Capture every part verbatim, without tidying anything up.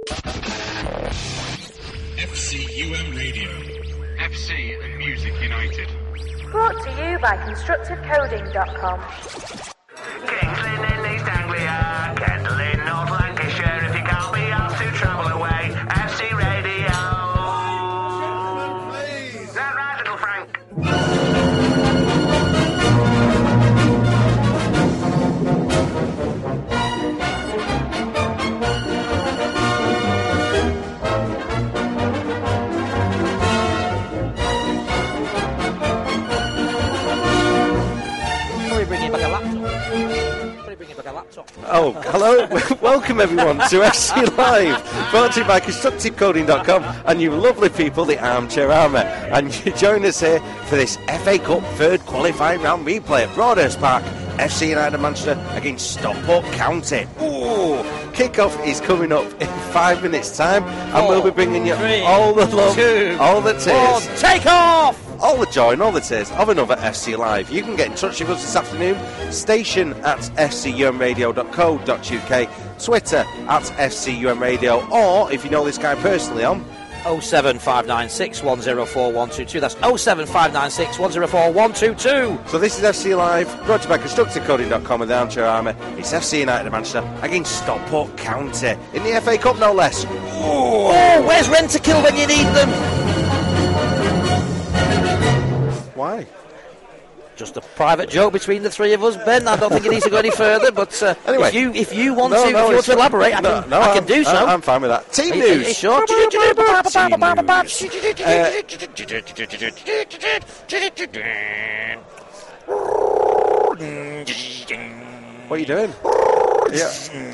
F C U M Radio. F C and Music United. Brought to you by constructive coding dot com. Kingsland in East Anglia, Kendal in North Lancashire. If you can't be asked to travel away, F C Radio. Is that right, little Frank? Oh, hello. Welcome, everyone, to F C Live, brought to you by constructive coding dot com and you lovely people, the Armchair Army. And you join us here for this F A Cup third qualifying round replay at Broadhurst Park, F C United Manchester against Stockport County. Ooh, kick-off is coming up in five minutes' time, and Four, we'll be bringing you three, all the love, two, all the tears. One, take off! All the joy and all the tears of another F C Live. You can get in touch with us this afternoon. Station at f c u m radio dot co dot u k, Twitter at F C U M Radio, or if you know this guy personally on oh seven five nine six one oh four one two two. That's oh seven five nine six one oh four one two two. So this is F C Live, brought to you by constructive coding dot com and the Armchair Army. It's F C United Manchester against Stockport County in the F A Cup, no less. Ooh. Oh, where's Rentokil when you need them? Why? Just a private joke between the three of us, Ben. I don't think it needs to go any further. But uh, anyway, if you if you want no, to, no, if you want to elaborate, I no, can no, I can I'm, do so. I'm fine with that. Team are, news. Are you sure? uh, what are you doing? Yeah.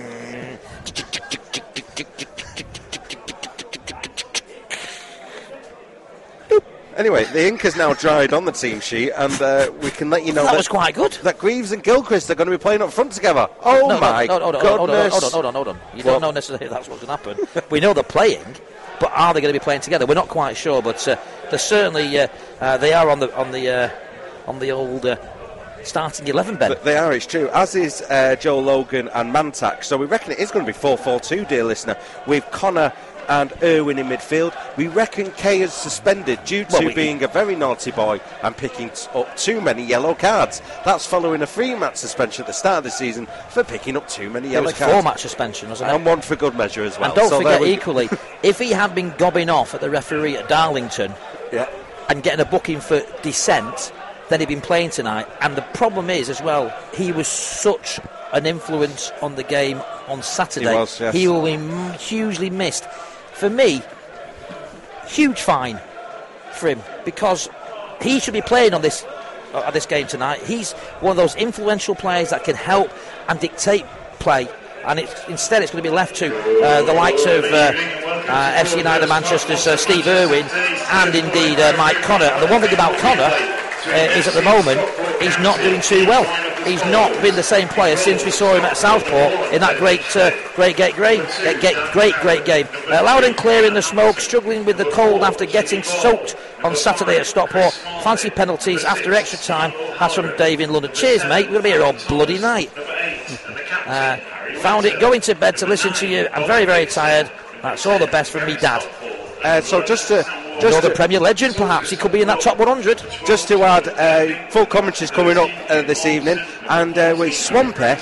Anyway, the ink has now dried on the team sheet, and uh, we can let you know that, that was quite good. That Greaves and Gilchrist are going to be playing up front together. Oh no, my no, no, no, goodness! Hold on, hold on, hold on, hold on. You well, don't know necessarily that's what's going to happen. We know they're playing, but are they going to be playing together? We're not quite sure, but uh, they're certainly uh, uh, they are on the on the uh, on the old uh, starting eleven, Ben. They are, it's true. As is uh, Joe Logan and Mantak. So we reckon it is going to be four four two, dear listener, with Connor and Irwin in midfield. We reckon Kay is suspended due to well, we, being a very naughty boy and picking t- up too many yellow cards. That's following a three-match suspension at the start of the season for picking up too many yellow it was cards. Four-match suspension, wasn't it? And one for good measure as well. And don't so forget, equally, if he had been gobbing off at the referee at Darlington yeah. and getting a booking for dissent, then he'd been playing tonight. And the problem is, as well, he was such an influence on the game on Saturday. He was, yes. He will be m- hugely missed. For me, huge fine for him, because he should be playing on this uh, at this game tonight. He's one of those influential players that can help and dictate play, and it's, instead it's going to be left to uh, the likes of uh, uh, F C United Manchester's uh, Steve Irwin and indeed uh, Mike Connor. And the one thing about Connor uh, is at the moment he's not doing too well. He's not been the same player since we saw him at Southport in that great, uh, great, great, great, great, great, great game. Uh, loud and clear in the smoke, struggling with the cold after getting soaked on Saturday at Stockport. Fancy penalties after extra time. That's from Dave in London. Cheers, mate. We're going to be here all bloody night. uh, found it going to bed to listen to you. I'm very, very tired. That's all the best from me, Dad. Uh, so just to... Just Another a Premier legend, perhaps. He could be in that top one hundred. Just to add, uh, full commentaries coming up uh, this evening, and uh, with Swampy.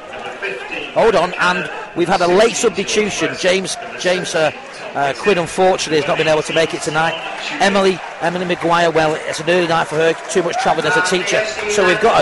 Hold on, and we've had a late substitution. James James uh, uh, Quinn, unfortunately, has not been able to make it tonight. Emily Emily Maguire, well, it's an early night for her. Too much travelling as a teacher, so we've got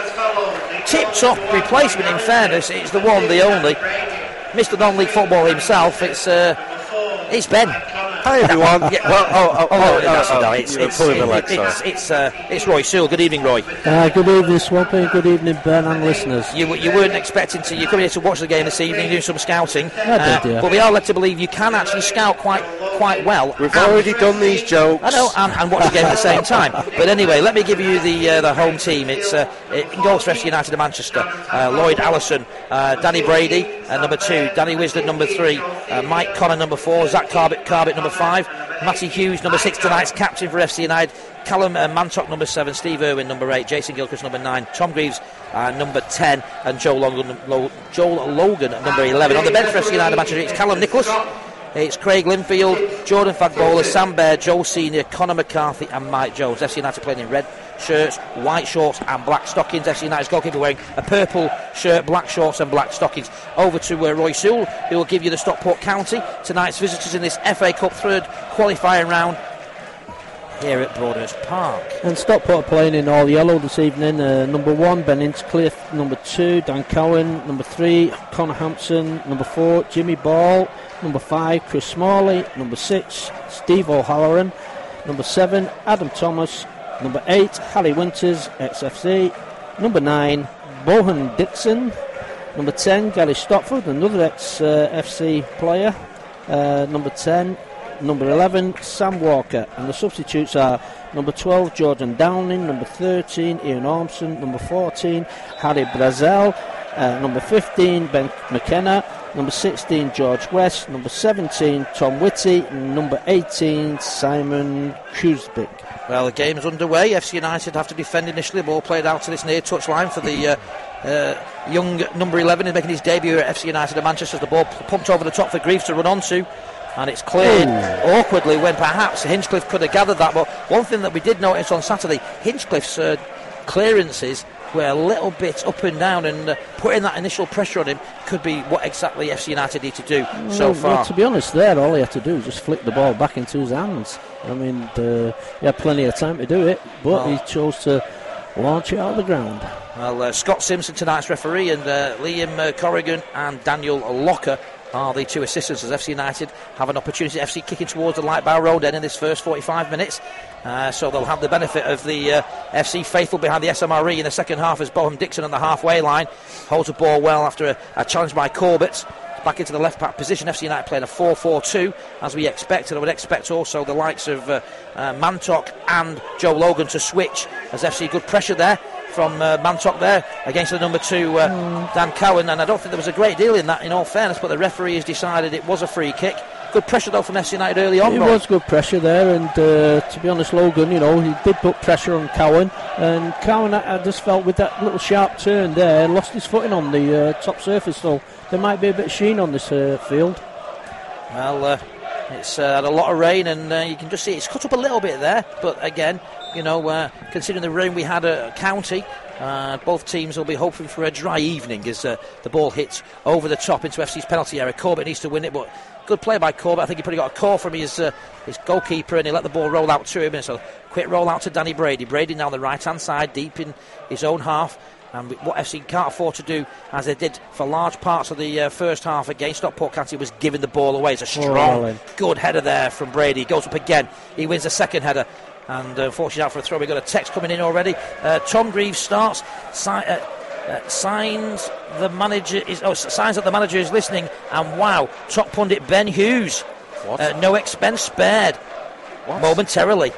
a tip-top replacement. In fairness, it's the one, the only, Mister Non-League Football himself. It's uh, it's Ben. Hi everyone. yeah, well, oh, oh, oh, oh, no, oh, no, oh, it's, it's, it's, pulling the it, leg, it's, it's, uh, it's Roy Sewell. Good evening, Roy. Uh, good evening, Swampy. Good evening, Ben and listeners. You you weren't expecting to. You're coming here to watch the game this evening, doing some scouting. I did, yeah. But we are led to believe you can actually scout quite quite well. We've already done these jokes. I know, and, and watch the game at the same time. But anyway, let me give you the uh, the home team. It's uh, in goals for F C United of Manchester. Uh, Lloyd Allison, uh, Danny Brady, uh, number two. Danny Wisdom, number three. Uh, Mike Connor, number four. Zach Carbett, Carbett, number five. Matty Hughes, number six, tonight's captain for F C United. Callum uh, Mantock, number seven. Steve Irwin, number eight. Jason Gilchrist, number nine. Tom Greaves, uh, number ten. And Joe Logan, Lo- Joel Logan, number eleven. On the bench for F C United Manchester, it's Callum Nicholas, It's Craig Linfield, Jordan Fagbola, Sam Baird, Joe Senior, Conor McCarthy and Mike Jones. F C United playing in red shirts, white shorts and black stockings. F C United's goalkeeper wearing a purple shirt, black shorts and black stockings. Over to uh, Roy Sewell, who will give you the Stockport County, tonight's visitors in this F A Cup third qualifying round here at Broadhurst Park. And Stockport playing in all yellow this evening. Uh, number one, Ben Hinchcliffe. Number two, Dan Cowan. Number three, Connor Hampson. Number four, Jimmy Ball. Number five, Chris Smalley. Number six, Steve O'Halloran. Number seven, Adam Thomas. Number eight, Harry Winters, X F C. Number nine, Bohan Dixon. Number ten, Gary Stopford, another ex-F C player. Uh, number ten, number eleven, Sam Walker. And the substitutes are number twelve, Jordan Downing. Number thirteen, Ian Ormson. Number fourteen, Harry Brazel. Uh, number fifteen, Ben McKenna. Number sixteen, George West. Number seventeen, Tom Whitty. Number eighteen, Simon Kuzbik. Well, the game's underway. F C United have to defend initially. The ball played out to this near touchline for the uh, uh, young number eleven. He's making his debut at F C United at Manchester. The ball pumped over the top for Greaves to run onto, and it's cleared Ooh. awkwardly when perhaps Hinchcliffe could have gathered that. But one thing that we did notice on Saturday, Hinchcliffe's uh, clearances were a little bit up and down, and uh, putting that initial pressure on him could be what exactly F C United need to do well, so far. Well, to be honest, there all he had to do was just flick the ball back into his hands. I mean, uh, he had plenty of time to do it, but oh. he chose to launch it out of the ground. Well, uh, Scott Simpson, tonight's referee, and uh, Liam uh, Corrigan and Daniel Locker are the two assistants as F C United have an opportunity. F C kicking towards the Light Bar Road end in this first forty-five minutes. Uh, so they'll have the benefit of the uh, F C faithful behind the S M R E in the second half as Boham Dixon on the halfway line holds the ball well after a, a challenge by Corbett. Back into the left back position. F C United playing a four four two as we expected. I would expect also the likes of uh, uh, Mantock and Joe Logan to switch as F C good pressure there from uh, Mantock there against the number two uh, mm. Dan Cowan, and I don't think there was a great deal in that in all fairness, but the referee has decided it was a free kick. Good pressure though from F C United early on. It was good pressure there, and uh, to be honest, Logan, you know, he did put pressure on Cowan, and Cowan, I, I just felt with that little sharp turn there, lost his footing on the uh, top surface, so there might be a bit of sheen on this uh, field. Well, uh, it's uh, had a lot of rain, and uh, you can just see it's cut up a little bit there, but again, you know, uh, considering the rain we had at County, uh, both teams will be hoping for a dry evening as uh, the ball hits over the top into F C's penalty area. Corbett needs to win it, but good play by Corbett. I think he probably got a call from his uh, his goalkeeper, and he let the ball roll out to him. And so quick roll out to Danny Brady. Brady now on the right hand side, deep in his own half. And what F C can't afford to do, as they did for large parts of the uh, first half against Stockport County, was giving the ball away. It's a strong, oh, good header there from Brady. He goes up again. He wins the second header. And uh, unfortunately, out for a throw, we've got a text coming in already. Uh, Tom Greaves starts. Si- uh, Uh, signs the manager is oh signs that the manager is listening, and wow, top pundit Ben Hughes, what? Uh, no expense spared. What? Momentarily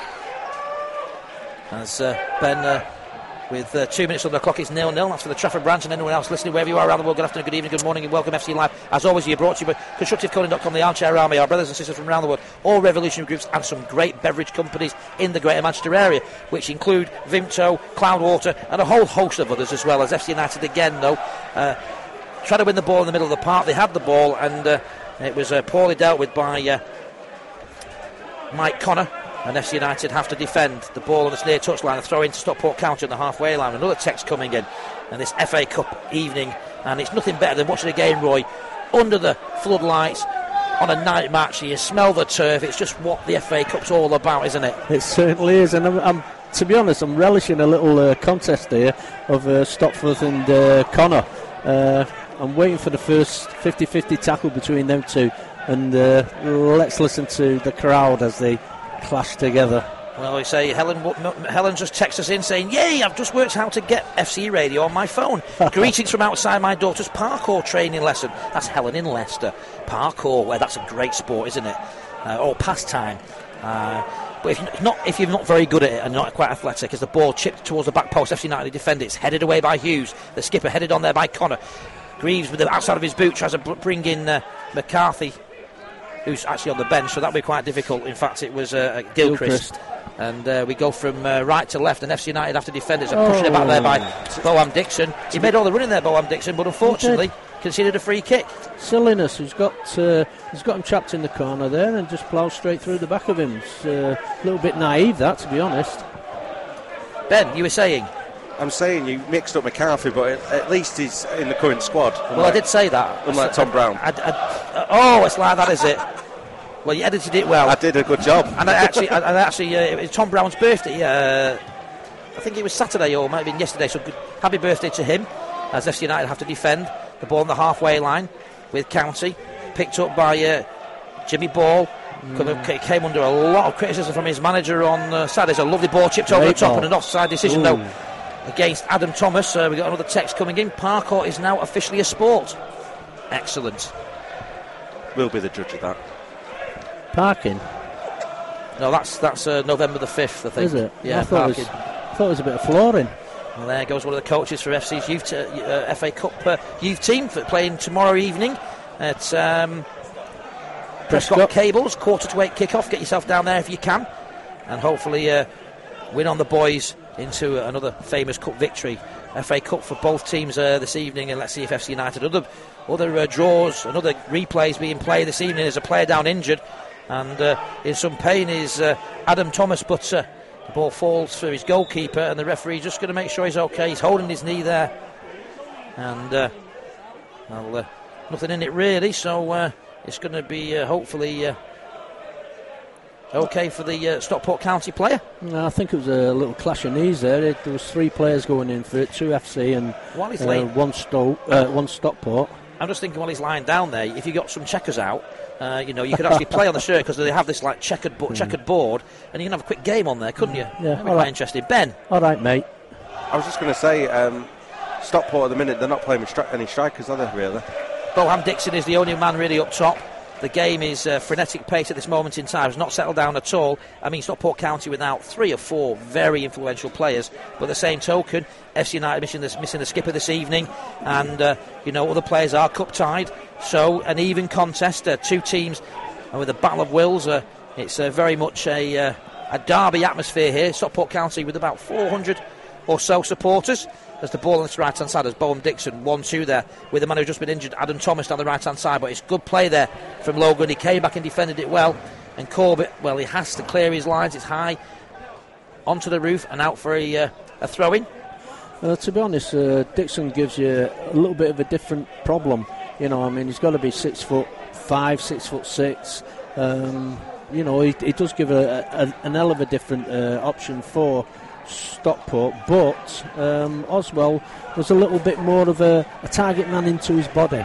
as uh, Ben uh, with uh, two minutes on the clock, it's nil nil. That's for the Trafford branch, and anyone else listening wherever you are around the world. Good afternoon, good evening, good morning, and welcome F C Live. As always, you're brought to you by constructive coding dot com, the Armchair Army, our brothers and sisters from around the world, all revolutionary groups, and some great beverage companies in the Greater Manchester area, which include Vimto, Cloudwater, and a whole host of others as well. As F C United again, though, uh, try to win the ball in the middle of the park. They had the ball, and uh, it was uh, poorly dealt with by uh, Mike Connor. And F C United have to defend the ball on this near touchline. A throw into Stockport County on the halfway line. Another text coming in. And this F A Cup evening. And it's nothing better than watching a game, Roy, under the floodlights on a night match. You smell the turf. It's just what the F A Cup's all about, isn't it? It certainly is. And I'm, I'm to be honest, I'm relishing a little uh, contest here of uh, Stopford and uh, Connor. Uh, I'm waiting for the first fifty-fifty tackle between them two. And uh, let's listen to the crowd as they clash together. Well, we say Helen Helen just texts us in saying, yay, I've just worked out how to get F C radio on my phone. Greetings from outside my daughter's parkour training lesson. That's Helen in Leicester. Parkour, well, that's a great sport, isn't it? Uh, or pastime. Uh, but if you're not if you're not very good at it and not quite athletic, as the ball chipped towards the back post, F C United defend it. It's headed away by Hughes. The skipper headed on there by Connor. Greaves with the outside of his boot tries to bring in uh, McCarthy, who's actually on the bench, so that'll be quite difficult. In fact, it was uh, Gilchrist. Gilchrist. And uh, we go from uh, right to left, and F C United have to defend it. So oh. pushing it back there by Boam Dixon. He made all the running there, Boam Dixon, but unfortunately conceded a free kick. Silliness. He's got uh, he's got him trapped in the corner there and just ploughed straight through the back of him. It's uh, a little bit naive, that, to be honest. Ben, you were saying? I'm saying you mixed up McCarthy, but at, at least he's in the current squad. Well, I did say that. Unlike Tom Brown. I, I, I, oh, it's like that, is it? Well, you edited it well. I did a good job. And I actually, I, I actually, uh, it was Tom Brown's birthday. Uh, I think it was Saturday or might have been yesterday. So good, happy birthday to him. As F C United have to defend the ball on the halfway line with County, picked up by uh, Jimmy Ball. Mm. Came under a lot of criticism from his manager on uh, Saturday. There's a lovely ball chipped Great over the top ball. And an offside decision though against Adam Thomas. Uh, we got another text coming in. Parcourt is now officially a sport. Excellent. We'll be the judge of that. Parking? No, that's that's uh, November the fifth, I think. Is it? Yeah, I thought parking. It was, I thought it was a bit of flooring. Well, there goes one of the coaches for F C's youth t- uh, F A Cup uh, youth team for playing tomorrow evening at um, Prescott Cables, quarter to eight kick-off. Get yourself down there if you can, and hopefully uh, win on the boys into another famous cup victory. F A Cup for both teams uh, this evening, and let's see if F C United other other uh, draws and other replays being played this evening. There's a player down injured and uh, in some pain is uh, Adam Thomas, but uh, the ball falls for his goalkeeper, and the referee just going to make sure he's okay. He's holding his knee there, and uh, well, uh, nothing in it really, so uh, it's going to be uh, hopefully uh, okay for the uh, Stockport County player. No, I think it was a little clash of knees there. It, there was three players going in for it, two F C and uh, one, Sto- uh, one Stockport. I'm just thinking while he's lying down there, if you got some checkers out, uh, you know, you could actually play on the shirt because they have this like checkered bo- checkered board, and you can have a quick game on there, couldn't you? Yeah, quite right. Interesting. Ben. All right, mate. I was just going to say, um, Stockport at the minute, they're not playing with stri- any strikers, are they, really? Boham Dixon is the only man really up top. The game is uh, frenetic pace at this moment in time. It's not settled down at all. I mean, Stockport County without three or four very influential players. But the same token, F C United missing the, missing the skipper this evening. And, uh, you know, other players are cup-tied. So, an even contest. Uh, two teams uh, with a battle of wills. Uh, it's uh, very much a, uh, a derby atmosphere here. Stockport County with about four hundred or so supporters. There's the ball on the right-hand side. There's Bowen Dixon, one two there, with the man who's just been injured, Adam Thomas, down the right-hand side. But it's good play there from Logan. He came back and defended it well. And Corbett, well, he has to clear his lines. It's high onto the roof and out for a, uh, a throw-in. Uh, to be honest, uh, Dixon gives you a little bit of a different problem. You know, I mean, he's got to be six foot five, six foot six. Um, you know, he, he does give a, a, an hell of a different uh, option for Stockport, but um, Oswell was a little bit more of a, a target man into his body.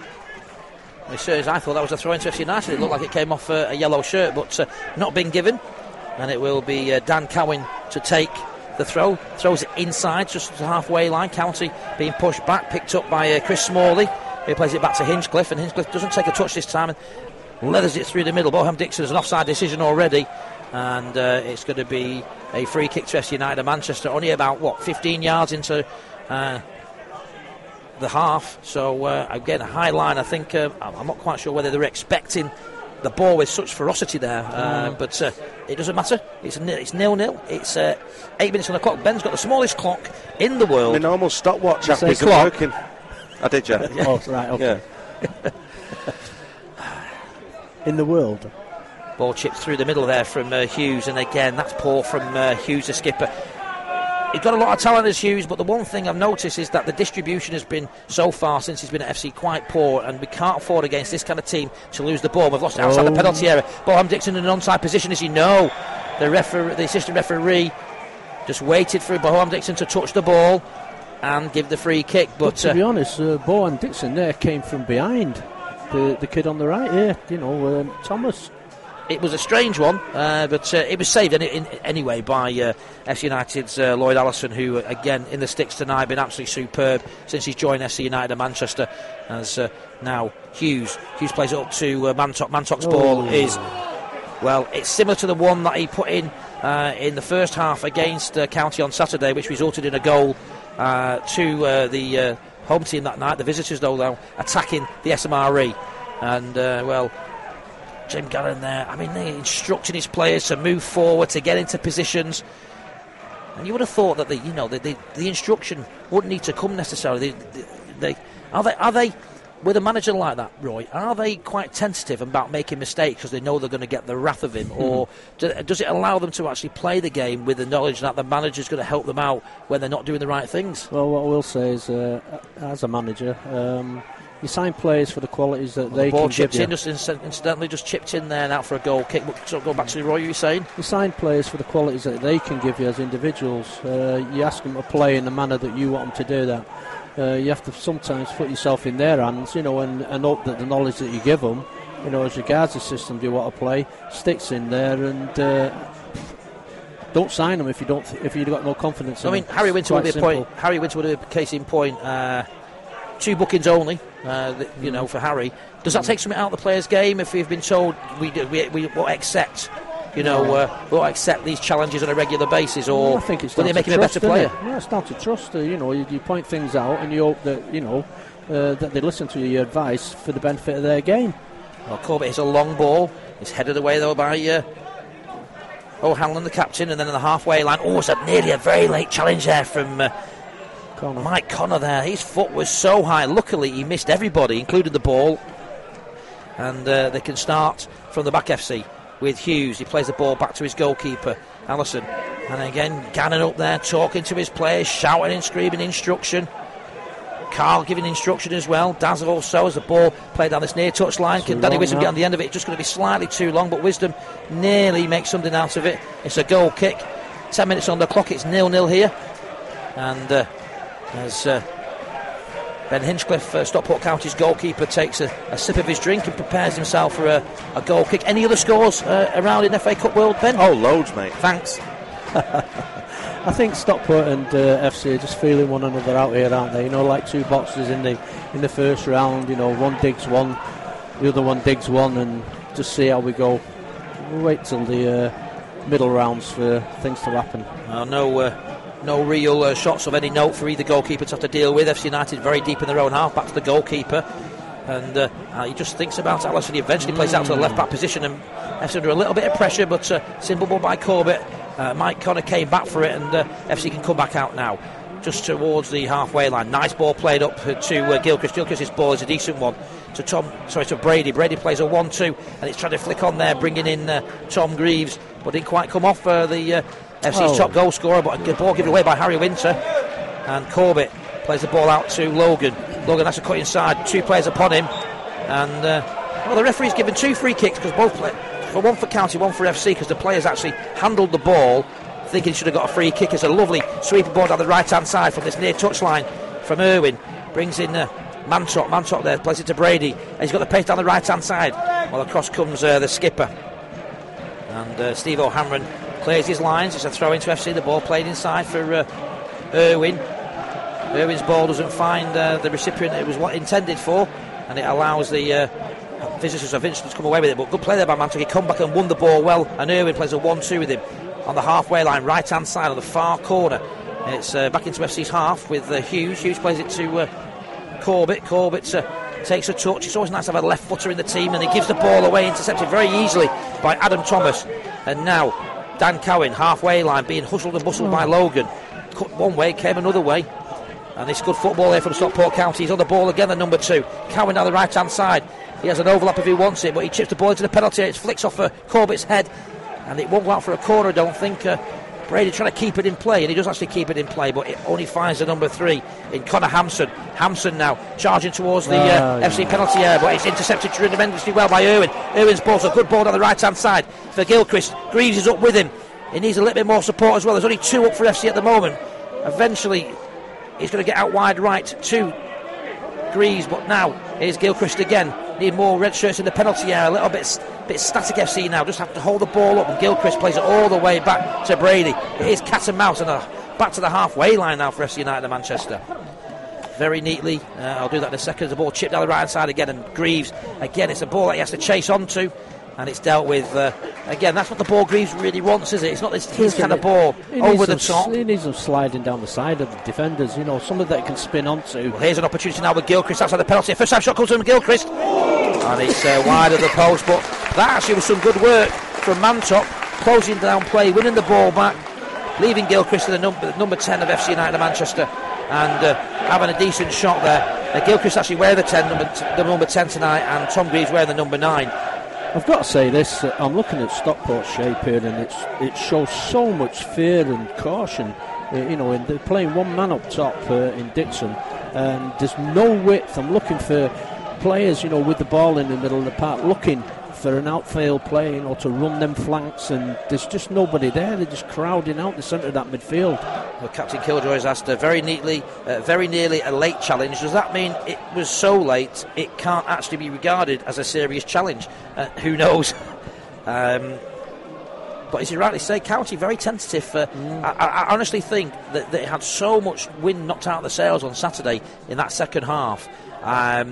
Well, it says, I thought that was a throw into F C United. It looked like it came off a, a yellow shirt, but uh, not been given. And it will be uh, Dan Cowan to take the throw. Throws it inside, just to the halfway line. County being pushed back, picked up by uh, Chris Smalley, who plays it back to Hinchcliffe, and Hinchcliffe doesn't take a touch this time and leathers it through the middle. Boham Dixon has an offside decision already, and uh, it's going to be a free kick to F C United of Manchester, only about, what, fifteen yards into uh, the half. So, uh, again, a high line. I think, uh, I'm not quite sure whether they're expecting the ball with such ferocity there, uh, mm. but uh, it doesn't matter. It's it's nil-nil. It's uh, eight minutes on the clock. Ben's got the smallest clock in the world. My normal stopwatch app isn't clock? working. I did, yeah. yeah. Oh, right, okay. Yeah. In the world. Ball chipped through the middle there from uh, Hughes, and again, that's poor from uh, Hughes, the skipper. He's got a lot of talent as Hughes, but the one thing I've noticed is that the distribution has been, so far since he's been at F C, quite poor, and we can't afford against this kind of team to lose the ball. We've lost it outside oh. the penalty area. Boham Dixon in an onside position, as you know. The, refer- the assistant referee just waited for Boham Dixon to touch the ball and give the free kick. But, but to uh, be honest, uh, Boham Dixon there came from behind the, the kid on the right here, you know, um, Thomas. It was a strange one, uh, but uh, it was saved in, in, anyway by uh, F C United's uh, Lloyd Allison, who, again, in the sticks tonight, been absolutely superb since he's joined F C United of Manchester. As uh, now Hughes Hughes plays it up to uh, Mantock. Mantock's oh. ball is, well, it's similar to the one that he put in uh, in the first half against uh, County on Saturday, which resulted in a goal uh, to uh, the uh, home team that night. The visitors, though, now attacking the S M R E. And, uh, well... Jim Gallen there, I mean, they're instructing his players to move forward, to get into positions. And you would have thought that the, you know, the, the, the instruction wouldn't need to come necessarily. They, they, they, are they are they with a manager like that, Roy, are they quite tentative about making mistakes because they know they're going to get the wrath of him? Or do, does it allow them to actually play the game with the knowledge that the manager's going to help them out when they're not doing the right things? Well, what I will say is, uh, as a manager, um, you sign players for the qualities that well, they the ball can chipped give you. in, just inc- incidentally, just chipped in there now for a goal kick. But so go back to Roy, you were saying? You sign players for the qualities that they can give you as individuals. Uh, you ask them to play in the manner that you want them to do that. Uh, you have to sometimes put yourself in their hands, you know, and, and hope that the knowledge that you give them, you know, as regards the system you want to play, sticks in there, and uh, don't sign them if you don't th- if you've got no confidence. I in mean, them. Harry Winter would be a simple. point. Harry Winter would be a case in point. Uh, two bookings only, uh, the, you know, for Harry. Does that take something out of the player's game if we've been told we do, we, we won't accept, you know, uh, won't accept these challenges on a regular basis, or well, I think it's will they down make to him a trust, better player? isn't it? No, it's down to trust. Uh, you know, you, you point things out and you hope that, you know, uh, that they listen to your advice for the benefit of their game. Well, Corbett hits a long ball. It's headed away, though, by uh, O'Hanlon, the captain, and then in the halfway line. Oh, it's a, nearly a very late challenge there from uh, Connor. Mike Connor there. His foot was so high. Luckily, he missed everybody, including the ball. And uh, they can start from the back, F C, with Hughes. He plays the ball back to his goalkeeper, Allison. And again, Gannon up there talking to his players, shouting and screaming instruction. Carl giving instruction as well. Daz also, as the ball played down this near touch line. Can Danny Wisdom get on the end of it? Just going to be slightly too long, but Wisdom nearly makes something out of it. It's a goal kick. Ten minutes on the clock. It's nil-nil here. And uh, as uh, Ben Hinchcliffe, uh, Stockport County's goalkeeper, takes a, a sip of his drink and prepares himself for a, a goal kick. Any other scores uh, around in F A Cup world, Ben? Oh, loads, mate. Thanks. I think Stockport and uh, F C are just feeling one another out here, aren't they? You know, like two boxers in the in the first round. You know, one digs one, the other one digs one, and just see how we go. We'll wait till the uh, middle rounds for things to happen. Uh, no, uh, no real uh, shots of any note for either goalkeeper to have to deal with. F C United very deep in their own half, back to the goalkeeper, and uh, uh, he just thinks about Allison. He eventually plays out to the left back position, and F C under a little bit of pressure, but uh, simple ball by Corbett. Uh, Mike Connor came back for it, and uh, F C can come back out now, just towards the halfway line. Nice ball played up to uh, Gilchrist. Gilchrist's ball is a decent one to Tom. Sorry, to Brady. Brady plays a one two, and it's trying to flick on there, bringing in uh, Tom Greaves, but didn't quite come off uh, the uh, F C's oh. top goal scorer. But a ball given away by Harry Winter, and Corbett plays the ball out to Logan. Logan has to cut inside. Two players upon him, and uh, well, the referee's given two free kicks because both play. For one for County, one for F C, because the players actually handled the ball, thinking he should have got a free kick. It's a lovely sweeping ball down the right-hand side from this near touchline from Irwin. Brings in uh, Mantrop. Mantrop there, plays it to Brady. And he's got the pace down the right-hand side. Well, across comes uh, the skipper. And uh, Steve O'Hanlon clears his lines. It's a throw into F C. The ball played inside for uh, Irwin. Irwin's ball doesn't find uh, the recipient it was what intended for, and it allows the... Uh, visitors of Vincent to come away with it, but good play there by Mantrop. He come back and won the ball well, and Irwin plays a one two with him on the halfway line, right hand side on the far corner. It's uh, back into F C's half with uh, Hughes. Hughes plays it to uh, Corbett. Corbett uh, takes a touch. It's always nice to have a left footer in the team, and he gives the ball away, intercepted very easily by Adam Thomas. And now Dan Cowan, halfway line, being hustled and bustled oh. by Logan. Cut one way, came another way. And it's good football here from Stockport County. He's on the ball again, the number two. Cowan down the right hand side. He has an overlap if he wants it, but he chips the ball into the penalty. It flicks off uh, Corbett's head, and it won't go out for a corner, I don't think. Uh, Brady trying to keep it in play, and he does actually keep it in play, but it only finds the number three in Connor Hampson. Hampson now charging towards the uh, oh, F C yeah. penalty area, but it's intercepted tremendously well by Irwin. Irwin's ball's a good ball down the right-hand side for Gilchrist. Greaves is up with him. He needs a little bit more support as well. There's only two up for F C at the moment. Eventually, he's going to get out wide right to Greaves, but now here's Gilchrist again. Need more red shirts in the penalty area. A little bit bit static F C now. Just have to hold the ball up, and Gilchrist plays it all the way back to Brady. It is cat and mouse, and back to the halfway line now for F C United of Manchester. Very neatly. Uh, I'll do that in a second. The ball chipped down the right hand side again, and Greaves again. It's a ball that he has to chase onto, and it's dealt with. Uh, again, that's what the ball Greaves really wants, is it? It's not this his kind of ball over the top. He needs them sliding down the side of the defenders, you know, something that he can spin onto. Well, here's an opportunity now with Gilchrist outside the penalty. First time shot comes from Gilchrist, and it's uh, wide of the post, but that actually was some good work from Mantop, closing down play, winning the ball back, leaving Gilchrist to the number, number ten of F C United of Manchester, and uh, having a decent shot there. Uh, Gilchrist actually wearing the ten, number t- the number ten tonight, and Tom Greaves wearing the number nine. I've got to say this, uh, I'm looking at Stockport's shape here, and it's, it shows so much fear and caution. Uh, you know, in, they're playing one man up top uh, in Dixon, and there's no width. I'm looking for players, you know, with the ball in the middle of the park, looking for an outfield play, you know, to run them flanks, and there's just nobody there. They're just crowding out the centre of that midfield. Well, Captain Killjoy has asked uh, very neatly, uh, very nearly a late challenge. Does that mean it was so late it can't actually be regarded as a serious challenge? Uh, who knows? um, but as you rightly say, County very tentative. Uh, mm. I, I honestly think that they had so much wind knocked out of the sails on Saturday in that second half. Um,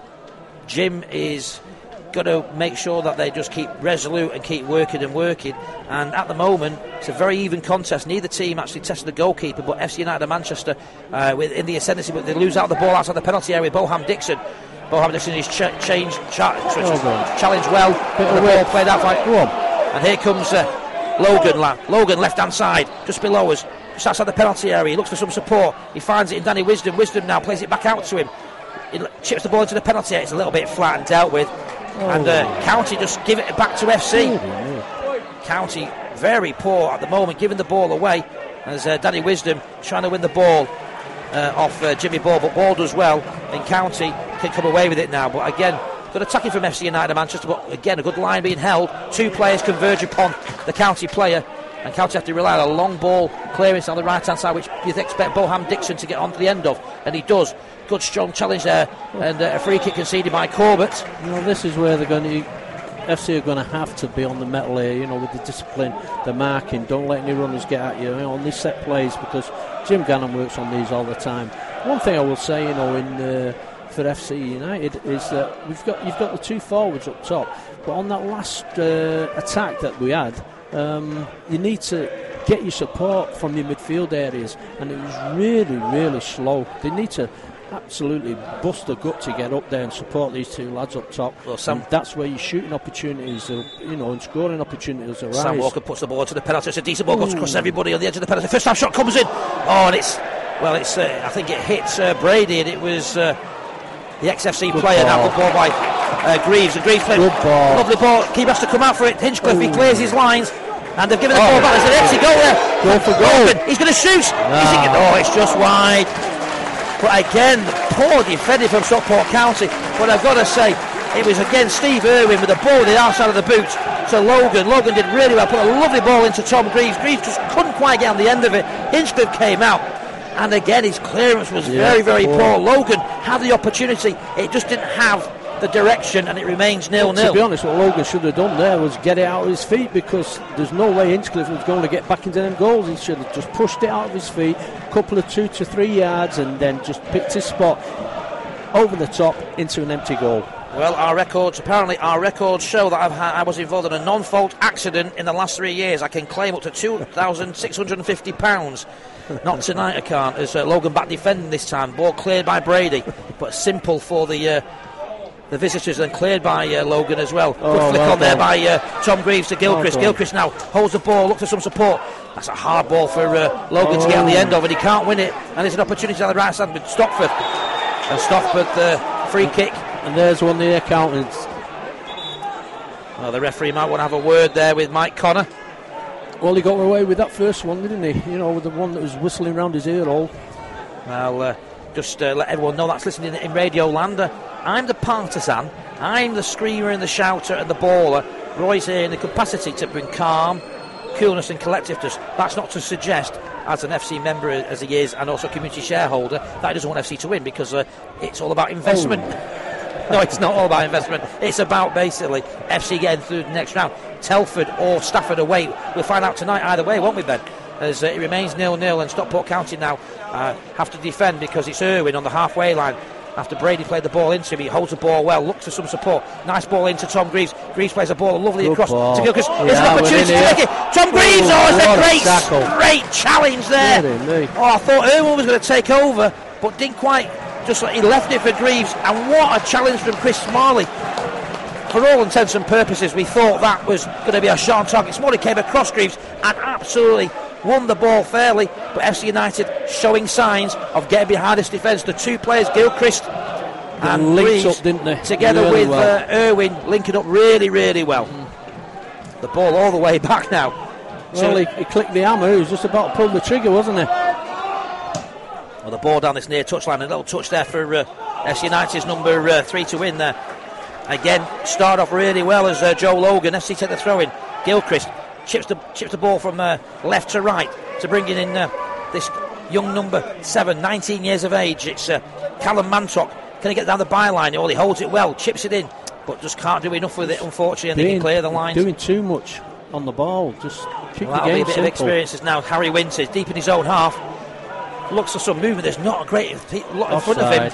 Jim is got to make sure that they just keep resolute and keep working and working, and at the moment it's a very even contest. Neither team actually tested the goalkeeper, but F C United of Manchester uh, with, in the ascendancy, but they lose out the ball outside the penalty area. Boham Dixon Boham Dixon is ch- changed cha- oh, challenged well, and the ball played out right. And here comes uh, Logan la- Logan left hand side just below us, just outside the penalty area. He looks for some support, he finds it in Danny Wisdom. Wisdom now plays it back out to him, he chips the ball into the penalty area. It's a little bit flat and dealt with. Oh. And uh, County just give it back to F C. Oh, County very poor at the moment, giving the ball away as uh, Danny Wisdom trying to win the ball uh, off uh, Jimmy Ball, but Ball does well, and County can come away with it now. But again, good attacking from F C United of Manchester, but again a good line being held. Two players converge upon the County player, and County have to rely on a long ball clearance on the right hand side, which you'd expect Boham Dixon to get onto the end of, and he does. Good strong challenge there, and uh, a free kick conceded by Corbett. You know, this is where they're going to F C are going to have to be on the metal here, you know, with the discipline, the marking. Don't let any runners get at you, you know, on these set plays, because Jim Gannon works on these all the time. One thing I will say, you know, in uh, for F C United is that we've got you've got the two forwards up top, but on that last uh, attack that we had, um, you need to get your support from your midfield areas, and it was really, really slow. They need to absolutely bust the gut to get up there and support these two lads up top. Well, Sam, that's where your shooting opportunities, are, you know, and scoring opportunities arise. Sam Walker puts the ball to the penalty. It's a decent ball, goes across everybody on the edge of the penalty. First half shot comes in. Oh, and it's well, it's uh, I think it hits uh, Brady, and it was uh, the X F C good player. Ball. Now good ball by uh, Greaves. And Greaves played ball. Lovely ball. Keeper has to come out for it. Hinchcliffe, Ooh. He clears his lines. And they've given the oh. ball back. There's an empty goal there. Go for goal. He's going to shoot. Nah. He's thinking, oh, it's just wide. But again, poor defending from Stockport County. But I've got to say, it was again Steve Irwin with the ball with the outside of the boot to Logan. Logan did really well, put a lovely ball into Tom Greaves. Greaves just couldn't quite get on the end of it. Hinchcliffe came out, and again his clearance was yeah, very, very poor. poor. Logan had the opportunity, it just didn't have the direction, and it remains nil nil. To be honest, what Logan should have done there was get it out of his feet, because there's no way Hinchcliffe was going to get back into them goals. He should have just pushed it out of his feet, a couple of two to three yards, and then just picked his spot over the top into an empty goal. Well, our records, apparently our records show that I've ha- I was involved in a non-fault accident in the last three years. I can claim up to two thousand six hundred fifty pounds. Not tonight, I can't, as uh, Logan back defending this time. Ball cleared by Brady, but simple for the uh, the visitors, and cleared by uh, Logan as well. Good oh, flick well on there done. by uh, Tom Greaves to Gilchrist. Well Gilchrist now holds the ball, looks for some support. That's a hard ball for uh, Logan oh. to get on the end of, and he can't win it. And there's an opportunity on the right side with Stockford. And Stockford, uh, free kick. And there's one of the accountants. Well, the referee might want to have a word there with Mike Connor. Well, he got away with that first one, didn't he? You know, with the one that was whistling round his ear hole. Well, uh, just uh, let everyone know that's listening in Radio Land. I'm the partisan, I'm the screamer and the shouter and the baller. Roy's here in the capacity to bring calm, coolness and collectiveness. That's not to suggest, as an F C member as he is, and also community shareholder, that he doesn't want F C to win, because uh, it's all about investment. Oh. No, it's not all about investment. It's about basically F C getting through the next round. Telford or Stafford away. We'll find out tonight either way, won't we, Ben? As uh, it remains nil nil, and Stockport County now uh, have to defend, because it's Irwin on the halfway line. After Brady played the ball into him, he holds the ball well, looks for some support. Nice ball into Tom Greaves. Greaves plays the ball lovely Good across ball. to Gilchrist. Yeah, There's an opportunity to make it. Tom Greaves, Ooh, oh, it's a great, tackle. great challenge there. Really? Oh, I thought Irwin was going to take over, but didn't quite. Just like he left it for Greaves, and what a challenge from Chris Smalley. For all intents and purposes, we thought that was going to be a shot on target. Smalley came across Greaves and absolutely won the ball fairly, but F C United showing signs of getting behind this defence. The two players, Gilchrist and linked Greaves, up, didn't they? together Really with well. uh, Irwin, linking up really, really well. Mm. The ball all the way back now. Well, So- he, he clicked the hammer. He was just about to pull the trigger, wasn't he? Well, the ball down this near touchline, a little touch there for uh, F C United's number uh, three to win there. Again, start off really well as uh, Joe Logan. F C take the throw in. Gilchrist chips the chips the ball from uh, left to right to bringing in uh, this young number seven, nineteen years of age. It's uh, Callum Mantock. Can he get down the byline? Oh, he holds it well, chips it in, but just can't do enough with it, unfortunately, and they can clear the lines. Doing too much on the ball. Just keep Well, the that'll be game a bit simple. of experiences now. Harry Winters deep in his own half. Looks for some movement. There's not a great lot in front of him.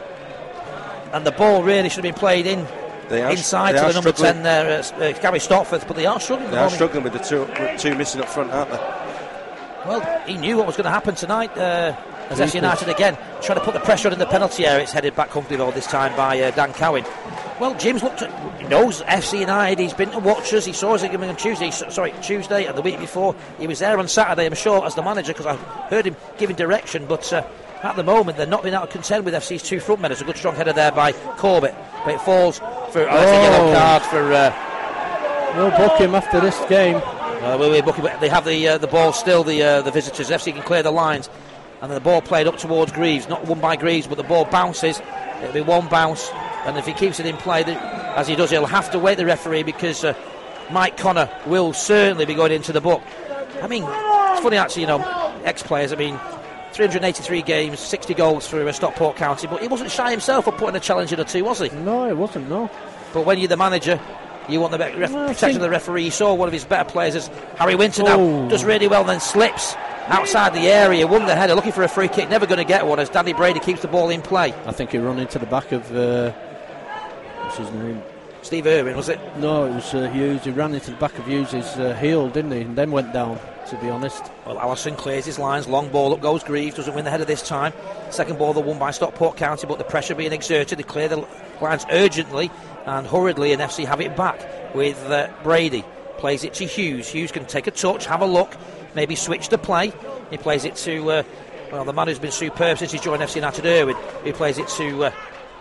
And the ball really should have been played in They are, inside they to are the number struggling. ten there, uh, uh, Gary Stopforth, but they are struggling. They at are the moment. struggling with the two, with two missing up front, aren't they? Well, he knew what was going to happen tonight. Uh, as F C United again trying to put the pressure on in the penalty area. It's headed back comfortably all this time by uh, Dan Cowan. Well, Jim's looked at, he knows F C United. He's been to watch us. He saw us again on Tuesday. Sorry, Tuesday and the week before. He was there on Saturday, I'm sure, as the manager, because I heard him giving direction. But uh, at the moment, they're not being able to contend with F C's two front men. It's a good strong header there by Corbett, but it falls for oh, that's a yellow card for. Uh, We'll book him after this game. Uh, we'll be booking, but they have the uh, the ball still. The uh, the visitors. F C can clear the lines, and the ball played up towards Greaves. Not won by Greaves, but the ball bounces. It'll be one bounce, and if he keeps it in play, the, as he does, he'll have to wait the referee because uh, Mike Connor will certainly be going into the book. I mean, it's funny actually, you know, ex-players. I mean, three hundred eighty-three games, sixty goals for uh, Stockport County, but he wasn't shy himself of putting a challenge in or two, was he? No, it wasn't, no. But when you're the manager, you want the ref- Well, protection of the referee. You saw one of his better players as Harry Winter now Oh. does really well, then slips outside the area, won the header, looking for a free kick, never going to get one as Danny Brady keeps the ball in play. I think he run into the back of uh, what's his name? Steve Irwin, was it? No, it was uh, Hughes. He ran into the back of Hughes' uh, heel, didn't he? And then went down, to be honest. Well, Allison clears his lines, long ball, up goes Greaves, doesn't win the header this time. Second ball, the won by Stockport County, but the pressure being exerted, they clear the lines urgently and hurriedly, and F C have it back with uh, Brady. Plays it to Hughes. Hughes can take a touch, have a look, maybe switch the play. He plays it to, uh, well, the man who's been superb since he joined F C United, Irwin. He plays it to uh,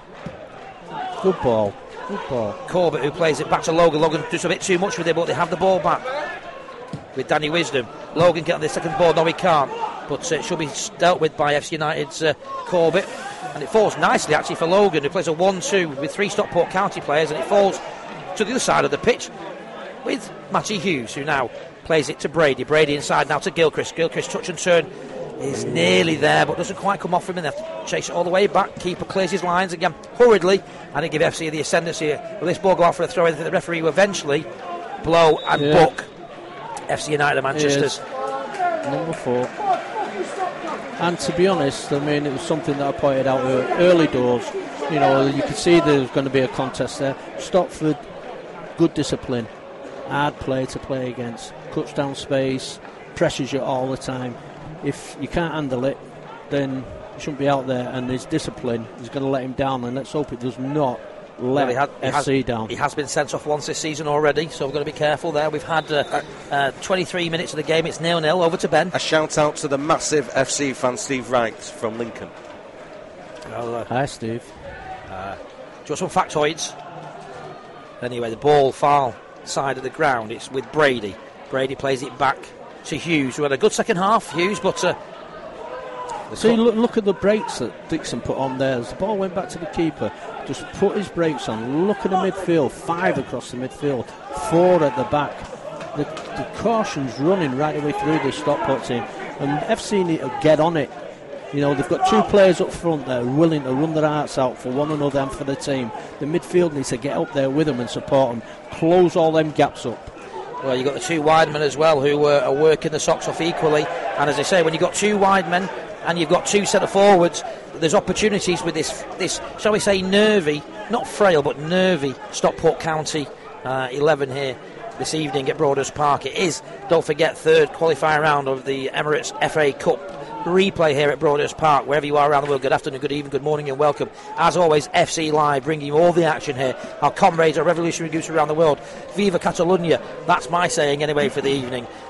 Good ball. Good ball. Corbett, who plays it back to Logan. Logan does a bit too much with it, but they have the ball back with Danny Wisdom. Logan getting the second ball. No, he can't. But uh, it should be dealt with by F C United's uh, Corbett. And it falls nicely, actually, for Logan, who plays a one two with three Stockport County players. And it falls to the other side of the pitch with Matty Hughes, who now plays it to Brady. Brady inside now to Gilchrist. Gilchrist touch and turn is nearly there, but doesn't quite come off him, and they have to chase it all the way back. Keeper clears his lines again hurriedly, and they give F C the ascendancy. Will this ball go out for a throw? I think the referee will eventually blow and Yeah. book F C United of Manchester's. Number four. And to be honest, I mean, it was something that I pointed out ear- early doors. You know, you could see there was going to be a contest there. Stopford, good discipline, hard play to play against, cuts down space, pressures you all the time. If you can't handle it, then you shouldn't be out there. And his discipline is going to let him down, and let's hope it does not let Well, he had- he F C has, down. He has been sent off once this season already, so we've got to be careful there. We've had uh, uh, twenty-three minutes of the game. It's nil nil. Over to Ben. A shout out to the massive F C fan Steve Wright from Lincoln. Well, uh, Hi, Steve. Do you want some factoids? Anyway, the ball far side of the ground. It's with Brady. Brady plays it back to Hughes, who had a good second half, Hughes, but uh, the See, co- look, look at the brakes that Dixon put on there. As the ball went back to the keeper, just put his brakes on. Look at the midfield. Five across the midfield. Four at the back. The, the caution's running right away through this Stockport team. And F C need to get on it. You know, they've got two players up front there willing to run their hearts out for one another and for the team. The midfield needs to get up there with them and support them. Close all them gaps up. well, you've got the two wide men as well who uh, are working the socks off equally. And as I say, when you've got two wide men and you've got two centre forwards, there's opportunities with this, this, shall we say, nervy, not frail, but nervy Stockport County uh, eleven here this evening at Broadhurst Park. It is, don't forget, third qualifier round of the Emirates F A Cup replay here at Broadhurst Park. Wherever you are around the world, good afternoon, good evening, good morning and welcome. As always, F C Live bringing you all the action here. Our comrades, our revolutionary goose around the world. Viva Catalunya, that's my saying anyway for the evening.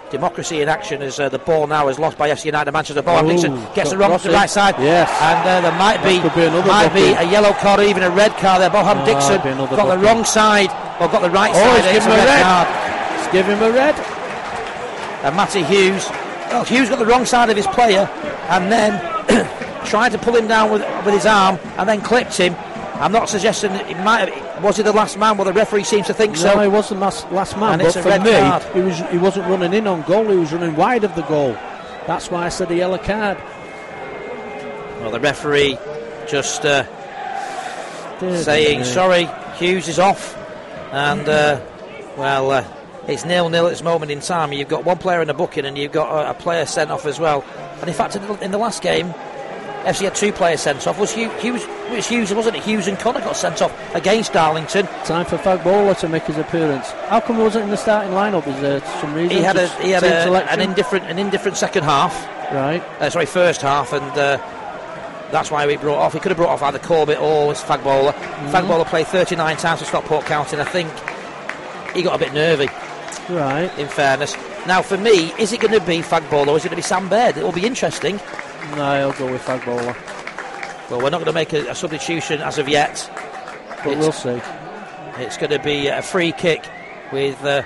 democracy in action as uh, the ball now is lost by F C United. Manchester ball. Ooh, Dixon gets the wrong Rossi. to the right side. Yes. And uh, there might be, That could be another might be booking. a yellow card or even a red card there. Boham Oh, Dixon it'd be another got the booking. wrong side, or got the right Oh, side. he's It's given him a red. card. Let's give him a red. And Matty Hughes, well, Hughes got the wrong side of his player, and then tried to pull him down with with his arm, and then clipped him. I'm not suggesting that it might have, was he the last man? Well, the referee seems to think No, so. he wasn't last, last man, And but it's a for red me, card. he was he wasn't running in on goal, he was running wide of the goal. That's why I said a yellow card. Well, the referee just uh, Dear saying, me. sorry, Hughes is off. And, uh, well, uh, it's nil-nil at this moment in time. You've got one player in the booking and you've got a, a player sent off as well. And in fact, in the, in the last game, F C had two players sent off. Was Hughes, Hughes, it was Hughes, wasn't it? Hughes and Connor got sent off against Darlington. Time for Fagbola to make his appearance. How come he wasn't in the starting lineup? Is there some reason? He had a Just he had team a, selection? an indifferent an indifferent second half. Right. Uh, sorry, first half, and uh, that's why we brought off. He could have brought off either Corbett or Fagbola. Mm-hmm. Fagbola played thirty-nine times for Stockport County, and I think he got a bit nervy. Right. In fairness, now for me, is it going to be Fagbola or is it going to be Sam Baird? It will be interesting. No, I'll go with Fagbola. Well, we're not going to make a, a substitution as of yet. But it's, we'll see. It's going to be a free kick with. Uh,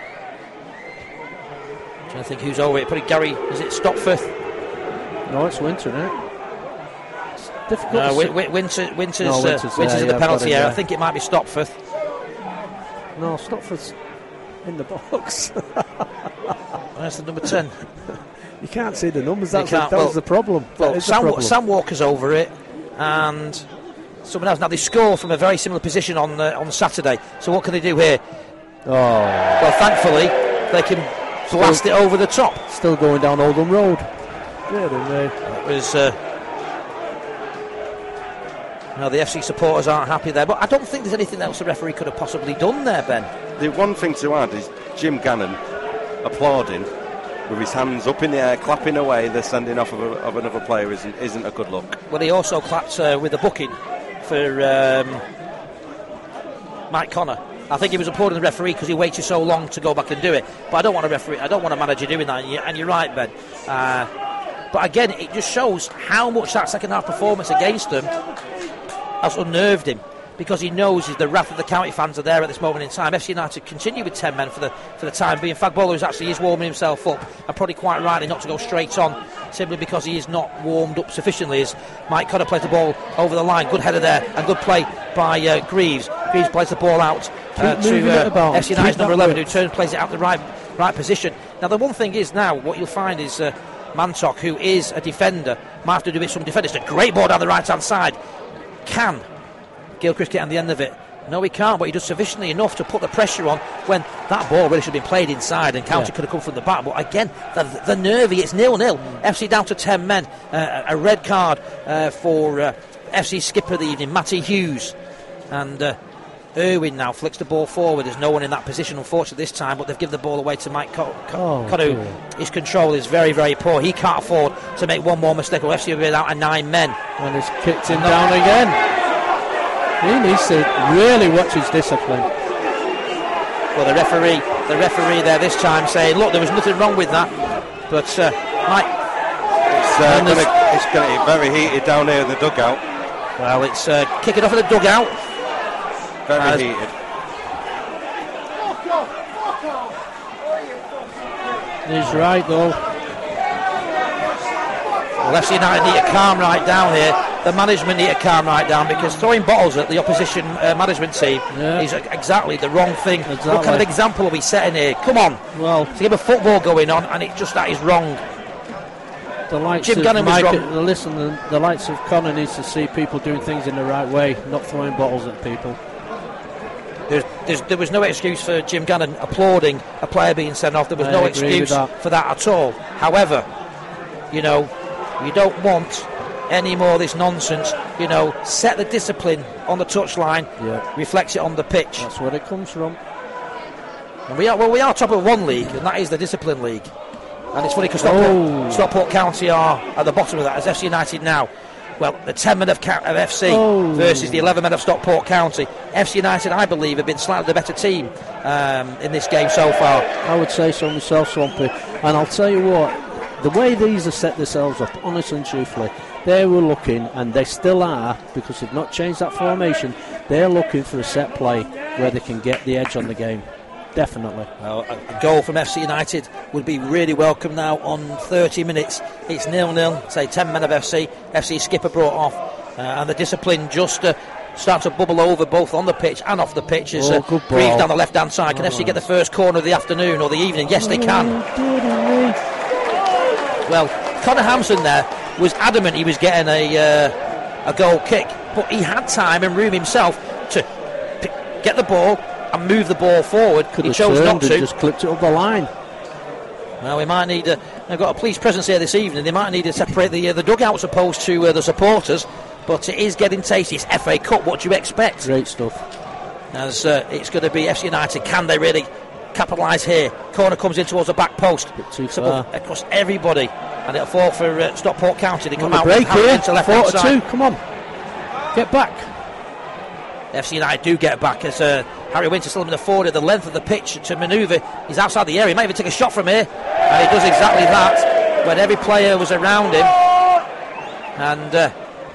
trying to think who's over it. Probably Gary. Is it Stopforth? No, it's Winter, isn't it? It's difficult. No, to Win- see. Win- Winter, Winter's, No, uh, Winter's Winter's there, in yeah, the I've penalty got him area. I there. think it might be Stopforth. No, Stopford's in the box. That's the number ten. You can't see the numbers. That's, the, can't. that Well- was the problem. Well, That is the Sam, problem. Sam Walker's over it, and someone else. Now they score from a very similar position on uh, on Saturday. So what can they do here? Oh, Well, thankfully they can blast it over the top. still going down Oldham Road. Dear me. It was. Uh, no, the F C supporters aren't happy there, but I don't think there's anything else the referee could have possibly done there, Ben. The one thing to add is Jim Gannon applauding with his hands up in the air, clapping away the sending off of, a, of another player isn't isn't a good look. Well, he also clapped uh, with the booking for um, Mike Connor. I think he was applauding the referee because he waited so long to go back and do it. But I don't want a referee. I don't want a manager doing that. And, you, and you're right, Ben. Uh, but again, it just shows how much that second half performance against them has unnerved him, because he knows the wrath of the county fans are there at this moment in time. F C United continue with ten men for the for the time being. Fagbola is actually is warming himself up, and probably quite rightly not to go straight on, simply because he is not warmed up sufficiently. As Mike Connor plays the ball over the line, good header there, and good play by uh, Greaves. Greaves plays the ball out uh, Keep moving to it about. uh, F C United's Keep number that eleven, way. who turns plays it out the right right position. Now the one thing is now what you'll find is uh, Mantok, who is a defender, might have to do with some defenders. It's a great ball down the right hand side. Can Gilchrist get on the end of it? No, he can't, but he does sufficiently enough to put the pressure on when that ball really should have been played inside, and County Yeah. could have come from the back. But again, the, the nervy, it's nil-nil. F C down to ten men. Uh, a red card uh, for uh, F C skipper of the evening, Matty Hughes. And uh, Irwin now flicks the ball forward. There's no one in that position, unfortunately, this time, but they've given the ball away to Mike Co- Co- Oh, Conu. dear. His control is very, very poor. He can't afford to make one more mistake, or F C will be out of nine men. And he's kicked him down again. He needs to really watch his discipline. Well, the referee, the referee there this time saying, "Look, there was nothing wrong with that." But uh, Mike, It's, uh, And gonna, there's- it's going to get very heated down here in the dugout. well, it's uh, kicking off in the dugout. Very As- heated. He's right though. Well, F C United need to calm right down here. The management need to calm right down, because throwing bottles at the opposition uh, management team Yeah. is exactly the wrong thing. What Exactly. kind of example are we setting here? Come on, Well, it's a game of football going on, and it just that is wrong. the likes Jim of Gannon was Mike, wrong. uh, listen, the, the likes of Connor needs to see people doing things in the right way, not throwing bottles at people. There's, there's, there was no excuse for Jim Gannon applauding a player being sent off. There was I no agree with excuse that. for that at all. However, you know, you don't want any more of this nonsense. You know, set the discipline on the touchline, Yeah. reflects it on the pitch. That's where it comes from. And we are well, we are top of one league, and that is the Discipline League. And it's funny because Stockport, Oh. Stockport County are at the bottom of that, as F C United now well, the ten men of, of F C oh. versus the eleven men of Stockport County. F C United, I believe, have been slightly the better team um, in this game so far. I would say so myself, Swampy. And I'll tell you what, the way these have set themselves up, honestly and truthfully, they were looking, and they still are, because they've not changed that formation, they're looking for a set play where they can get the edge on the game. Definitely. Well, a, a goal from F C United would be really welcome now on thirty minutes. It's nil nil, say ten men of F C. F C skipper brought off, uh, and the discipline just uh, starts to bubble over both on the pitch and off the pitch. As oh, uh, good Greaves ball. down the left hand side. Can oh, F C get the first corner of the afternoon or the evening? Yes, they can. Well, Connor Hampson there was adamant he was getting a uh, a goal kick, but he had time and room himself to p- get the ball and move the ball forward. Could he have chose not turned to. And just clipped it up the line. Well, we might need. A, they've got a police presence here this evening. They might need to separate the uh, the dugouts opposed to uh, the supporters. But it is getting tasty. It's F A Cup. What do you expect? Great stuff. As uh, it's going to be F C United. Can they really capitalise here? Corner comes in towards the back post. Bit too So far. across everybody, and it'll fall for uh, Stockport County. They come On out the break with Harry here. Winter left Four hand to side. two. Come on, get back. F C United do get back as uh, Harry Winter still in the forward at the length of the pitch to manoeuvre. He's outside the area. He might even take a shot from here, and he does exactly that when every player was around him. And uh,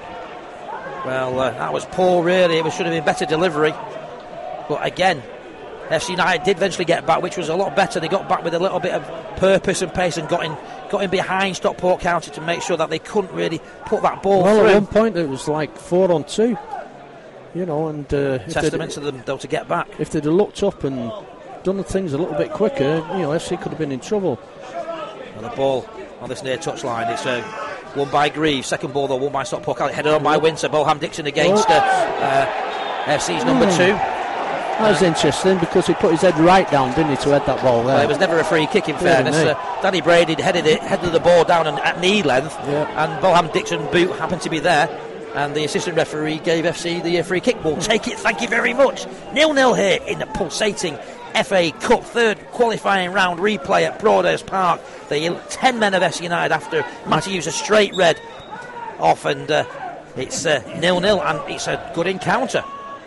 well, uh, that was poor. Really, it was, should have been better delivery. But again, F C United did eventually get back, which was a lot better. They got back with a little bit of purpose and pace and got in, got in behind Stockport County to make sure that they couldn't really put that ball Well, through. at one point it was like four on two. You know, and uh, if Testament they'd- to them, though, to get back. if they'd have looked up and done the things a little bit quicker, you know, F C could have been in trouble. And the ball on this near touch line, it's uh, won by Greaves. Second ball, though, won by Stockport County. Headed on by Winter. Boham Dixon against uh, uh, F C's number Mm. two. That was interesting because he put his head right down, didn't he, to head that ball there. Well, it was never a free kick, in Yeah, fairness. mate. Uh, Danny Brady headed it, headed the ball down and at knee length, Yeah. and Boham Dixon boot happened to be there. And the assistant referee gave F C the uh, free kick. We'll take it, thank you very much. nil nil here in the pulsating F A Cup third qualifying round replay at Broadhurst Park. The ten men of F C United after Matty used a straight red off, and uh, it's uh, nil nil, and it's a good encounter.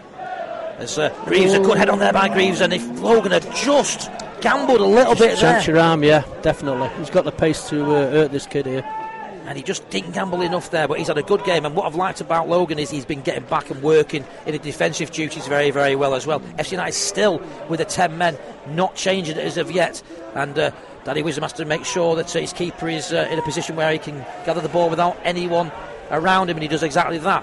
As uh, Greaves, a good head on there by Greaves, and if Logan had just gambled a little bit there. Chance your arm, yeah, definitely. He's got the pace to uh, hurt this kid here. And he just didn't gamble enough there, but he's had a good game. And what I've liked about Logan is he's been getting back and working in the defensive duties very, very well as well. F C United still with the ten men, not changing it as of yet. And uh, Danny Wisdom has to make sure that uh, his keeper is uh, in a position where he can gather the ball without anyone around him, and he does exactly that.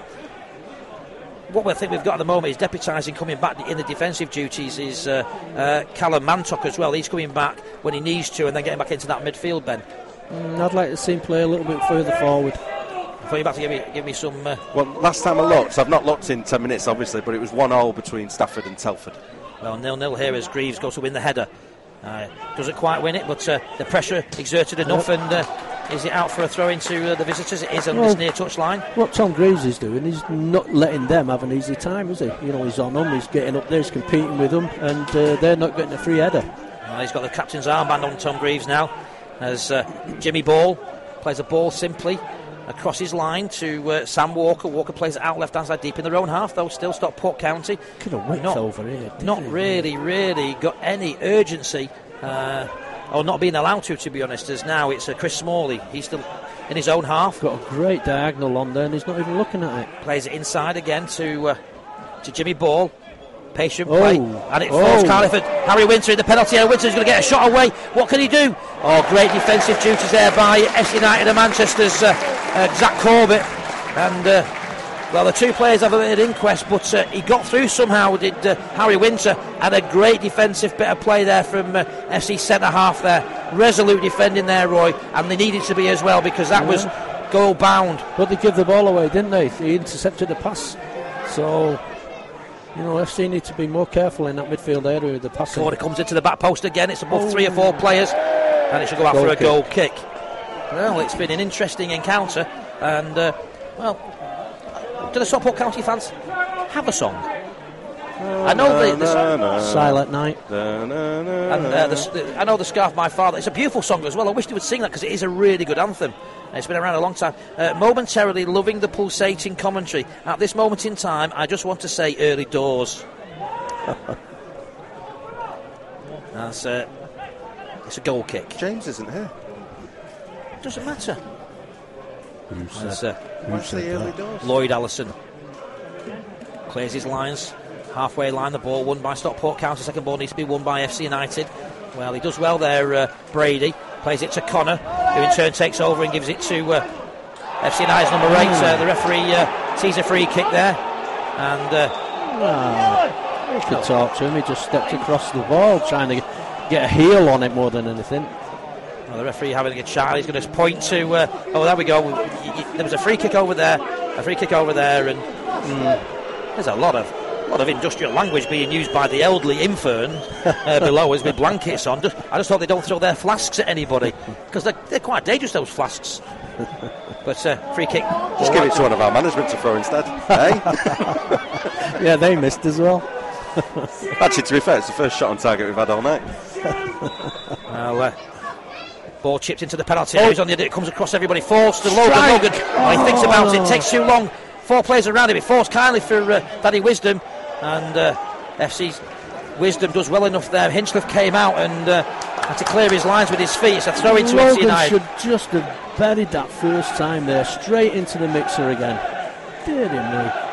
What we think we've got at the moment is deputising coming back in the defensive duties is uh, uh, Callum Mantock as well. He's coming back when he needs to and then getting back into that midfield, Ben. Mm, I'd like to see him play a little bit further forward. I thought you were about to give me, give me some... Uh, Well, last time I looked, I've not looked in ten minutes, obviously, but it was one all between Stafford and Telford. Well, nil nil here as Greaves goes to win the header. Uh, doesn't quite win it, but uh, the pressure exerted enough, and uh, is it out for a throw into uh, the visitors? It is on Well, this near touch line. What Tom Greaves is doing, he's not letting them have an easy time, is he? You know, he's on them, he's getting up there, he's competing with them, and uh, they're not getting a free header. Well, he's got the captain's armband on Tom Greaves now, as uh, Jimmy Ball plays a ball simply across his line to uh, Sam Walker. Walker plays it out left hand side deep in their own half, though still Stockport County. Could have whipped Not- over here. didn't Not he? really, really got any urgency, uh, or not being allowed to, to be honest, as now it's uh, Chris Smalley. He's still in his own half. Got a great diagonal on there, and he's not even looking at it. Plays it inside again to uh, to Jimmy Ball. Patient Oh. play, and it Oh. falls Carliford. Harry Winter in the penalty area. Winter's going to get a shot away. What can he do? Oh, great defensive duties there by F C United of Manchester's uh, uh, Zach Corbett. And, uh, well, the two players have a bit of inquest, but uh, he got through somehow, did uh, Harry Winter. And a great defensive bit of play there from uh, F C centre half there. Resolute defending there, Roy, and they needed to be as well, because that was goal bound. But they give the ball away, didn't they? They intercepted the pass. So, you know, F C need to be more careful in that midfield area with the passing. Corner comes into the back post again. It's above three or four players, and it should go out Goal for a kick. goal kick. Well, it's been an interesting encounter, and uh, well, do the Stockport County fans have a song? I know the, the Na, na, Silent Night. na, na, na, and uh, the, the, I know the Scarf My Father. It's a beautiful song as well. I wish they would sing that because it is a really good anthem. It's been around a long time. Uh, momentarily loving the pulsating commentary. At this moment in time, I just want to say early doors. That's uh, it's a goal kick. James isn't here. Doesn't matter. That's, uh, What's the early doors? Lloyd Allison clears his lines. Halfway line, the ball won by Stockport County. Second ball needs to be won by F C United. Well, he does well there, uh, Brady. Plays it to Connor, who in turn takes over and gives it to uh, F C United's number eight. Uh, the referee uh, sees a free kick there. And uh, Ah, you could talk to him. He just stepped across the ball, trying to get a heel on it more than anything. well, the referee having a chat. He's going to point to. Uh, oh, there we go. There was a free kick over there. A free kick over there, and mm, there's a lot of. A lot of industrial language being used by the elderly infern uh, below us with blankets on. Just, I just hope they don't throw their flasks at anybody because they're, they're quite dangerous, those flasks. But uh, free kick. Just give it to one of our management to throw instead. eh? Yeah, they missed as well. Actually, to be fair, it's the first shot on target we've had all night. Well, uh, ball chipped into the penalty area. He's on the it comes across everybody. Falls to Logan. Logan. Oh, he thinks about it. It takes too long. Four players around him. It falls kindly for uh, Daddy Wisdom. And uh, F C's Wisdom does well enough there. Hinchliffe came out and uh, had to clear his lines with his feet. It's a throw into F C United. Logan should just have buried that first time there, straight into the mixer again. Dear me.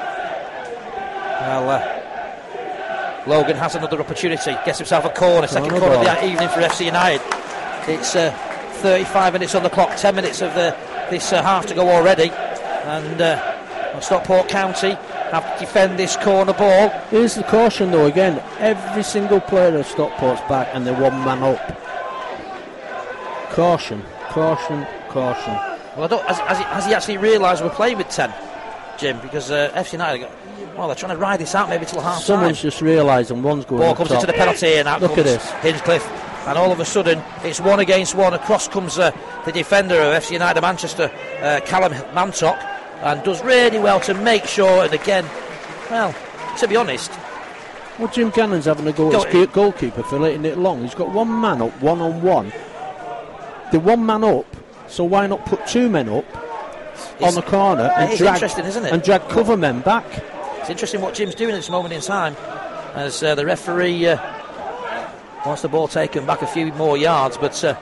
Well, uh, Logan has another opportunity. Gets himself a corner. Second Corner corner of ball. the evening for F C United. It's uh, thirty-five minutes on the clock. ten minutes of the, this uh, half to go already. And uh, Stockport County have to defend this corner ball. Here's the caution though again. Every single player of Stockport's back and they're one man up. Caution, caution, caution. Well, I don't, has, has, he, has he actually realised we're playing with ten, Jim? Because uh, F C United, got, well, they're trying to ride this out maybe till half Someone's time. just realised and one's going Ball up comes top. into the penalty area and out Look comes at this. Hinchcliffe. And all of a sudden, it's one against one. Across comes uh, the defender of F C United Manchester, uh, Callum Mantock, and does really well to make sure. And again, well, to be honest, Well, Jim Cannon's having a go Go- at his goalkeeper for letting it long. He's got one man up, one on one. The one man up, so why not put two men up It's- on the corner and it's drag interesting, isn't it? and drag cover men back? it's interesting what Jim's doing at this moment in time, as uh, the referee uh, wants the ball taken back a few more yards, but uh,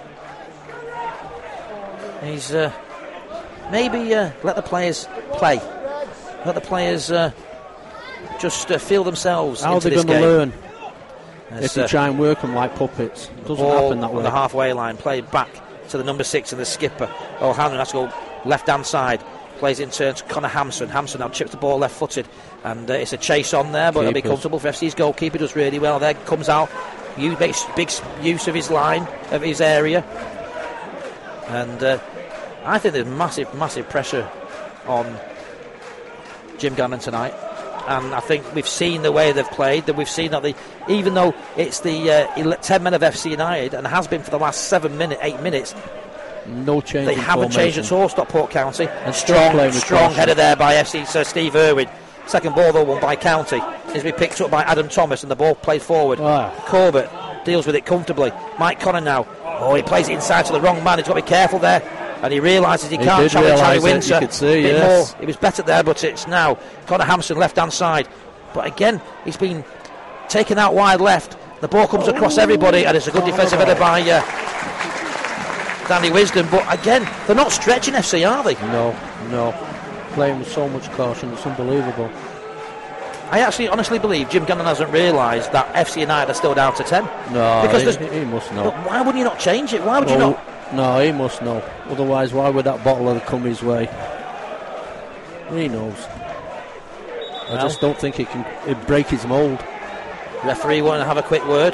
he's uh, maybe uh, let the players play, let the players uh, just uh, feel themselves How are into they this going to game. learn As, if you uh, try and work them like puppets? It doesn't ball happen that on way. the halfway line, played back to the number six and the skipper. O'Hanlon has to go left hand side. Plays in turn to Connor Hampson. Hampson now chips the ball left footed, and uh, it's a chase on there, but it'll be Keepers. comfortable for F C's goalkeeper. Does really well there. Comes out, you makes big use of his line, of his area, and uh, I think there's massive, massive pressure on Jim Gannon tonight. And I think we've seen the way they've played. That we've seen that they, even though it's the uh, ten men of F C United and has been for the last seven minutes, eight minutes, No change. they in haven't changed at formation. all. Stockport County And strong, playing with strong caution. header there by F C Sir Steve Irwin. Second ball though won by County. Needs to be picked up by Adam Thomas, and the ball played forward. Ah. Corbett deals with it comfortably. Mike Connor now. Oh, he plays it inside to the wrong man. He's got to be careful there. And he realises he, He can't did challenge Harry realise it, Winter. you could see, Bit yes. more. He was better there, but it's now Connor Hampson left hand side. But again, he's been taken out wide left. The ball comes across everybody, and it's a good defensive header by uh, Danny Wisdom. But again, they're not stretching F C, are they? No, no. Playing with so much caution, it's unbelievable. I actually honestly believe Jim Gannon hasn't realised that F C United are still down to ten. No, Because he, there's- he must know. Look, why wouldn't you not change it? Why would you Oh, not? no, he must know. Otherwise, why would that bottle have come his way? He knows. I Well. just don't think it can it break his mould. Referee want to have a quick word.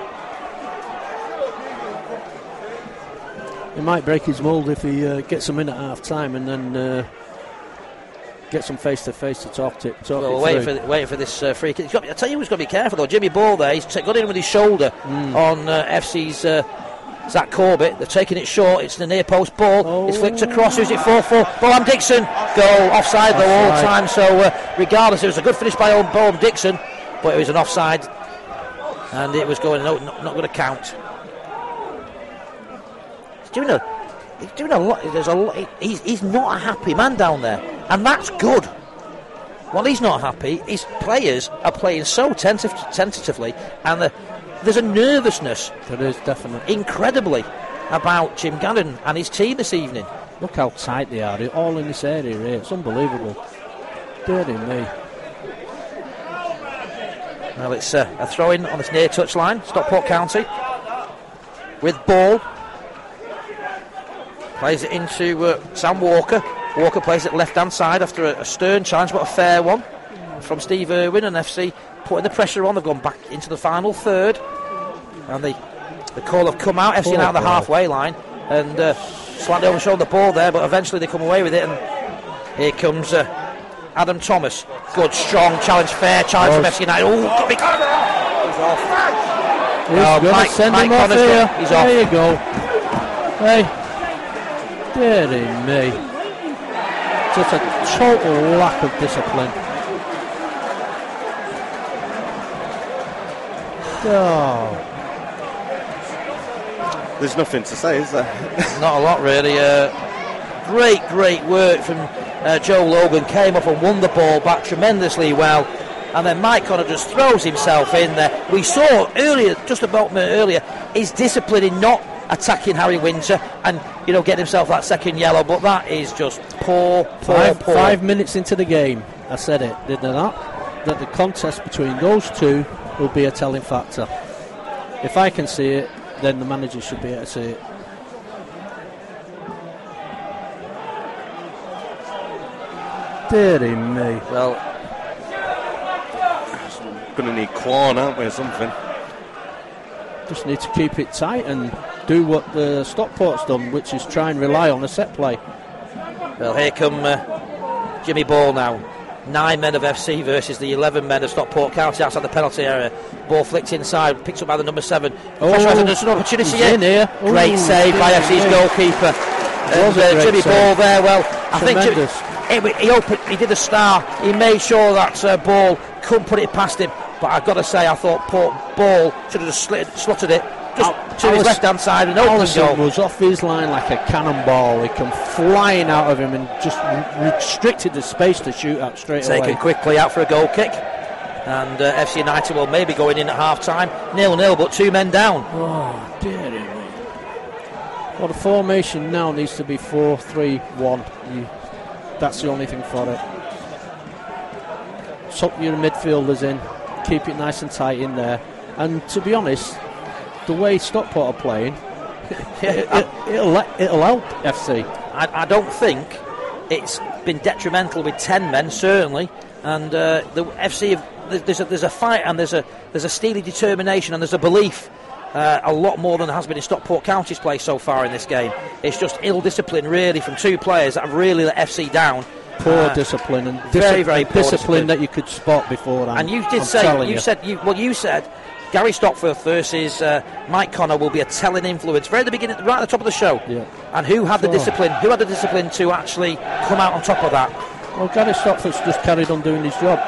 It might break his mould if he uh, gets them in at half time and then uh, gets them face to face to talk to talk Well, it we're waiting through. for, waiting for this uh, free kick. He's got, I tell you who's got to be careful though. Jimmy Ball there. He's t- got in with his shoulder Mm. on uh, F C's uh, Zach Corbett. They're taking it short. It's the near post ball. Oh. It's flicked across. Who's it for? For Boam Dixon. Goal offside though all the Offside. time. So uh, regardless, it was a good finish by Boam Dixon. but it was an offside, and it was going no, not, not going to count. He's doing a, he's doing a lot. There's a lot. He's he's not a happy man down there, and that's good. While he's not happy, his players are playing so tentative, tentatively, and the, there's a nervousness. There is definitely incredibly about Jim Gannon and his team this evening. Look how tight they are, all in this area here. It's unbelievable. Dirty me. Well, it's uh, a throw-in on this near touch line, Stockport County, with ball. Plays it into uh, Sam Walker. Walker plays it left-hand side after a, a stern challenge, but a fair one from Steve Irwin, and F C putting the pressure on. They've gone back into the final third, and the the call have come out. F C out on the halfway line, and uh, slightly overshot the ball there, but eventually they come away with it. And here comes uh, Adam Thomas. Good, strong challenge, fair challenge from F C United. Oh, got me. He's off. He's oh, going Mike, to send Mike him off Connor's here. got, he's there off. you go. Hey, dearie me. Just a total lack of discipline. Oh. There's nothing to say, is there? Not a lot, really. Uh, great, great work from uh, Joe Logan. Came up and won the ball back tremendously well. And then Mike Connor just throws himself in there. We saw earlier, just about a minute earlier, his discipline in not attacking Harry Winter and, you know, getting himself that second yellow. But that is just poor, poor, five, poor. Five minutes into the game, I said it, did I not? That the contest between those two will be a telling factor. If I can see it, then the manager should be able to see it. Deary me. Well, going to need Quan, aren't we, or something? Just need to keep it tight and do what the Stockport's done, which is try and rely on a set play. well, here come uh, Jimmy Ball now. Nine men of F C versus the eleven men of Stockport County outside the penalty area. Ball flicked inside, picked up by the number seven. Oh, there's an opportunity he's here. in here. Great Ooh, save by F C's yeah. goalkeeper. And Was a uh, great Jimmy save. Ball there. Well, I Tremendous. think Jimmy, he, he opened, he did a star. He made sure that uh, Ball couldn't put it past him. But I've got to say, I thought Port Ball should have just slid, slotted it just Al- to his Alice- left hand side and open Allison goal. was off his line like a cannonball. He came flying out of him and just re- restricted the space to shoot at straight Taken away. quickly out for a goal kick. And uh, F C United will maybe going in at half time. nil nil, but two men down. Oh, dear me. Well, the formation now needs to be four three one. You, that's the only thing for it. Tuck your midfielders in, keep it nice and tight in there. And to be honest, the way Stockport are playing, it, it, it'll, it'll help F C. I, I don't think it's been detrimental with ten men, certainly. And uh, the F C, have, there's, a, there's a fight and there's a there's a steely determination and there's a belief. Uh, a lot more than has been in Stockport County's play so far in this game. It's just ill discipline, really, from two players that have really let F C down. Poor Uh, discipline and very, disci- very and poor discipline discipline. that you could spot beforehand. And you did I'm say, telling you, you. said, you, well, you said Gary Stockforth versus uh, Mike Connor will be a telling influence. Right at the beginning, right at the top of the show. Yeah. And who had the Sure. discipline? Who had the discipline to actually come out on top of that? Well, Gary Stockford's just carried on doing his job.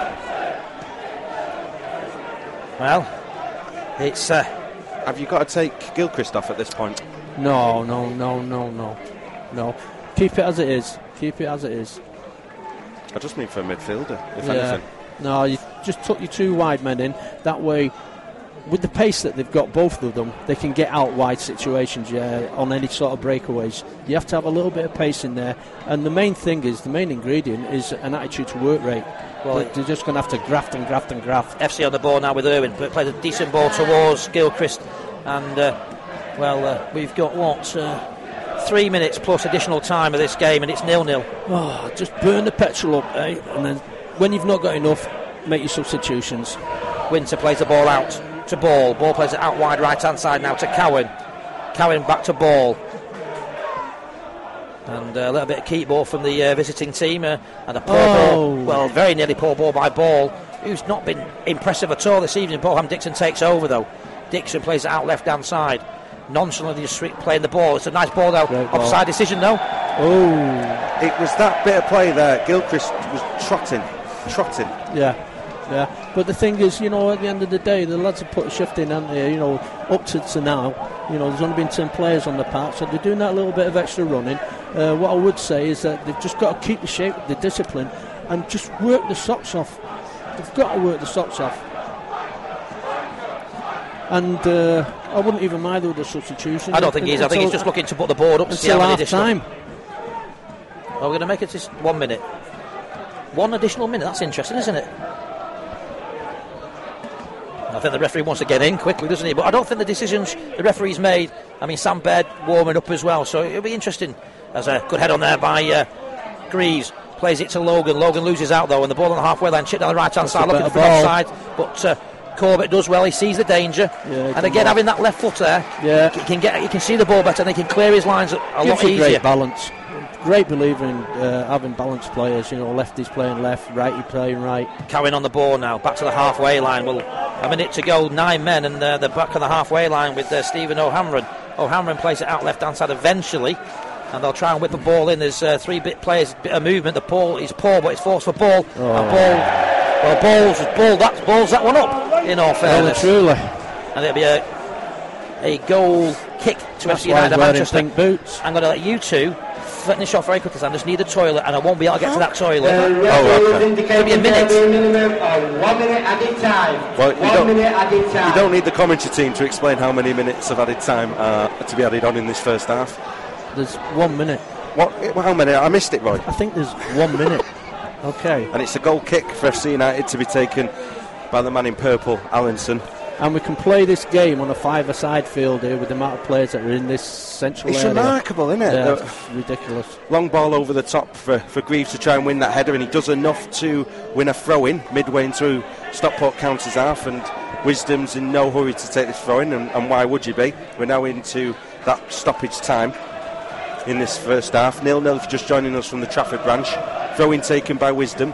Well, it's. Uh, Have you got to take Gilchrist off at this point? No, no, no, no, no, no. Keep it as it is. Keep it as it is. I just mean for a midfielder, if Yeah. anything. No, you just took your two wide men in. That way, with the pace that they've got, both of them, they can get out wide situations, yeah, on any sort of breakaways. You have to have a little bit of pace in there. And the main thing is, the main ingredient is an attitude to work rate. Well, They're, they're just going to have to graft and graft and graft. F C on the ball now with Irwin, but plays a decent ball towards Gilchrist. And, uh, well, uh, we've got what? Uh, three minutes plus additional time of this game, and it's nil nil. Oh, just burn the petrol up, eh? And then when you've not got enough, make your substitutions. Winter plays the ball out to Ball. Ball plays it out wide right hand side now to Cowan. Cowan back to Ball. And uh, a little bit of keep ball from the uh, visiting team. Uh, and a poor Oh. ball. Well, very nearly poor ball by Ball, who's not been impressive at all this evening. Bolham Dixon takes over, though. Dixon plays it out left hand side. Nonchalantly just playing the ball. It's a nice ball, though. Great ball. Offside decision, though. Oh, It was that bit of play there. Gilchrist was trotting, trotting. yeah. Yeah, but the thing is, you know, at the end of the day, the lads have put a shift in, haven't they? You know, up to, to now, you know, there's only been ten players on the park, so they're doing that little bit of extra running. Uh, what I would say is that they've just got to keep the shape, the discipline, and just work the socks off. They've got to work the socks off. And uh, I wouldn't even mind with the substitution. I don't think he is. I think he's just looking to put the board up to see how many additional. Time. Oh, we're going to make it just one minute. One additional minute. That's interesting, isn't it? I think the referee wants to get in quickly, doesn't he? But I don't think the decisions the referee's made. I mean, Sam Baird warming up as well, so it'll be interesting. There's a good head on there by uh, Greaves. Plays it to Logan. Logan loses out though, and the ball on the halfway line, chip down the right hand side, looking for offside. But uh, Corbett does well. He sees the danger, yeah, and again, having that left foot there, yeah, he can get, he can see the ball better, and he can clear his lines a, a lot easier. Great balance. Great believer in uh, having balanced players. You know, lefty's playing left, righty playing right. Cowan on the ball now, back to the halfway line. Well, a minute to go, nine men, and uh, they're back on the halfway line with uh, Stephen O'Hanlon. O'Hanlon plays it out left hand side eventually, and they'll try and whip a ball in. There's uh, three bit players, bit of movement. The ball is poor, but it's forced for ball. Oh. And ball, well, balls, ball that balls that one up. In all fairness, well, truly, and it'll be a a goal kick to F C United Manchester. Pink boots. I'm going to let you two finish off very quickly. I just need a toilet, and I won't be able to get to that toilet. Uh, oh, okay. It'll be a minute. Minimum of one minute added time. Well, you one don't, minute added time. You don't need the commentary team to explain how many minutes of added time are to be added on in this first half. There's one minute. What? How many? I missed it, Roy. I think there's one minute. Okay. And it's a goal kick for F C United to be taken by the man in purple, Allinson. And we can play this game on a five-a-side field here with the amount of players that are in this central it's area. It's remarkable, isn't it? Yeah, it's ridiculous. Long ball over the top for, for Greaves to try and win that header, and he does enough to win a throw-in midway into Stockport County's half, and Wisdom's in no hurry to take this throw-in, and, and why would you be? We're now into that stoppage time in this first half. nil-nil if you're just joining us from the Trafford branch. Throw-in taken by Wisdom.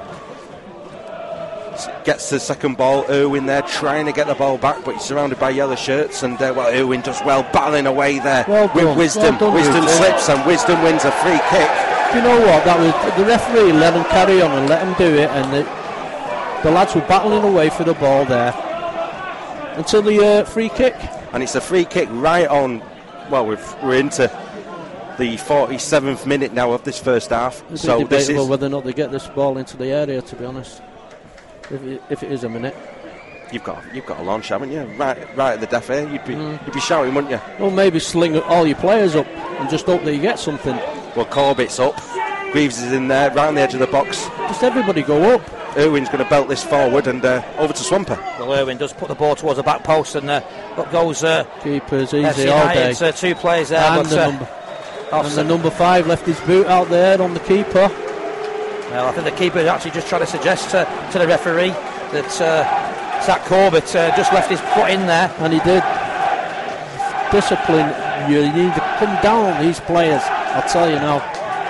Gets the second ball, Irwin there trying to get the ball back, but he's surrounded by yellow shirts, and uh, well, Irwin does well battling away there well with done. Wisdom. Well done, Wisdom dude. slips and Wisdom wins a free kick. You know what? That was the referee let him carry on and let him do it, and the, the lads were battling away for the ball there until the uh, free kick. And it's a free kick right on. Well, we've, we're into the forty-seventh minute now of this first half. It's so debatable this is whether or not they get this ball into the area, to be honest. If it, if it is a minute, you've got you've got a launch, haven't you? Right, right at the deaf ear. You'd be mm. you'd be shouting, wouldn't you? Well, maybe sling all your players up and just hope that you get something. Well, Corbett's up. Greaves is in there, right on the edge of the box. Just everybody go up. Irwin's going to belt this forward and uh, over to Swamper. Well, Irwin does put the ball towards the back post, and uh, what goes uh, keepers easy all day. It's uh, two players there, and, but, the uh, number, and the number five left his boot out there on the keeper. Well, I think the keeper is actually just trying to suggest to, to the referee that uh, Zach Corbett uh, just left his foot in there, and he did. Discipline, you need to come down on these players, I'll tell you now.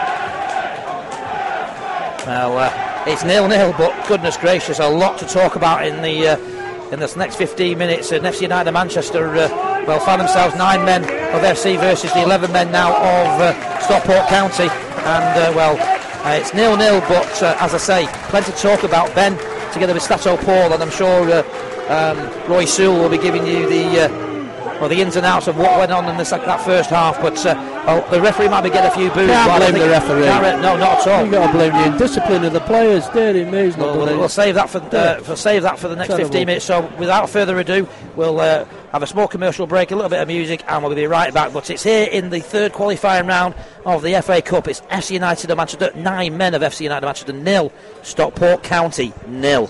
Well, uh, it's nil-nil, but goodness gracious, a lot to talk about in the uh, in this next fifteen minutes. And F C United Manchester uh, well find themselves nine men of F C versus the eleven men now of uh, Stockport County, and uh, well uh, it's nil-nil, but uh, as I say, plenty to talk about. Ben together with Stato Paul, and I'm sure uh, um, Roy Sewell will be giving you the uh, well the ins and outs of what went on in this, like, that first half. But uh, well, the referee might be getting a few boos. Can't blame the referee. Re- no, not at all. You got to blame the indiscipline of the players. Dear me, he's not We'll, we'll, we'll save that for uh, for save that for the next Terrible. fifteen minutes. So without further ado, we'll uh, have a small commercial break, a little bit of music, and we'll be right back. But it's here in the third qualifying round of the F A Cup. It's F C United of Manchester, nine men of F C United of Manchester, nil. Stockport County, nil.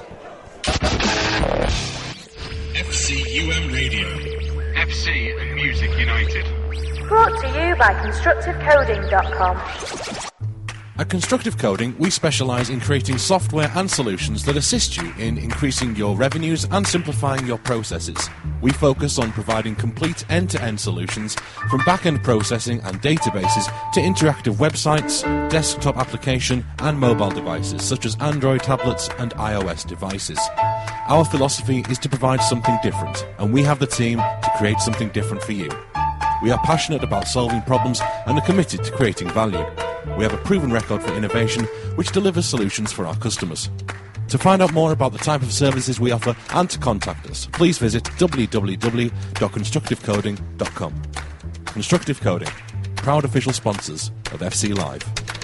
F C U M Radio. F C and Music United. Brought to you by constructive coding dot com. At Constructive Coding, we specialise in creating software and solutions that assist you in increasing your revenues and simplifying your processes. We focus on providing complete end-to-end solutions from back-end processing and databases to interactive websites, desktop application and mobile devices such as Android tablets and iOS devices. Our philosophy is to provide something different, and we have the team to create something different for you. We are passionate about solving problems and are committed to creating value. We have a proven record for innovation which delivers solutions for our customers. To find out more about the type of services we offer and to contact us, please visit w w w dot constructive coding dot com. Constructive Coding, proud official sponsors of F C Live.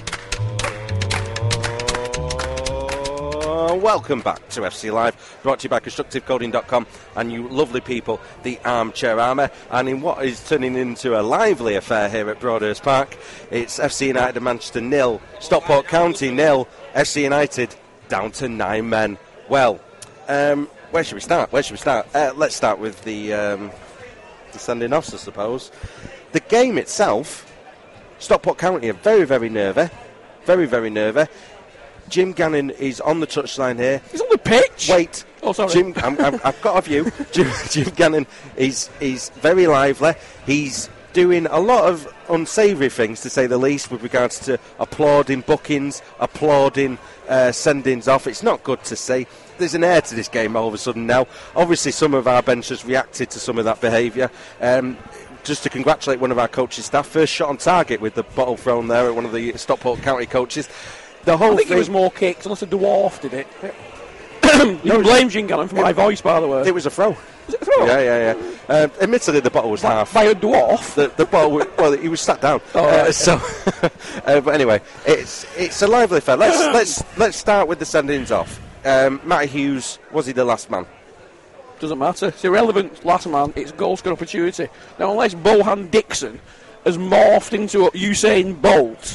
Uh, welcome back to F C Live, brought to you by constructive coding dot com and you lovely people, the Armchair Armour. And in what is turning into a lively affair here at Broadhurst Park, it's F C United and Manchester nil, Stockport County nil, F C United down to nine men. Well, um, where should we start? Where should we start? Uh, let's start with the, um, the sending offs, I suppose. The game itself, Stockport County are very, very nervy. Very, very nervy. Jim Gannon is on the touchline here. He's on the pitch. Wait. Oh, sorry. Jim, I'm, I'm, I've got a view. Jim, Jim Gannon is, is very lively. He's doing a lot of unsavoury things, to say the least, with regards to applauding bookings, applauding uh, sendings off. It's not good to see. There's an air to this game all of a sudden now. Obviously, some of our bench has reacted to some of that behaviour. Um, just to congratulate one of our coaching staff, first shot on target with the bottle thrown there at one of the Stockport County coaches. The whole I think thing, it was more kicks, unless a dwarf did it. You can blame Jim Gannon for my voice, by the way. It was a throw. Was it a throw? Yeah, yeah, yeah. Uh, admittedly, the bottle was by, half. By a dwarf? The, the bottle, was, well, he was sat down. Oh, uh, right. So, uh, but anyway, it's it's a lively affair. Let's let's let's start with the sendings off. Um, Matty Hughes, was he the last man? Doesn't matter. It's irrelevant, last man. It's goal score opportunity. Now, unless Bohan Dixon has morphed into a Usain Bolt.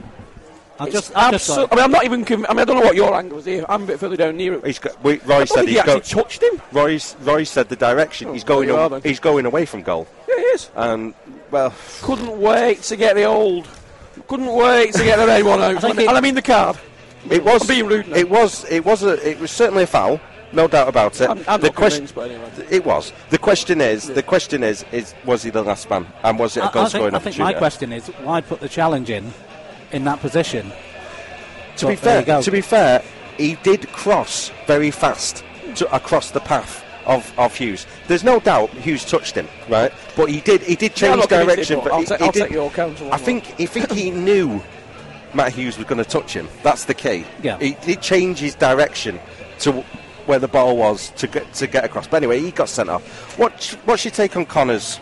I It's just, I just abso- thought- I mean, I'm not even. Conv- I mean, I don't know what your angle was here. I'm a bit further down near it. He's got, we, Roy I don't said think he's he actually go, touched him. Roy, Roy said the direction. Oh, he's going. there you a- are then. he's going away from goal. Yeah, he is. And well, Couldn't wait to get the old. Couldn't wait to get the red one out. I think and, it- and I mean the card. it was. I'm being rude now. It was. It was. A, it was certainly a foul. No doubt about it. I'm, I'm the not question. convinced, but anyway. It was. The question is. The question is. Is was he the last man? And was it a I, goal I, think, scoring I think opportunity? my question is, why put the challenge in in that position? To But be there you fair, go. to be fair, he did cross very fast to, across the path of, of Hughes. There's no doubt Hughes touched him, right? But he did he did Yeah, I'm change not convinced direction. it, but But I'll, he, ta- he I'll did, take your counsel on I that. think I think he knew Matt Hughes was going to touch him. That's the key. Yeah. He did change his direction to where the ball was to get to get across. But anyway, he got sent off. What what's your take on Connors?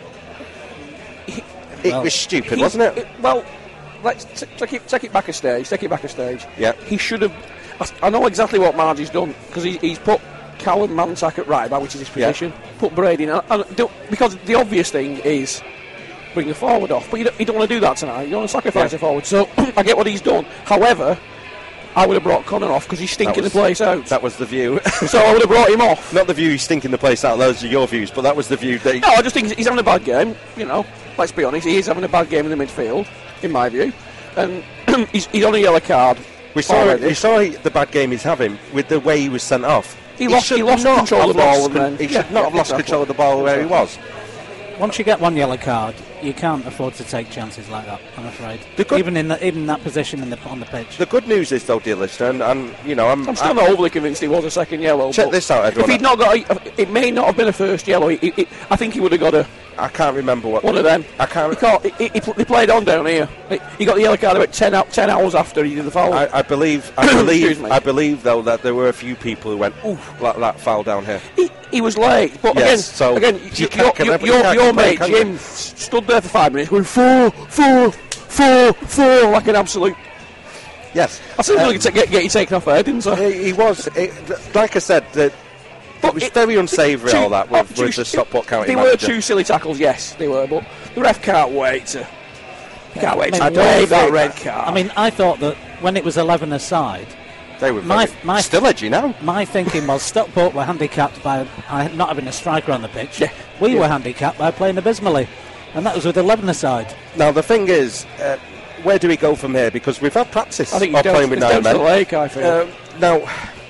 It Well, was stupid, He- wasn't it? Well, let's t- take it take it back a stage. Take it back a stage. Yeah. He should have. I, I know exactly what Margie's done because he, he's put Callum Mantak at right back, which is his Yeah. position. Put Brady in, and, and do, because the obvious thing is bring the forward off, but you don't, you don't want to do that tonight. You don't want to sacrifice Yeah. the forward. So I get what he's done. However, I would have brought Connor off because he's stinking was- the place out. That was the view. So I would have brought him off. Not the view he's stinking the place out. Those are your views, but that was the view that. He, No, I just think he's having a bad game. You know, let's be honest, he is having a bad game in the midfield, in my view, and he's, he's on a yellow card. We saw already. we saw the bad game he's having with the way he was sent off. He lost- should he lost not control of have the ball lost and con- then- He yeah, should not yeah, have lost exactly. control of the ball where he was. Once you get one yellow card, you can't afford to take chances like that, I'm afraid. The good- even in the, even that position in the, on the pitch. The good news is, though, dear listener, and, and you know, I'm, I'm still I'm- not overly convinced he was a second yellow. Check but this out, everyone. If he'd not got, a, it may not have been a first yellow. He, he, I think he would have got a I can't remember what one of them. I can't. He, caught, he, he, he played on down here. He, he got the yellow card about ten, out, ten hours after he did the foul. I, I believe. I Excuse believe. me. I believe though that there were a few people who went, "Ooh, that, that foul down here." he, he was late, but Yes, again, so again, you your, can't- your, you your, can't your complain, mate can you? Jim s- stood there for five minutes going four, four, four, four, like an absolute. Yes, I still Um, um, get, get you taken off there, didn't I? he, he was. It, like I said, that But it was it- very unsavoury. Two- all that oh, with, two- with the Stockport County They manager. were two silly tackles, yes, they were, but the ref can't wait to. Can't wait to I don't wave that think- red card. I mean, I thought that when it was eleven aside, They were My- very, my- still edgy now. my thinking was Stockport were handicapped by uh, not having a striker on the pitch. Yeah. We Yeah. were handicapped by playing abysmally, and that was with eleven aside. Now the thing is, uh, where do we go from here? Because we've had practice I think of it's down, playing with it's nine down to the men. lake, I feel. Um, now,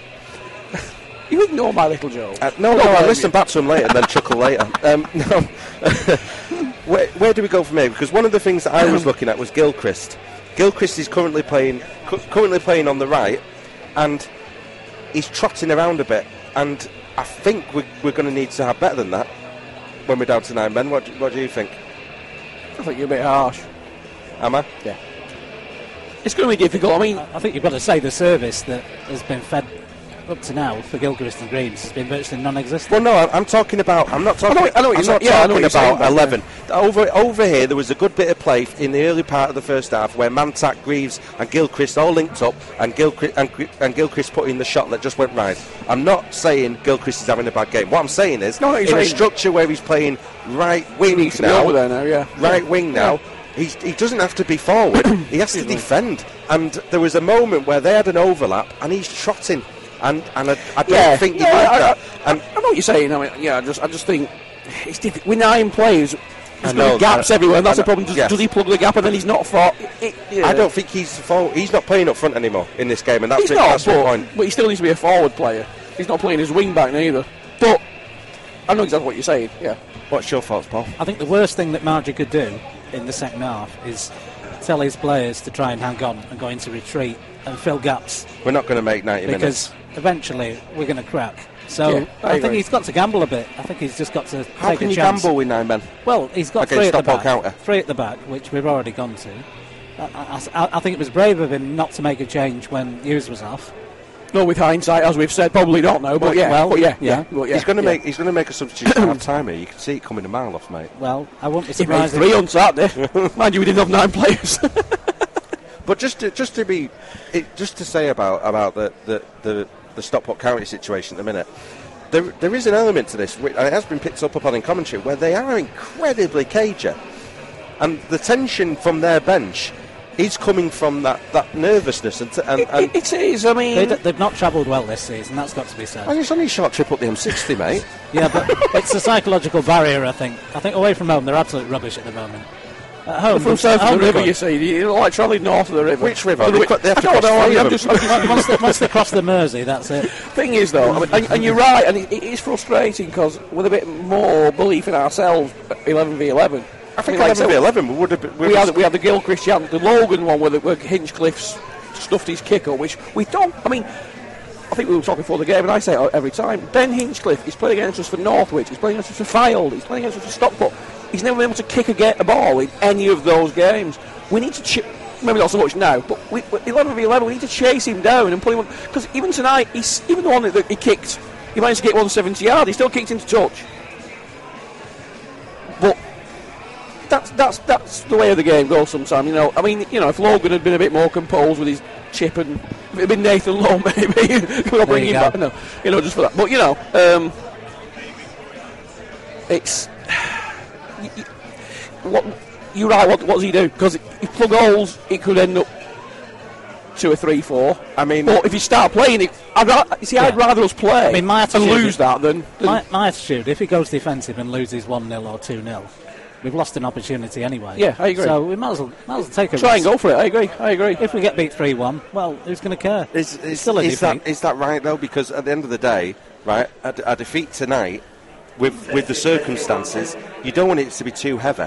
you ignore my little joke. uh, no, no, Don't I'll blame listen you. back to them later and then chuckle later. Um, no. where, where do we go from here? Because one of the things that I was looking at was Gilchrist. Gilchrist is currently playing, cu- currently playing on the right, and he's trotting around a bit. And I think we're, we're going to need to have better than that when we're down to nine men. What, do- what do you think? I think you're a bit harsh. Am I? It's going to be difficult. I mean, I think you've got to say the service that has been fed up to now for Gilchrist and Greaves has been virtually non-existent. Well, no, I'm, I'm talking about. I'm not talking. I know, I know what I'm you're not saying. Yeah, I know talking what you're saying, about but- eleven. Over over here, there was a good bit of play in the early part of the first half where Mantak, Greaves, and Gilchrist all linked up, and Gilchrist and, Gr- and Gilchrist put in the shot that just went right. I'm not saying Gilchrist is having a bad game. What I'm saying is, No, he's in a saying- structure where he's playing right wing needs to be now, over there now, yeah. right wing now. He's, he doesn't have to be forward. He has to defend. And there was a moment where they had an overlap, and he's trotting. And and I, I don't Yeah, think he yeah, liked I, that. I, And I know what you're saying. I mean, yeah, I just, I just think it's difficult. With nine players, I there's know, no gaps I- everywhere, and that's I the problem. Does, know, yeah. does he plug the gap and then he's not for? It, yeah. I don't think he's forward. He's not playing up front anymore in this game, and that's He's it, not, that's the but, point. but he still needs to be a forward player. He's not playing as wing back neither. But I know exactly what you're saying. Yeah. What's your thoughts, Paul? I think the worst thing that Margie could do in the second half is tell his players to try and hang on and go into retreat and fill gaps, We're not going to make ninety because minutes. eventually we're going to crack. So Yeah, I I, think agree. he's got to gamble a bit. I think he's just got to How take can a you chance. gamble with nine men? Well, he's got Okay, three at the stop or back. counter. Three at the back, which we've already gone to. I, I, I think it was brave of him not to make a change when Hughes was off. No, with hindsight, as we've said, probably not now. But Well, yeah, well, but yeah, yeah. yeah. But yeah he's going to yeah. make. He's going to make a substitution half time here. You can see it coming a mile off, mate. Well, I wouldn't be He made surprised. three if, on Saturday. Mind you, we didn't have nine players. But just to, just to be, it, just to say about about the the the, the Stockport County situation at the minute. There, there is an element to this, which, and it has been picked up upon in commentary, where they are incredibly cagey, and the tension from their bench is coming from that, that nervousness. And, t- and, and, it, it is. I mean, they, d- they've not travelled well this season. That's got to be said. and it's only a short trip up the M sixty, mate. Yeah, but it's a psychological barrier. I think. I think away from home they're absolute rubbish at the moment. At home, from at south home of the they're river, good. you see. You know, like travelling north of the river. Which river? The They wi- cut- they have I to don't cross know. three I'm of just, them. I'm just, once, they, once they cross the Mersey, that's it. thing is, though, I mean, and, and you're right, and it, it is frustrating because with a bit more belief in ourselves, eleven v eleven. I think like eleven v eleven we would have been. We had we had the Gilchrist chance, the Logan one where, the, where Hinchcliffe's stuffed his kick up, which we don't. I mean, I think we were talking before the game, and I say it every time. Ben Hinchcliffe is playing against us for Northwich. He's playing against us for Fylde. He's playing against us for Stockport. He's never been able to kick a, get a ball in any of those games. We need to. Ch- maybe not so much now, but we, eleven v eleven. We need to chase him down and put him on, because even tonight, he's even the one that he kicked. He managed to get one seventy yards. He still kicked into touch. But that's that's that's the way of the game goes sometimes, you know. I mean, you know, if Logan had been a bit more composed with his chip, and if it had been Nathan Lowe, maybe we'll bring him go. back. No, you know, just for that. But you know, um, it's y- y- what you're right. What, what does he do? Because if plug holes, it could end up two or three, four. I mean, but if you start playing it, I'd ra- see, I'd Yeah. rather us play I mean, my and attitude lose is- that than. than My, my attitude: if he goes defensive and loses one nil or two nil, we've lost an opportunity anyway. Yeah, I agree. So we might as well, might as well take a try and risk. go for it. I agree. I agree. If we get beat three one, well, who's going to care? Is, It's is, still a is defeat. that is that right though? Because at the end of the day, right, a, a defeat tonight, with with the circumstances, you don't want it to be too heavy.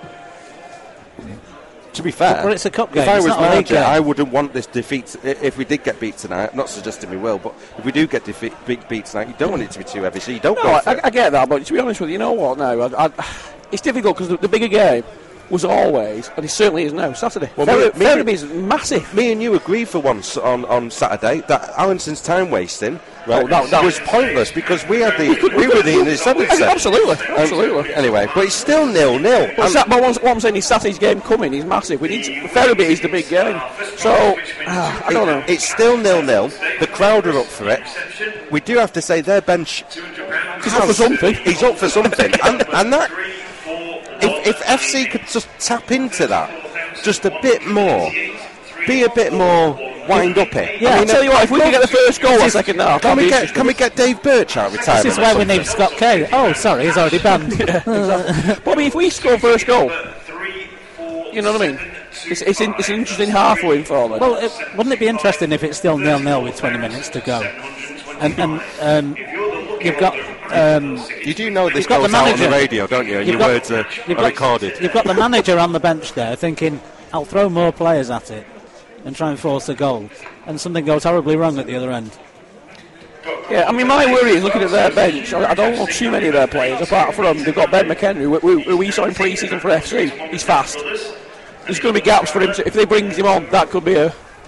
To be fair, Well, it's a cup game, If I it's was not a league manager, game. I wouldn't want this defeat. i- If we did get beat tonight, I'm not suggesting we will, but if we do get defeat, beat, beat tonight, you don't want it to be too heavy, so you don't No, go for I, it. I get that, but to be honest with you, you know what? Now, I, I, it's difficult because the, the bigger game was always, and it certainly is now, Saturday. Well, Well, me- me- Ferriby is massive. Me and you agreed for once on, on Saturday that Allinson's time wasting right, Oh, that- that- was pointless because we had the we were the in the seventh set. Absolutely, Um, absolutely. Anyway, but it's still nil nil. But, Sat- but what I'm saying is Saturday's game coming is massive. We need to, Ferriby is the big game. So, uh, I don't know. It's still nil nil. The crowd are up for it. We do have to say their bench. He's up for something. He's up for something, and, and that. If, if F C could just tap into that just a bit more, be a bit more wind up it. Yeah, I'll tell you what, if we can get the first goal in second half, can that'd we be get interesting. can we get Dave Birch out of retirement? This is or where we something? need Scott Kay. Oh, sorry, he's already banned. But I mean, if we score first goal, you know what I mean? It's, it's, in, it's an interesting half we're in for them. Well, it, wouldn't it be interesting if it's still nil nil with twenty minutes to go, and and um, you've got. Um, You do know this You've got goes the out on the manager. radio, don't you? And You've your got- words are, you've are got- recorded. You've got the manager on the bench there thinking, I'll throw more players at it and try and force a goal, and something goes horribly wrong at the other end. Yeah, I mean, my worry is looking at their bench. I, I don't want too many of their players, apart from they've got Ben McHenry, who, who, who we saw in pre-season for F C. He's fast. There's going to be gaps for him. To, if they bring him on, that could be a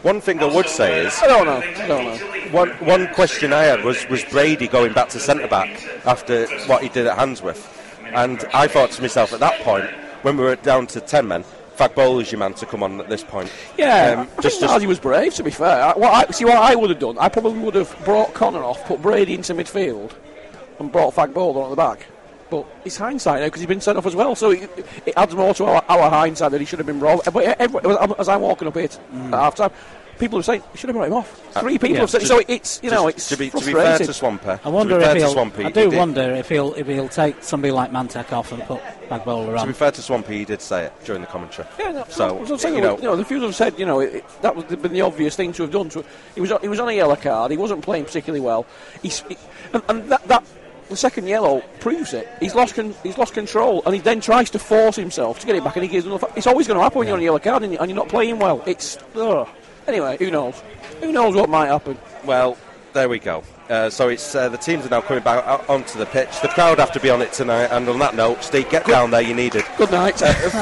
One thing I would say is... I don't know. I don't know. One, one question I had was, was Brady going back to centre-back after what he did at Handsworth. And I thought to myself at that point, when we were down to ten men, Fagbola's your man to come on at this point. Yeah, um, I just, think just he was brave, to be fair. I, what I, see, what I would have done, I probably would have brought Connor off, put Brady into midfield, and brought Fagbola on the back. But it's hindsight now because he's been sent off as well, so it, it adds more to our, our hindsight that he should have been brought. But every, as I'm walking up here mm. at half time, people are saying he should have brought him off. Three people yeah, have said so. It's you know it's to be, to be fair to Swampy. I wonder if he'll. Swampy, I do he wonder if he'll if he'll take somebody like Mantek off and put Fagbola on. To be fair to Swampy, he did say it during the commentary. Yeah, no, so so, saying, you know, you know, the few have said you know it, it, that would have been the obvious thing to have done. So he was he was on a yellow card. He wasn't playing particularly well. He's he, and, and that. that The second yellow proves it. He's lost con- he's lost control, and he then tries to force himself to get it back, and he gives another. It's always going to happen when yeah. you're on a yellow card and, you, and you're not playing well. It's ugh. Anyway, who knows? Who knows what might happen? Well, there we go. Uh, so it's uh, the teams are now coming back out onto the pitch. The crowd have to be on it tonight. And on that note, Steve, get Good. down there. You need it. Good night.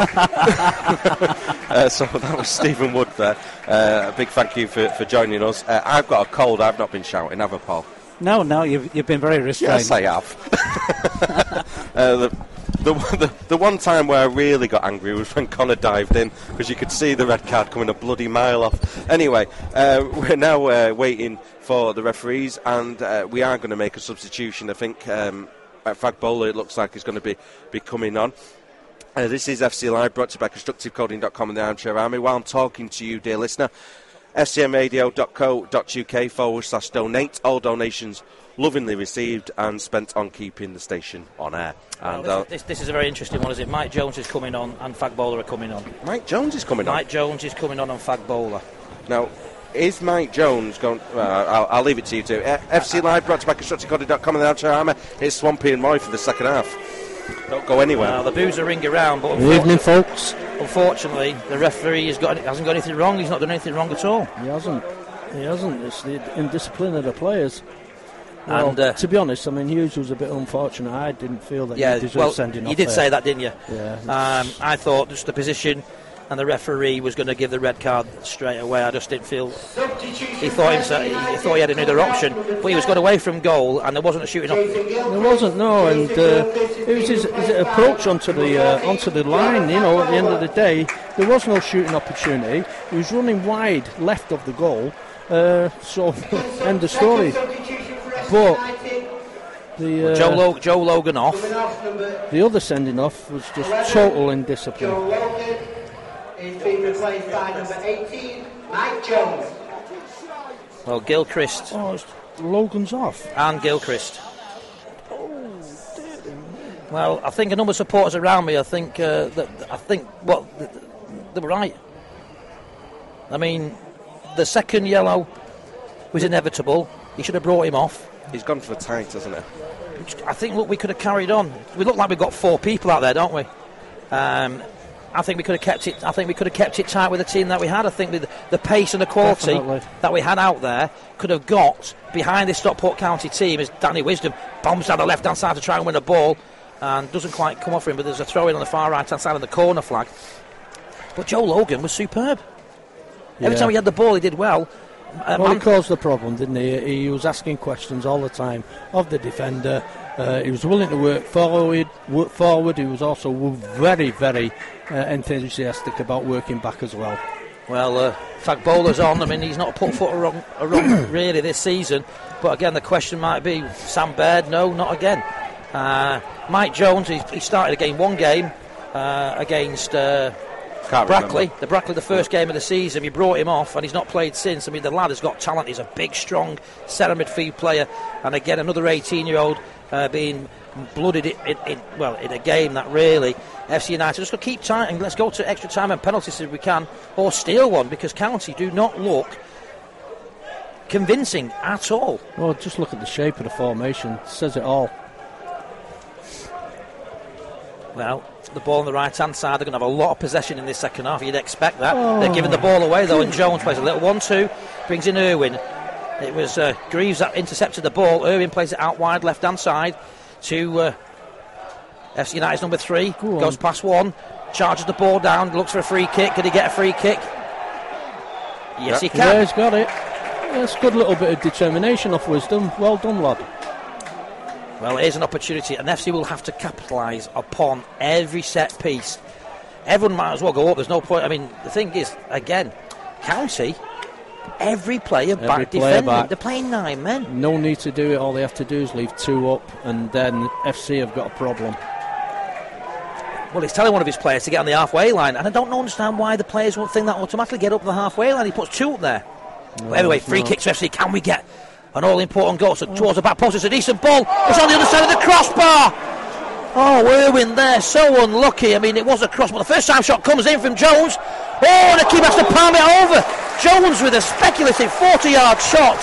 uh, so that was Stephen Wood there. Uh, a big thank you for, for joining us. Uh, I've got a cold. I've not been shouting, have I, Paul? No, no, you've, you've been very restrained. Yes, I have. uh, the, the, the, the one time where I really got angry was when Connor dived in, because you could see the red card coming a bloody mile off. Anyway, uh, we're now uh, waiting for the referees, and uh, we are going to make a substitution. I think um, at Fagbola it looks like he's going to be, be coming on. Uh, this is F C Live, brought to you by constructive coding dot com and the Armchair Army. While I'm talking to you, dear listener, f c m radio dot co dot u k forward slash donate. All donations lovingly received and spent on keeping the station on air. And well, uh, this, is, this, this is a very interesting one, is it? Mike Jones is coming on and Fagbola are coming on. Mike Jones is coming Mike on? Mike Jones is coming on and Fagbola. Now, is Mike Jones going... Uh, I'll, I'll leave it to you two. Uh, F C Live, brought to you by constructive coding dot com and the Armchair Army. It's Swampy and Moy for the second half. Don't go anywhere. Well, the boos are ring around, but good evening, folks. Unfortunately, the referee has got, hasn't got anything wrong. He's not done anything wrong at all. He hasn't. He hasn't. It's the indiscipline of the players. Well, and uh, to be honest, I mean, Hughes was a bit unfortunate. I didn't feel that yeah, he deserved well, sending off. You did there. say that, didn't you? Yeah. Um, I thought just the position and the referee was going to give the red card straight away. I just didn't feel he thought himself, he thought he had another option, but he was got away from goal and there wasn't a shooting up. There wasn't, no, and uh, it was his, his approach onto the uh, onto the line. You know, at the end of the day, there was no shooting opportunity. He was running wide left of the goal, uh, so end of story. But the uh, Joe, Lo- Joe Logan off. The other sending off was just total indiscipline. Is being replaced by number eighteen, Mike Jones. Well, Gilchrist. Oh, it's, Logan's off. And Gilchrist. Well, I think a number of supporters around me. I think uh, that I think well, they were right. I mean, the second yellow was inevitable. He should have brought him off. He's gone for the tight, hasn't he? I think, look, we could have carried on. We look like we've got four people out there, don't we? Um, I think we could have kept it. I think we could have kept it tight with the team that we had. I think the, the pace and the quality Definitely. that we had out there could have got behind this Stockport County team as Danny Wisdom bombs down the left hand side to try and win a ball and doesn't quite come off for him. But there's a throw in on the far right hand side of the corner flag. But Joe Logan was superb. Yeah. Every time he had the ball, he did well. Uh, well, he caused the problem, didn't he? He was asking questions all the time of the defender. Uh, he was willing to work forward. Work forward. He was also very, very uh, enthusiastic about working back as well. Well, uh, Fagbola's on. I mean, he's not put foot wrong, wrong really this season. But again, the question might be Sam Baird. No, not again. Uh, Mike Jones. He, he started again one game uh, against. Uh, Brackley, the Brackley, the first game of the season, he brought him off and he's not played since. I mean, the lad has got talent. He's a big, strong centre midfield player, and again, another eighteen-year-old uh, being blooded in, in, in well in a game that really F C United just got to keep tight and let's go to extra time and penalties if we can, or steal one, because County do not look convincing at all. Well, just look at the shape of the formation; it says it all. Well, the ball on the right-hand side, they're going to have a lot of possession in this second half. You'd expect that. Oh. They're giving the ball away, though, and Jones plays a little one two, brings in Irwin. It was uh, Greaves that intercepted the ball. Irwin plays it out wide, left-hand side, to uh, F C United's number three. Go goes past one, charges the ball down, looks for a free kick. Can he get a free kick? Yes, he can. Yeah, he's got it. That's a good little bit of determination off Wisdom. Well done, lad. Well, here's an opportunity, and F C will have to capitalise upon every set piece. Everyone might as well go up. There's no point. I mean, the thing is, again, County, every player Every back player defending. back. They're playing nine men. No need to do it. All they have to do is leave two up, and then F C have got a problem. Well, he's telling one of his players to get on the halfway line, and I don't understand why the players won't think that automatically get up the halfway line. He puts two up there. No, but anyway, free not. kicks for F C. Can we get an all-important goal? So towards the back post, it's a decent ball. It's on the other side of the crossbar. Oh, Irwin there, so unlucky. I mean, it was a cross, but the first time shot comes in from Jones. Oh, and the keeper has to palm it over. Jones with a speculative forty-yard shot.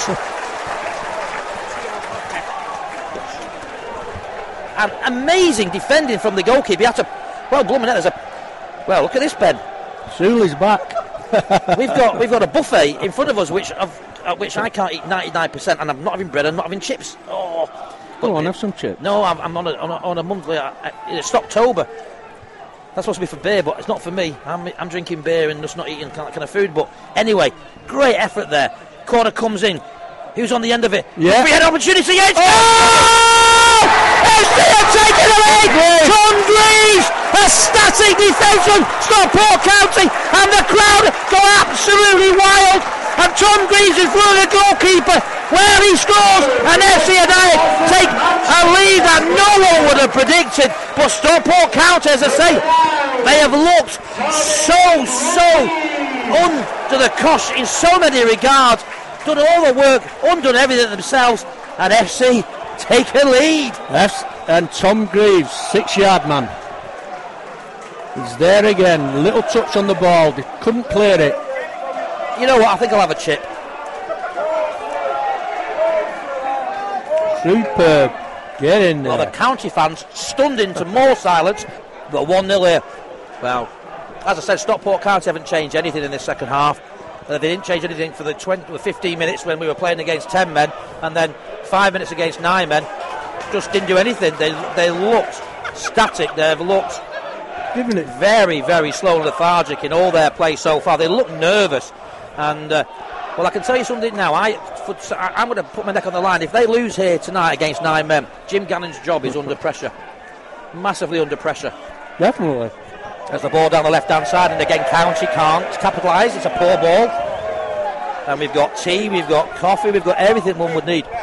And amazing defending from the goalkeeper. He had to, well, blooming hell, there's a, well, look at this, Ben. Suley's back. we've got we've got a buffet in front of us, which of uh, which I can't eat ninety-nine percent, and I'm not having bread, I'm not having chips. Oh. Go on, have some chips. No, I'm, I'm on, a, on, a, on a monthly. Uh, it's October. That's supposed to be for beer, but it's not for me. I'm, I'm drinking beer and just not eating that kind of food. But anyway, great effort there. Corner comes in. Who's on the end of it? Yeah. We had an opportunity. It's oh! F C have taken the lead. Tom Greaves, a static defence from Stockport County, and the crowd go absolutely wild. And Tom Greaves is front of the goalkeeper, where he scores, and F C United take a lead that no one would have predicted. But Stockport County, as I say, they have looked so, so under the cosh in so many regards, done all the work, undone everything themselves, and F C take a lead. F- and Tom Greaves, six-yard man. He's there again, little touch on the ball, they couldn't clear it. You know what, I think I'll have a chip. Superb. Get in there. Well, the County fans stunned into more silence, but one nil here. Well, as I said, Stockport County haven't changed anything in this second half. Uh, they didn't change anything for the twenty, the fifteen minutes when we were playing against ten men, and then five minutes against nine men. Just didn't do anything. They they looked static. They've looked Giving it very, very slow and lethargic in all their play so far. They look nervous. And, uh, well, I can tell you something now. I, for, I'm going to put my neck on the line. If they lose here tonight against nine men, Jim Gannon's job is under pressure. Massively under pressure. Definitely. There's the ball down the left-hand side, and again, County can't capitalise. It's a poor ball. And we've got tea, we've got coffee, we've got everything one would need.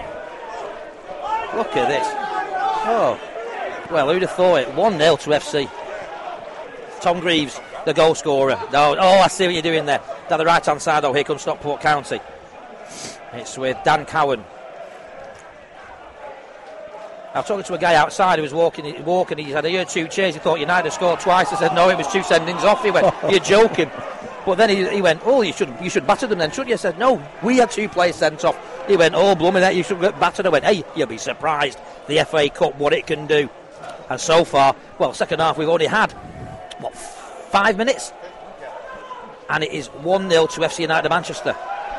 Look at this. Oh. Well, who'd have thought it? one nil to F C. Tom Greaves, the goal scorer. No, oh, I see what you're doing there. Down the right-hand side, oh, here comes Stockport County. It's with Dan Cowan. I was talking to a guy outside who was walking, he, walking, he said, I heard two cheers, he thought United had scored twice. I said, no, it was two sendings off. He went, you're joking. But then he, he went, oh, you should you should batter them then, shouldn't you? I said, no, we had two players sent off. He went, oh, blooming that, you should get battered. I went, hey, you'll be surprised, the F A Cup, what it can do. And so far, well, second half, we've already had, what, five minutes? And it is one nil to F C United of Manchester.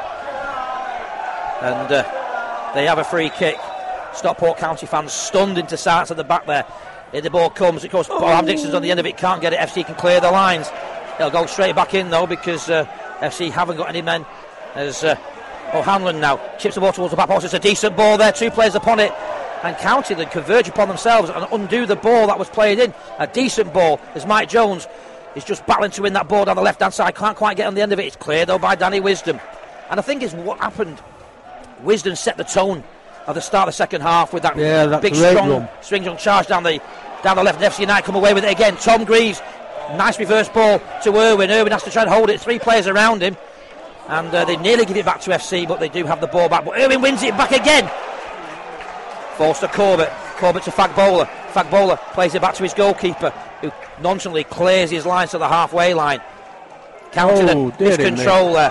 And uh, they have a free kick. Stockport County fans stunned into silence at the back there. Here the ball comes, of course, Paul Dixon's on the end of it, can't get it. F C can clear the lines. They'll go straight back in though, because uh, F C haven't got any men. As uh, O'Hanlon now chips the ball towards the back post. It's a decent ball there, two players upon it. And County then converge upon themselves and undo the ball that was played in. A decent ball as Mike Jones is just battling to win that ball down the left hand side. Can't quite get on the end of it. It's cleared though by Danny Wisdom. And I think is what happened. Wisdom set the tone at the start of the second half with that, yeah, that big strong run. swing on charge down the down the left. And F C United come away with it again. Tom Greaves, nice reverse ball to Irwin. Irwin has to try and hold it. Three players around him, and uh, they nearly give it back to F C, but they do have the ball back. But Irwin wins it back again. Falls to Corbett. Corbett to Fagbola. Fagbola plays it back to his goalkeeper, who nonchalantly clears his lines to the halfway line. Counted oh, his control there.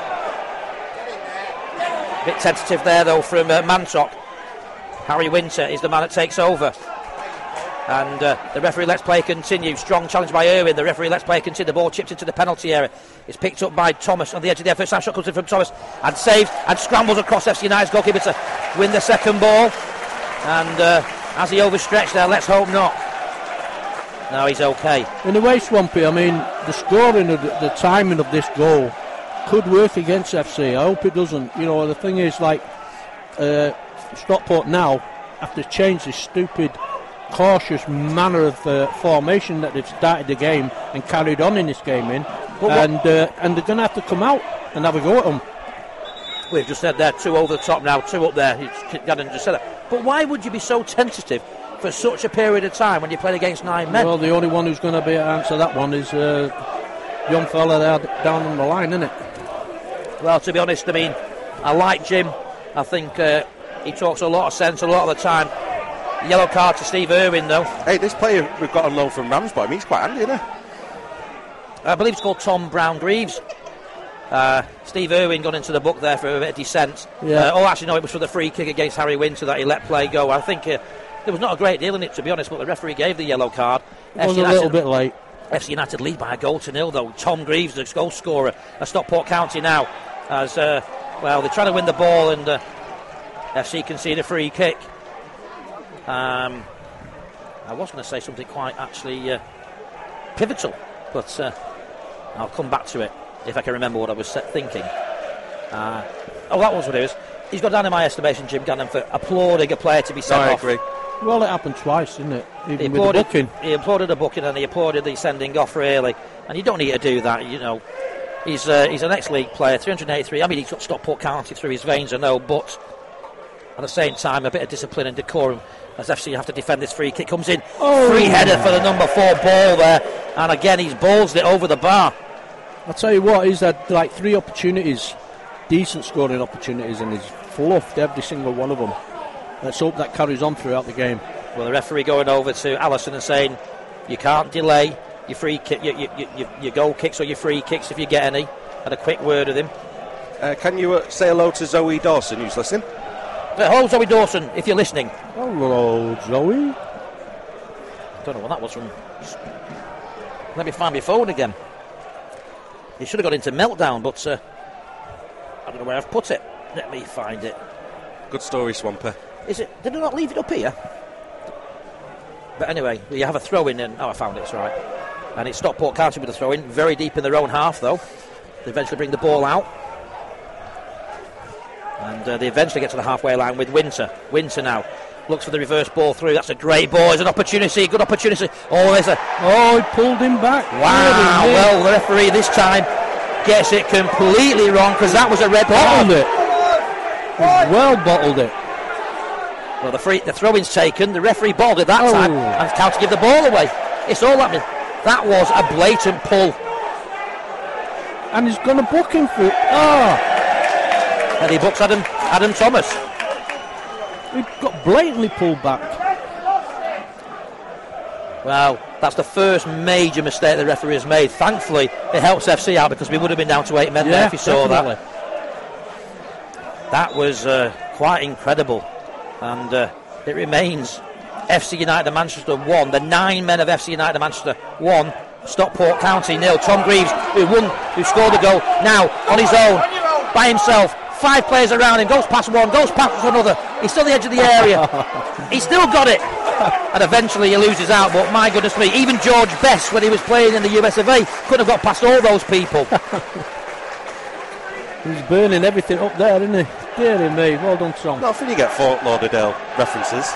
Bit tentative there though from uh, Mantock. Harry Winter is the man that takes over. And uh, the referee lets play continue. Strong challenge by Irwin. The referee lets play continue. The ball chipped into the penalty area. It's picked up by Thomas on the edge of the first time shot comes in from Thomas and saved and scrambles across F C United's goalkeeper to win the second ball. And uh, as he overstretched there, let's hope not. No, he's okay. In a way, Swampy, I mean, the scoring of the, the timing of this goal could work against F C. I hope it doesn't. You know, the thing is, like, uh, Stockport now have to change this stupid, cautious manner of uh, formation that they've started the game and carried on in this game in, and uh, and they're going to have to come out and have a go at them. We've just said there, two over the top now, two up there. Gannon just said that. But why would you be so tentative for such a period of time when you play against nine men? Well, the only one who's going to be able to answer that one is uh, young fella there down on the line, isn't it? Well, to be honest, I mean, I like Jim. I think uh, he talks a lot of sense a lot of the time. Yellow card to Steve Irwin, though. Hey, this player we've got on loan from Ramsboy, I mean, he's quite handy, isn't he? I believe it's called Tom Brown-Greaves. Uh, Steve Irwin got into the book there for a bit of dissent. Yeah. Uh, oh, actually, no, it was for the free kick against Harry Winter that he let play go. I think uh, there was not a great deal in it, to be honest, but the referee gave the yellow card. It was a little bit late. F C United lead by a goal to nil, though. Tom Greaves, the goal scorer, at Stockport County now. As, uh, well, they're trying to win the ball, and uh, F C concede a free kick. Um, I was going to say something quite actually uh, pivotal, but uh, I'll come back to it if I can remember what I was thinking. Uh, oh, that was what it was. He's got down in my estimation, Jim Gannon, for applauding a player to be sent no, I off. agree. Well, it happened twice, didn't it? Even he with applauded, the booking. He applauded the booking and he applauded the sending off, really. And you don't need to do that, you know. He's uh, he's an ex-league player, three hundred eighty-three. I mean, he's got Stockport County through his veins, I know, but at the same time, a bit of discipline and decorum as F C have to defend this free kick. Comes in, oh. free header for the number four ball there. And again, he's balls it over the bar. I'll tell you what, he's had like three opportunities, decent scoring opportunities, and he's fluffed every single one of them. Let's hope that carries on throughout the game. Well, the referee going over to Allison and saying, you can't delay your free kick, your, your, your, your goal kicks or your free kicks if you get any. Had a quick word with him. Uh, can you uh, say hello to Zoe Dawson, who's listening? Uh, hello, Zoe Dawson, if you're listening. Hello, Zoe. I don't know what that was from. Let me find my phone again. He should have got into meltdown, but uh, I don't know where I've put it. Let me find it. Good story, Swamper. Is it? Did I not leave it up here? But anyway, you have a throw in, and oh, I found it. It's right. And it's Stockport County with a throw in, very deep in their own half, though. They eventually bring the ball out, and uh, they eventually get to the halfway line with Winter. Winter now looks for the reverse ball through. That's a great ball. It's an opportunity, good opportunity. Oh, there's a. Oh, he pulled him back. Wow. Really, well, the referee this time gets it completely wrong because that was a red bottled card. it. He's well bottled it. Well, the free, the throw-in's taken. The referee bottled it that oh. time, and County give the ball away. It's all happening. That was a blatant pull. And he's going to book him for it. Oh. And he books Adam Adam Thomas. He got blatantly pulled back. Well, that's the first major mistake the referee has made. Thankfully, it helps F C out because we would have been down to eight men yeah, there if you saw definitely. that. That was uh, quite incredible. And uh, it remains F C United of Manchester one. The nine men of F C United of Manchester one. Stockport County nil. Tom Greaves, who won, who scored the goal, now on his own, by himself. Five players around him, goes past one, goes past another. He's still the edge of the area. He's still got it. And eventually he loses out, but my goodness me, even George Best, when he was playing in the U S of A, couldn't have got past all those people. He's burning everything up there, isn't he? Dear me, well done, Tom. Not often you get Fort Lauderdale references.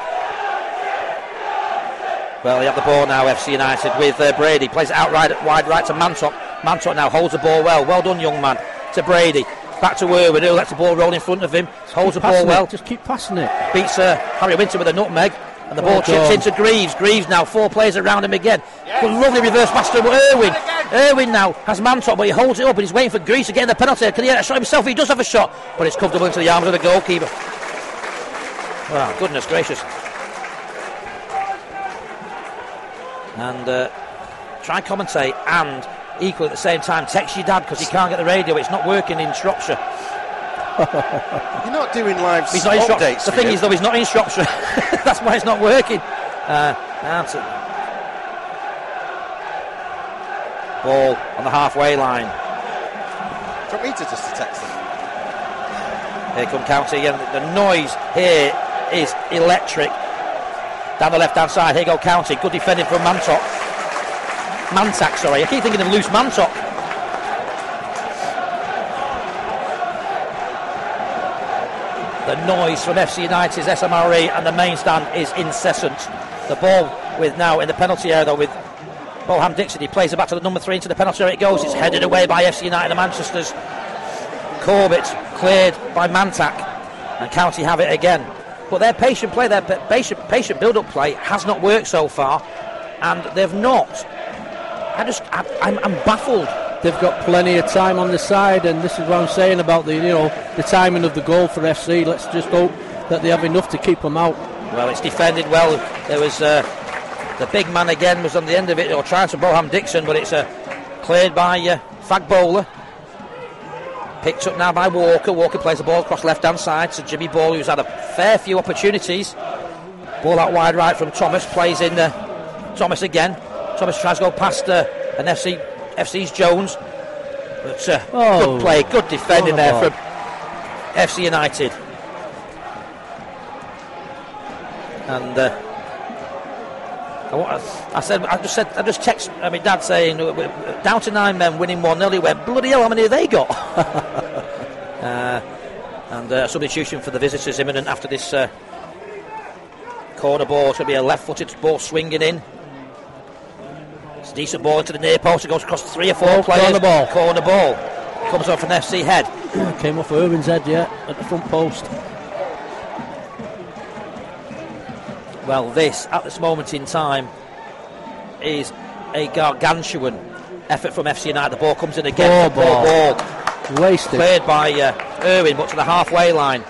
Well, they have the ball now, F C United, with uh, Brady. Plays it out right, wide right to Mantop. Mantop now holds the ball well. Well done, young man. To Brady. Back to Irwin, who lets the ball roll in front of him. Holds the ball well. It. Just keep passing it. Beats uh, Harry Winter with a nutmeg. And the ball well chips done. into Greaves. Greaves now, four players around him again. Good, lovely reverse pass to Irwin. Irwin now has Mantop, but he holds it up and he's waiting for Greaves to get in the penalty. Can he get a shot himself? He does have a shot, but it's comfortable into the arms of the goalkeeper. Wow, goodness gracious. And uh, try and commentate and equal at the same time text your dad because he can't get the radio. It's not working in Shropshire. You're not doing live he's not in Shropshire. updates. The thing is, though, he's not in Shropshire. That's why it's not working. Uh, that's it. Ball on the halfway line. Do you want me to just text them? Here come County again. The noise here is electric. Down the left-hand side, here go County. Good defending from Mantop. Mantak, sorry. I keep thinking of Loose Mantop. The noise from F C United's S M R E and the main stand is incessant. The ball with now in the penalty area though with Boham Dixon. He plays it back to the number three into the penalty area. It goes. It's headed away by F C United and Manchester's. Corbett cleared by Mantak, and County have it again. But their patient play, their patient, patient build-up play has not worked so far, and they've not. I just, I, I'm, I'm baffled. They've got plenty of time on the side, and this is what I'm saying about the, you know, the timing of the goal for F C. Let's just hope that they have enough to keep them out. Well, it's defended well. There was uh, the big man again was on the end of it, or trying to Boham Dixon, but it's uh, cleared by uh, Fagbola. Picked up now by Walker. Walker plays the ball across left-hand side to Jimmy Ball, who's had a fair few opportunities. Ball out wide right from Thomas. Plays in uh, Thomas again. Thomas tries to go past uh, an F C F C's Jones. But uh, oh. good play, good defending oh, there oh. from F C United. And uh, I, I said, I just said, I just text I mean, Dad saying down to nine men, winning one nil. He went, bloody hell, how many have they got? uh, and uh, substitution for the visitors imminent after this uh, corner ball. It's going to be a left-footed ball swinging in. It's a decent ball into the near post. It goes across three or four oh, players. Corner ball. Corner ball comes off an F C head. Came off Irwin's head, yeah, at the front post. Well, this, at this moment in time, is a gargantuan effort from F C United. The ball comes in again. Poor ball. ball. Wasted. Cleared by uh, Irwin, but to the halfway line.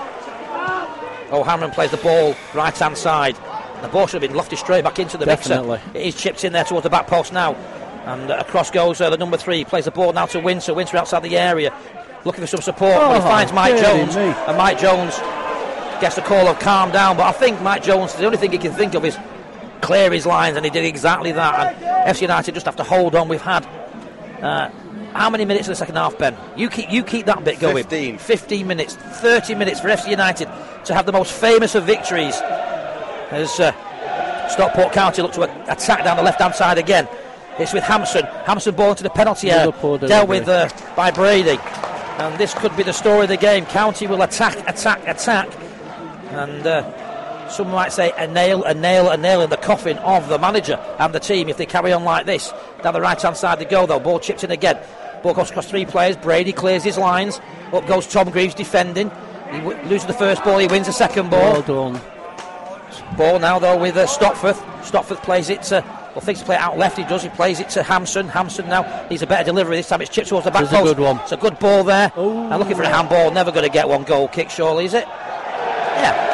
O'Hanlon plays the ball right-hand side. The ball should have been lofted straight back into the Definitely. mixer. It is chipped in there towards the back post now. And uh, across goes uh, the number three. Plays the ball now to Winter. Winter outside the area, looking for some support. Oh, but he finds Mike Jones. Me. And Mike Jones gets the call of calm down, but I think Mike Jones, the only thing he can think of is clear his lines, and he did exactly that. And F C United just have to hold on. We've had uh, how many minutes in the second half, Ben? You keep you keep that bit going. fifteen. fifteen minutes, thirty minutes for F C United to have the most famous of victories. As uh, Stockport County look to a- attack down the left-hand side again. It's with Hampson. Hampson ball into the penalty area, dealt with uh, by Brady. And this could be the story of the game. County will attack, attack, attack. And uh, some might say a nail, a nail, a nail in the coffin of the manager and the team if they carry on like this. Down the right-hand side they go, though. Ball chipped in again. Ball goes across three players. Brady clears his lines. Up goes Tom Greaves defending. He w- loses the first ball. He wins the second ball. Well done. Ball now, though, with uh, Stopforth. Stopforth plays it to... Well, thinks to play it out left. He does. He plays it to Hampson. Hampson now needs a better delivery. This time it's chipped towards the back It's post. a good one. It's a good ball there. Ooh. I'm looking for a handball. Never going to get one goal kick, surely, is it? Yeah,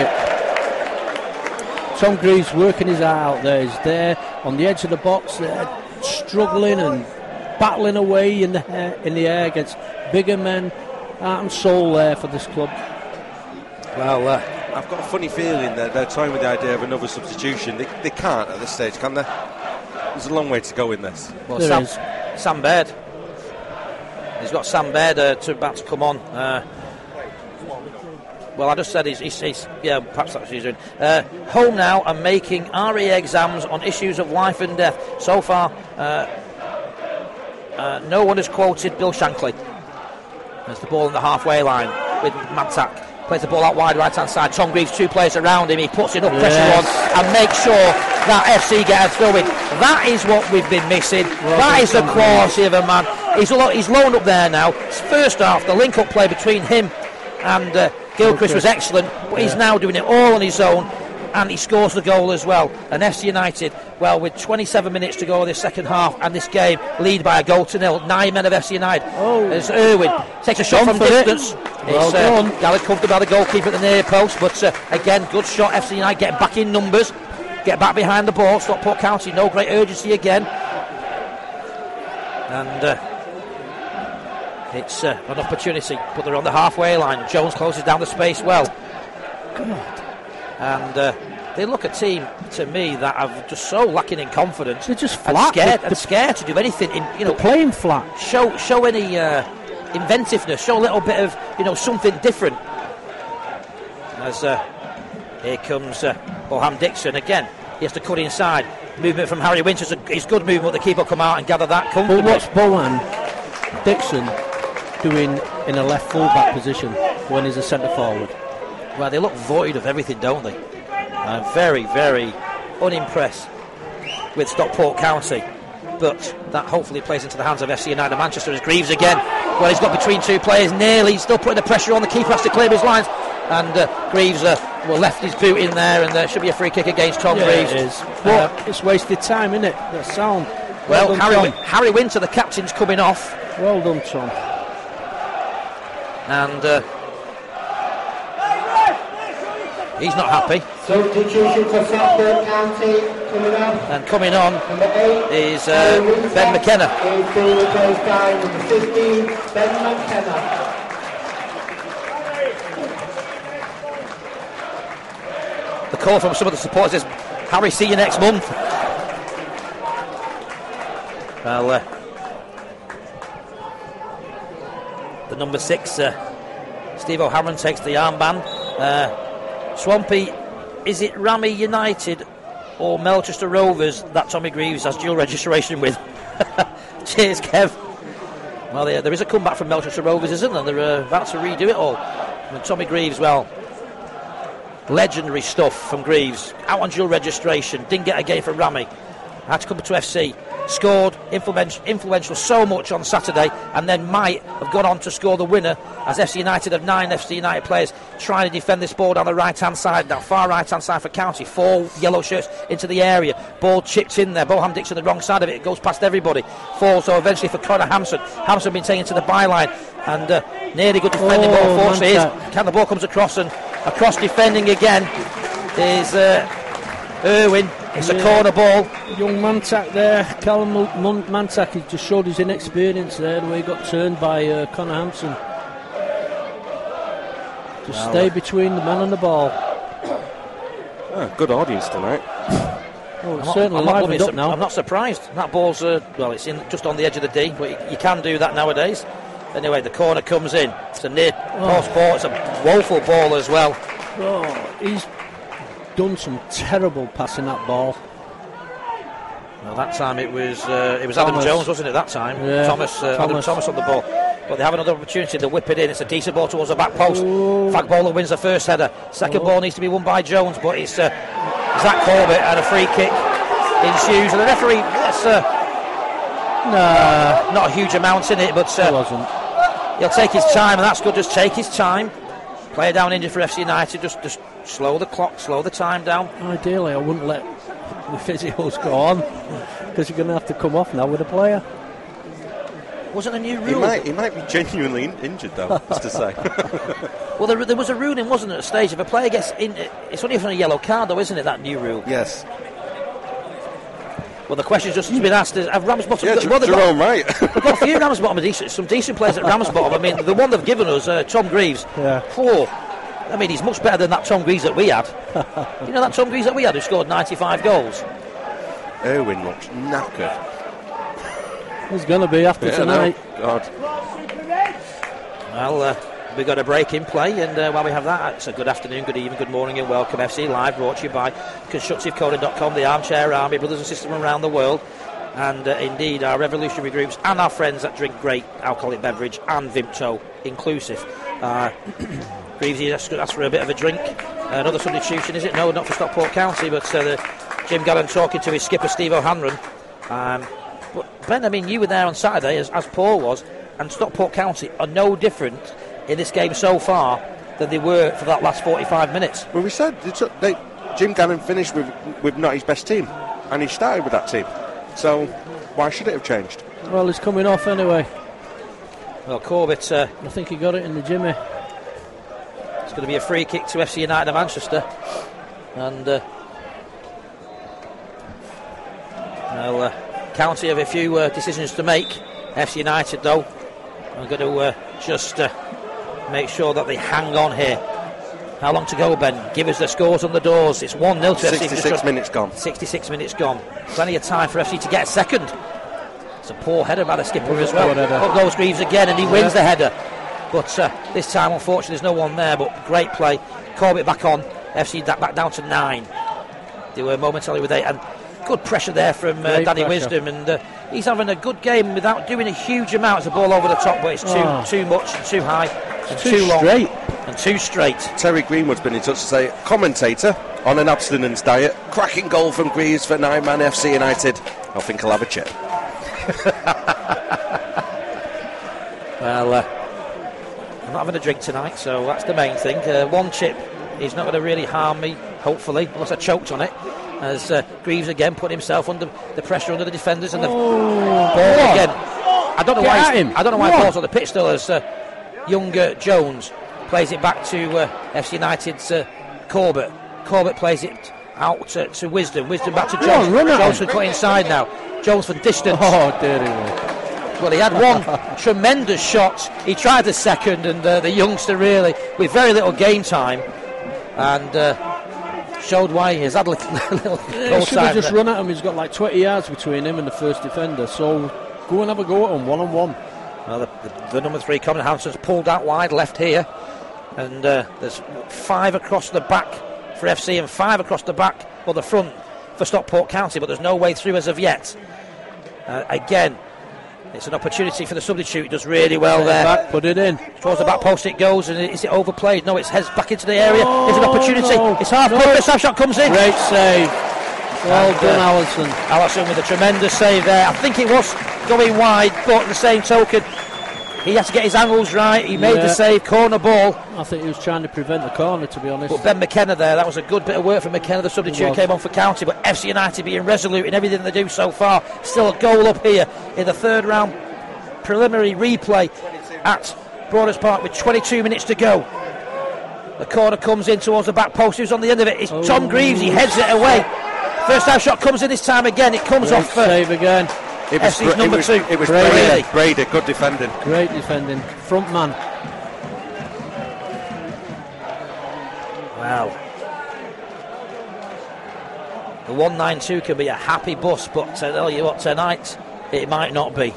thank Okay. you. Tom Greaves working his eye out there. He's there on the edge of the box, there, struggling and battling away in the air, in the air against bigger men. Heart and soul there for this club. Well, uh, I've got a funny feeling that they're toying with the idea of another substitution. They, they can't at this stage, can they? There's a long way to go in this. Well, There Sam, is. Sam Baird. He's got Sam Baird uh, to, about to come on. Uh, well, I just said he's, he's, he's yeah, perhaps that's what he's doing. Uh, home now and making R E exams on issues of life and death. So far, uh, uh, no one has quoted Bill Shankly. There's the ball in the halfway line with Mantak. Plays the ball out wide right hand side. Tom Greaves, two players around him. He puts enough pressure Yes. on and makes sure that F C get a throw in. That is what we've been missing. Well, that is the Tom quality of a man. He's lo- he's loaned up there now. First half, the link up play between him and uh, Gilchrist was excellent, but he's Yeah. now doing it all on his own. And he scores the goal as well. And F C United, well, with twenty-seven minutes to go in this second half, and this game lead by a goal to nil. Nine men of F C United. Oh. As Irwin takes a shot Gone from for it. distance. Well It's, uh, done. Gallagher covered by the goalkeeper at the near post, but uh, again, good shot. F C United getting back in numbers, get back behind the ball. Stockport County, no great urgency again. And uh, it's uh, an opportunity, but they're on the halfway line. Jones closes down the space well. God. And uh, they look a team to me that are just so lacking in confidence. They're just and flat. scared They- and scared to do anything. In, you know, They're playing flat. show show any uh, inventiveness, show a little bit of you know something different. As uh, here comes uh, Boham Dixon again. He has to cut inside. Movement from Harry Winters is good movement. The keeper come out and gather that But comfortably. what's Bowen Dixon doing in a left full back position when he's a centre forward? well, they look void of everything, don't they? I'm very, very unimpressed with Stockport County. But that hopefully plays into the hands of F C United Manchester as Greaves again. Well, he's got between two players nearly. He's still putting the pressure on. The keeper has to clear his lines. And uh, Greaves uh, well, left his boot in there, and there should be a free kick against Tom yeah, Greaves. It is. Well, uh, it's wasted time, isn't it? That's sound. Well, well done, Harry, Tom. Win- Harry Winter, the captain's coming off. Well done, Tom. And uh, he's not happy. Substitution for Stockport County coming on. And coming on Number eight is uh, Ben McKenna. Is being replaced by number fifteen, Ben McKenna. The call from some of the supporters is, Harry, see you next month. Well, uh, the number six, uh, Steve O'Hanlon, takes the armband. Uh, Swampy, is it Rammy United or Melchester Rovers that Tommy Greaves has dual registration with? Cheers, Kev. Well, there, there is a comeback from Melchester Rovers, isn't there? They're uh, about to redo it all. And Tommy Greaves, well, legendary stuff from Greaves. Out on dual registration, didn't get a game for Rammy. Had to come to F C. Scored, influential, influential so much on Saturday, and then might have gone on to score the winner, as F C United have nine F C United players trying to defend this ball down the right hand side, now far right hand side for County. Four yellow shirts into the area, ball chipped in there. Bohan Dixon the wrong side of it, it goes past everybody, falls so eventually for Connor Hampson. Hampson been taken to the byline, and uh, nearly good defending oh, ball. Fortunately, is can the ball comes across, and across defending again is uh, Irwin. It's yeah. a corner ball. Young Mantak there. Callum Mon- Mantak, he just showed his inexperience there, the way he got turned by uh, Connor Hampson. Just wow. stay between the man and the ball. Oh, good audience tonight. Oh, it's I'm certainly not, I'm livened not, up now. I'm not surprised. That ball's, uh, well, it's in just on the edge of the D, but you, you can do that nowadays. Anyway, the corner comes in. It's a near post oh. ball. It's a woeful ball as well. Oh, he's done some terrible passing that ball. Well, that time it was uh, it was Thomas. Adam Jones, wasn't it? That time, yeah, Thomas, uh, Thomas. Adam Thomas on the ball. But they have another opportunity to whip it in. It's a decent ball towards the back post. Fagbola wins the first header. Second oh. ball needs to be won by Jones, but it's uh, Zach Corbett, and a free kick ensues. And the referee, that's uh, nah, not a huge amount in it, but uh, it wasn't. He'll take his time, and that's good. Just take his time. Player down injured for F C United. Just, just slow the clock, slow the time down. Ideally, I wouldn't let the physios go on, because you're going to have to come off now with a player. Wasn't a new rule? He might, he might be genuinely in- injured, though, just to say. Well, there, there was a ruling, wasn't there, at a stage, if a player gets in, it's only for a yellow card, though, isn't it, that new rule? Yes. Well, the question's just been asked is, have Ramsbottom yeah, got... J- well, Jerome got, Wright. They've got a few Ramsbottom, decent, some decent players at Ramsbottom. I mean, the one they've given us, uh, Tom Greaves, yeah. four. I mean, he's much better than that Tom Greaves that we had. You know that Tom Greaves that we had who scored ninety-five goals? Irwin looks knackered. He's going to be after yeah, tonight. No. God. Well, uh, we've got a break in play, and uh, while we have that, it's a good afternoon, good evening, good morning, and welcome. F C Live, brought to you by constructive coding dot com, the Armchair Army, brothers and sisters from around the world, and uh, indeed our revolutionary groups and our friends that drink great alcoholic beverage and Vimto inclusive. Uh, Greavesy asked for a bit of a drink. Uh, another substitution, is it? No, not for Stockport County, but uh, the, Jim Gallen talking to his skipper Steve O'Hanlon. Um, but Ben, I mean, you were there on Saturday, as, as Paul was, and Stockport County are no different in this game so far than they were for that last forty-five minutes. Well, we said they, Jim Gannon finished with, with not his best team, and he started with that team. So why should it have changed? Well, he's coming off anyway. Well, Corbett, uh, I think he got it in the jimmy. It's going to be a free kick to F C United of Manchester, and uh, well, uh, County have a few uh, decisions to make. F C United, though, are going to uh, just uh, make sure that they hang on here. How long to go, Ben? Give us the scores on the doors. It's one nil to F C. sixty-six minutes gone. sixty-six minutes gone. Plenty of time for F C to get a second. It's a poor header by the skipper as well. Up goes Greaves again, and he yeah. wins the header. But uh, this time, unfortunately, there's no one there. But great play. Corbett back on. F C back down to nine. They were momentarily with eight. And good pressure there from uh, Danny pressure. Wisdom. And uh, he's having a good game without doing a huge amount. It's a ball over the top, but it's too oh. too much and too high and too, too long. Straight. And two straight. Terry Greenwood's been in touch to say, commentator on an abstinence diet, cracking goal from Greaves for nine-man F C United. I think I'll have a chip. Well, uh, I'm not having a drink tonight, so that's the main thing. Uh, one chip is not going to really harm me, hopefully, unless I choked on it. As uh, Greaves again put himself under the pressure under the defenders and the Oh, ball what? again. I don't know Get why. at he's- him. I don't know why What? ball's on the pitch still. As uh, younger Jones plays it back to uh, F C United's uh, Corbett. Corbett plays it out to, to Wisdom. Wisdom back to Come Jones. on, run at Jones him. can cut inside now. Jones for distance. Oh, dirty one. Well, he had one tremendous shot. He tried the second, and uh, the youngster really, with very little game time, and uh, showed why he's had a little, little Yeah, goal he should have time just there. run at him. He's got like twenty yards between him and the first defender. So go and have a go at him, one on one. Well, the, the, the number three, Conan Hanson's pulled out wide, left here, and uh, there's five across the back for F C and five across the back, or the front for Stockport County, but there's no way through as of yet. Uh, again, it's an opportunity for the substitute. He does really well there. Back, put it in. Towards the back post it goes, and is it overplayed? No, it's heads back into the area. Oh, There's an opportunity. no. It's half No. court. The shot comes in. Great save. Well And, done, uh, Allison. Allison with a tremendous save there. I think it was going wide, but the same token, he had to get his angles right. He made Yeah. the save, corner ball. I think he was trying to prevent the corner, to be honest. But Ben McKenna there, that was a good bit of work from McKenna. The substitute was. came on for County, but F C United being resolute in everything they do so far. Still a goal up here in the third round preliminary replay at Broaders Park with twenty-two minutes to go. The corner comes in towards the back post. Who's on the end of it? It's Oh. Tom Greaves. He heads it away. First time shot comes in this time again. It comes Great off uh, save again. It F C's Bra- number it was, two. It was Brady. Brady. Brady, good defending. Great defending. Front man. Wow. The one ninety-two can be a happy bus, but I tell you what, tonight it might not be.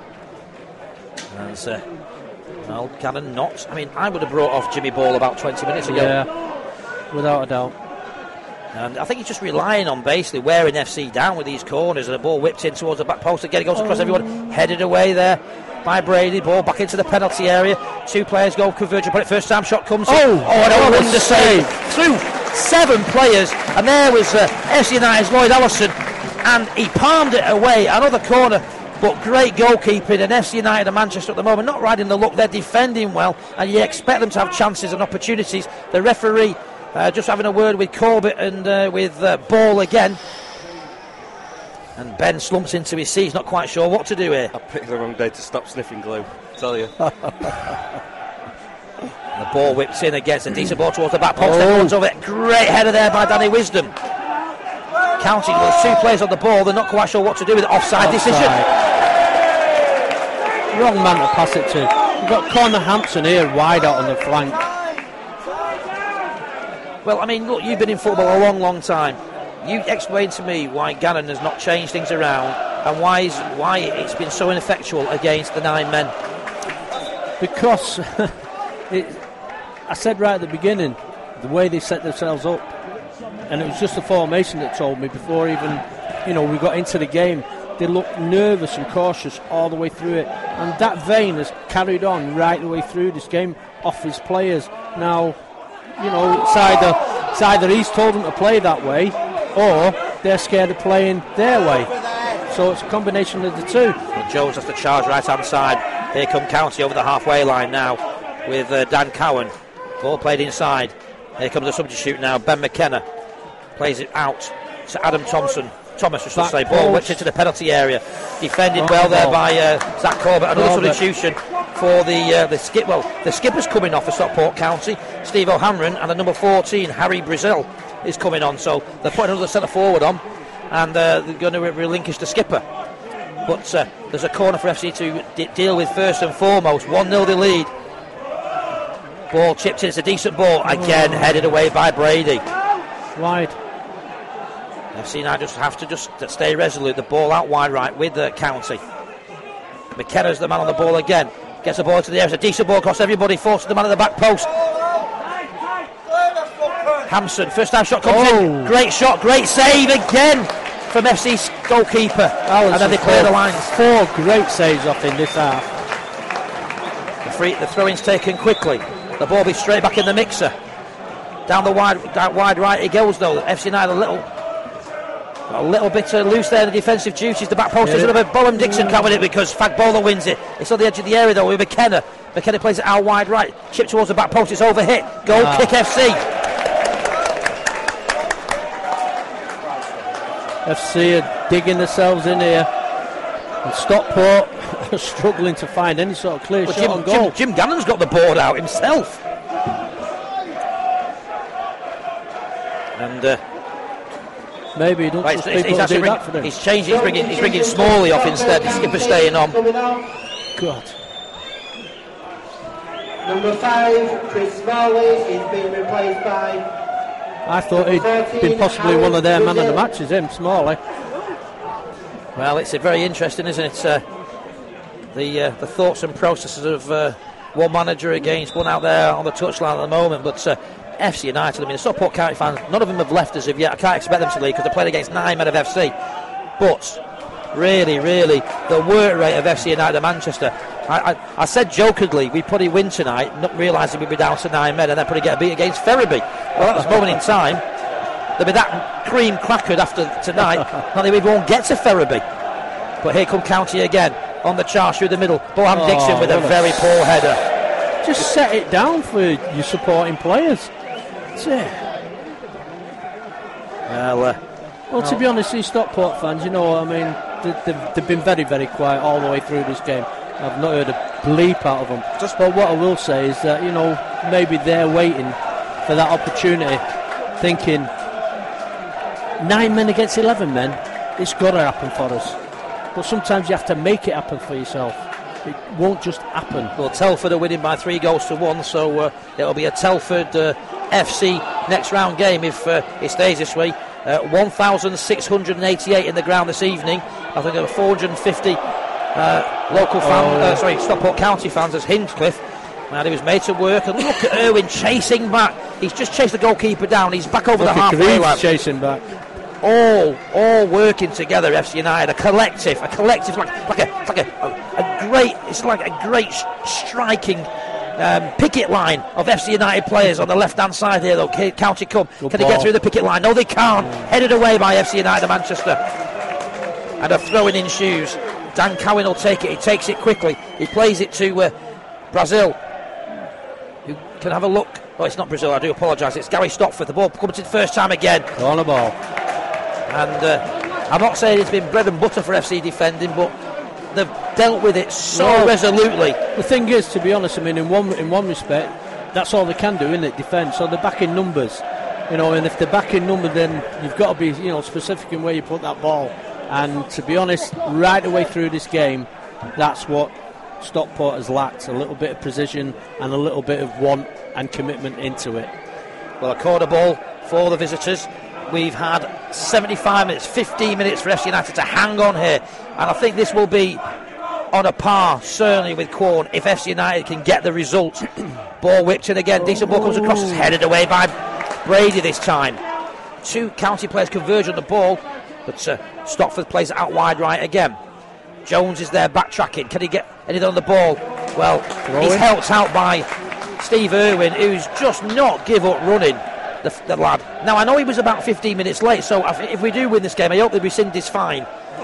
As, uh, well, Cannon not. I mean, I would have brought off Jimmy Ball about twenty minutes ago. Yeah, without a doubt. And I think he's just relying on basically wearing F C down with these corners, and the ball whipped in towards the back post again. It goes across everyone, headed away there by Brady. Ball back into the penalty area. Two players go converge upon it. First time shot comes in. Oh, oh and what a a wonder save through seven players, and there was uh, F C United's Lloyd Allison, and he palmed it away. Another corner. But great goalkeeping, and F C United and Manchester at the moment not riding the luck. They're defending well, and you expect them to have chances and opportunities. The referee uh, just having a word with Corbett and uh, with uh, Ball again. And Ben slumps into his seat. He's not quite sure what to do here. I picked the wrong day to stop sniffing glue, tell you. The ball whips in against a decent ball towards the back post. Oh. Then runs over it. Great header there by Danny Wisdom. Counting those two players on the ball. They're not quite sure what to do with it. Offside, Offside. decision. Wrong man to pass it to. You've got Connor Hampson here wide out on the flank. Well, I mean, look, you've been in football a long, long time. You explain to me why Gannon has not changed things around and why is, why it's been so ineffectual against the nine men. Because it, I said right at the beginning, the way they set themselves up, and it was just the formation that told me before even, you know, we got into the game. They looked nervous and cautious all the way through it, and that vein has carried on right the way through this game off his players. Now, you know, it's either, it's either he's told them to play that way, or they're scared of playing their way. So it's a combination of the two. Well, Jones has to charge right hand side. Here come County over the halfway line now with uh, Dan Cowan. Ball played inside. Here comes the substitute now. Ben McKenna plays it out to Adam Thompson. Thomas, I should Back say. Ball post. whipped into the penalty area. Defended Right well there ball. by uh, Zach Corbett. Another Corbett. substitution for the uh, the skip. Well, the skipper's coming off for Stockport County. Steve O'Hanlon, and the number fourteen, Harry Brazil, is coming on. So they're putting another centre forward on, and uh, they're going to re- relinquish the skipper. But uh, there's a corner for F C to d- deal with first and foremost. one nil the lead. Ball chipped in. It's a decent ball. Again, headed away by Brady. Wide. F C now just have to just stay resolute. The ball out wide right with the County. McKenna's the man on the ball again. Gets the ball to the air. It's a decent ball across everybody. Forces the man at the back post. Hampson, first time shot comes Oh. in. Great shot, great save again from F C's goalkeeper. Allison and then they clear the four- lines. Four great saves off in this half. The, free, the throw-in's taken quickly. The ball be straight back in the mixer. Down the wide, down wide right it goes though. F C United a little, a little bit uh, loose there in the defensive duties. The back post is a bit. Bolam Dixon can't win it because Fagbola wins it. It's on the edge of the area though with McKenna. McKenna plays it out wide right. Chip towards the back post. It's over hit. Goal Ah. kick F C. F C are digging themselves in here. And Stockport are struggling to find any sort of clear Well, shot Jim, on goal. Jim, Jim Gannon's got the board out himself. And uh, Maybe he don't right, trust he's, people he's, to actually do bring, that for him. he's changing. He's bringing, he's bringing Smalley off instead. The skipper staying on. God. Number five, Chris Smalley, is being replaced by. I thought he'd been possibly one of their man of the matches, him, Smalley. Well, it's uh, very interesting, isn't it? Uh, the uh, the thoughts and processes of uh, one manager against one out there on the touchline at the moment. But uh, F C United, I mean, the Stockport County fans, none of them have left us as of yet. I can't expect them to leave because they're playing against nine men of F C. But really, really, the work rate of F C United of Manchester. I, I, I said jokingly we'd probably win tonight, not realising we'd be down to nine men and then probably get a beat against Ferriby. Well, at this moment in time, they'll be that cream crackered after tonight, not that we won't get to Ferriby. But here come County again on the charge through the middle. Boham Oh, Dixon with a what a very poor header. Just set it down for your supporting players. That's it. Well, uh, Well, to be honest, these Stockport fans, you know, I mean, they, they've, they've been very, very quiet all the way through this game. I've not heard a bleep out of them. Just, but what I will say is that, you know, maybe they're waiting for that opportunity, thinking nine men against eleven men, it's got to happen for us. But sometimes you have to make it happen for yourself. It won't just happen. Well, Telford are winning by three goals to one, so uh, it'll be a Telford uh, F C next round game if uh, it stays this way. Uh, one thousand six hundred eighty-eight in the ground this evening. I think there were four hundred fifty uh, local fans, Oh. uh, sorry, Stockport County fans as Hinchcliffe. And he was made to work. And look at Irwin chasing back. He's just chased the goalkeeper down. He's back over Look the at halfway Greaves line. chasing back. All, all working together. F C United, a collective, a collective, like, like a, like a, a, a great. It's like a great striking um, picket line of F C United players on the left-hand side here. Though, County come. Good Can they get ball. through the picket line? No, they can't. Headed away by F C United of Manchester, and a throw-in in shoes. Dan Cowan will take it. He takes it quickly. He plays it to uh, Brazil. You can have a look. Oh, it's not Brazil. I do apologise. It's Gary Stopford. The ball comes in the first time again. On the ball. And uh, I'm not saying it's been bread and butter for F C defending, but they've dealt with it so Well, resolutely. The thing is, to be honest, I mean, in one in one respect, that's all they can do, isn't it? Defend. So they're back in numbers, you know. And if they're back in number, then you've got to be, you know, specific in where you put that ball. And to be honest, right away through this game, that's what Stockport has lacked: a little bit of precision and a little bit of want and commitment into it. Well, a corner ball for the visitors. We've had seventy-five minutes, fifteen minutes for F C United to hang on here, and I think this will be on a par, certainly with Quorn, if F C United can get the result. Ball whipped in again, decent ball comes across, it's headed away by Brady this time. Two County players converge on the ball, but uh, Stockford plays it out wide right again. Jones is there backtracking, can he get anything on the ball? Well, he's helped out by Steve Irwin, who's just not give up running. The, the lad. Now I know he was about fifteen minutes late, so if, if we do win this game, I hope the rescind is fine.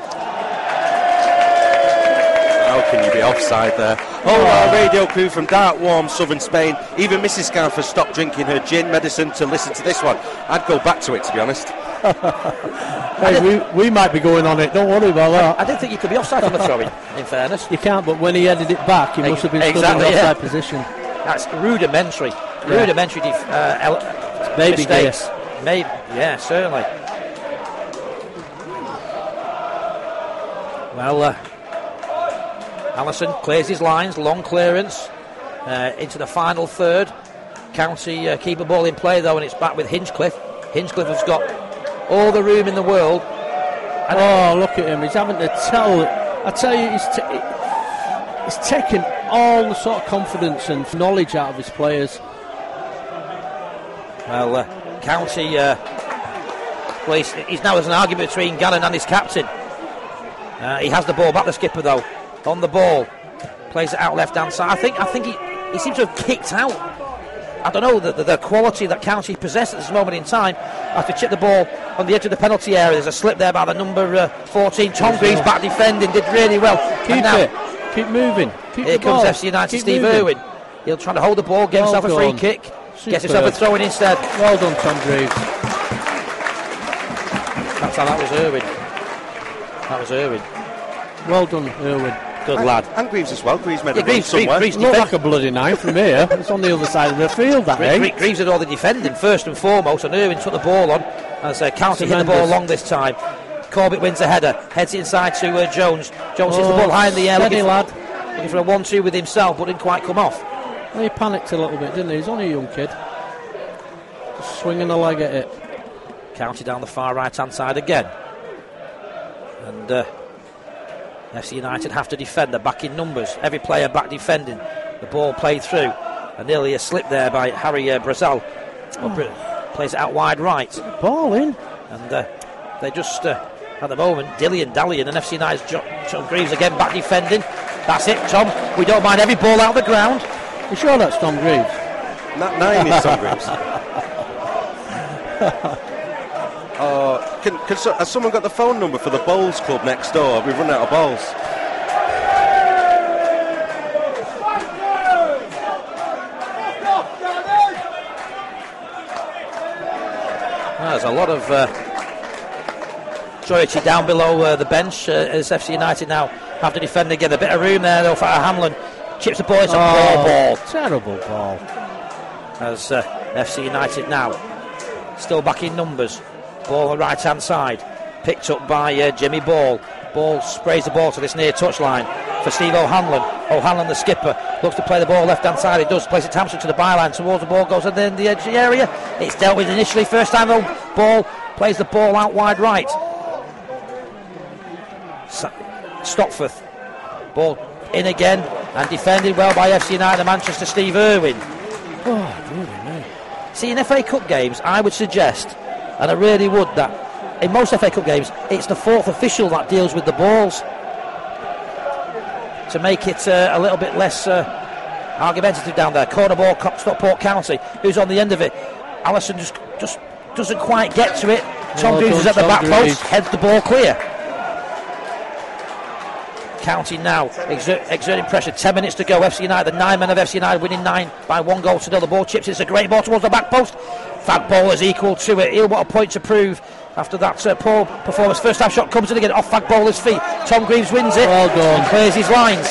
How can you be offside there? Oh, our radio crew from dark, warm southern Spain. Even Missus Scarf has stopped drinking her gin medicine to listen to this one. I'd go back to it, to be honest. Hey, we, we might be going on it. Don't worry about that. I didn't think you could be offside on the throw-in, in fairness. You can't, but when he headed it back, he must have been stood Exactly, in the yeah. offside position. That's rudimentary. Yeah. Rudimentary def- uh, el- Maybe mistakes. Maybe, yeah, certainly. Well, uh, Allison clears his lines, long clearance uh, into the final third. County uh, keep a ball in play though, and it's back with Hinchcliffe. Hinchcliffe has got all the room in the world. And oh, look at him! He's having to tell. I tell you, he's t- he's taken all the sort of confidence and knowledge out of his players. Well, uh, County, uh, well, he's, he's now there's an argument between Gannon and his captain. Uh, he has the ball back, the skipper though, on the ball, plays it out left hand side. I think, I think he, he seems to have kicked out I don't know, the, the, the quality that County possess at this moment in time. After chip the ball on the edge of the penalty area, there's a slip there by the number uh, fourteen. Tom Greaves back defending, did really well. Keep now, it. Keep moving. Keep here the comes ball. F C United, Keep Steve moving. Irwin. He'll try to hold the ball, get Well himself a free done. kick, Superb. gets himself a throw in instead. Well done, Tom Greaves. That's how that was Irwin. That was Irwin. Well done, Irwin. Good and, lad. And Greaves as well. Greaves made Yeah, a run Greaves, Greaves, somewhere. Greaves Look defend- like a bloody nine from here. It's on the other side of the field, that, Gre- eh? Gre- Greaves did all the defending first and foremost, and Irwin took the ball on as uh, County hit the ball Tremendous. long this time. Corbett wins a header, heads it inside to uh, Jones. Jones hits the Oh, ball high in the air, steady looking lad. for, looking for a one two with himself, but didn't quite come off. Well, he panicked a little bit, didn't he? He's only a young kid. Just swinging a leg at it. County down the far right hand side again. And uh, F C United have to defend. They're back in numbers. Every player back defending. The ball played through. And nearly a slip there by Harry uh, Brazel. Oh. Bra- plays it out wide right. Ball in. And uh, they just, uh, at the moment, dilly and dallying. And F C United's jo- Tom Greaves again back defending. That's it, Tom. We don't mind every ball out of the ground. You sure that's Tom Greaves? That nine is Tom Greaves. Oh, can, can so, has someone got the phone number for the bowls club next door? We've run out of bowls. Well, there's a lot of uh, joyity down below uh, the bench uh, as F C United now have to defend again. A bit of room there though for Hamlin. Chips the ball, it's a Oh, poor ball. Terrible ball. As uh, F C United now still back in numbers. Ball on the right hand side, picked up by uh, Jimmy Ball. Ball sprays the ball to this near touchline for Steve O'Hanlon. O'Hanlon, the skipper, looks to play the ball left hand side. He does, plays it Thompson to the byline towards the ball, goes at the, the edge of the area. It's dealt with initially, first time though. Ball plays the ball out wide right. Sa- Stockforth, ball in again and defended well by F C United, the Manchester Steve Irwin. Oh, really, me. See, in F A Cup games, I would suggest, and I really would, that in most F A Cup games, it's the fourth official that deals with the balls to make it uh, a little bit less uh, argumentative down there. Corner ball, Stockport County, who's on the end of it. Allison just just doesn't quite get to it. Tom Well Greaves is done, at the Tom back Greaves. post, heads the ball clear. County now exert, exerting pressure. Ten minutes to go. F C United, the nine men of F C United winning nine by one goal to nil. The ball chips. It's a great ball towards the back post. Fag ball is equal to it. He'll want a point to prove after that uh, poor performance. First half shot comes in again off Fag baller's feet. Tom Greaves wins it. Well done. And clears his lines.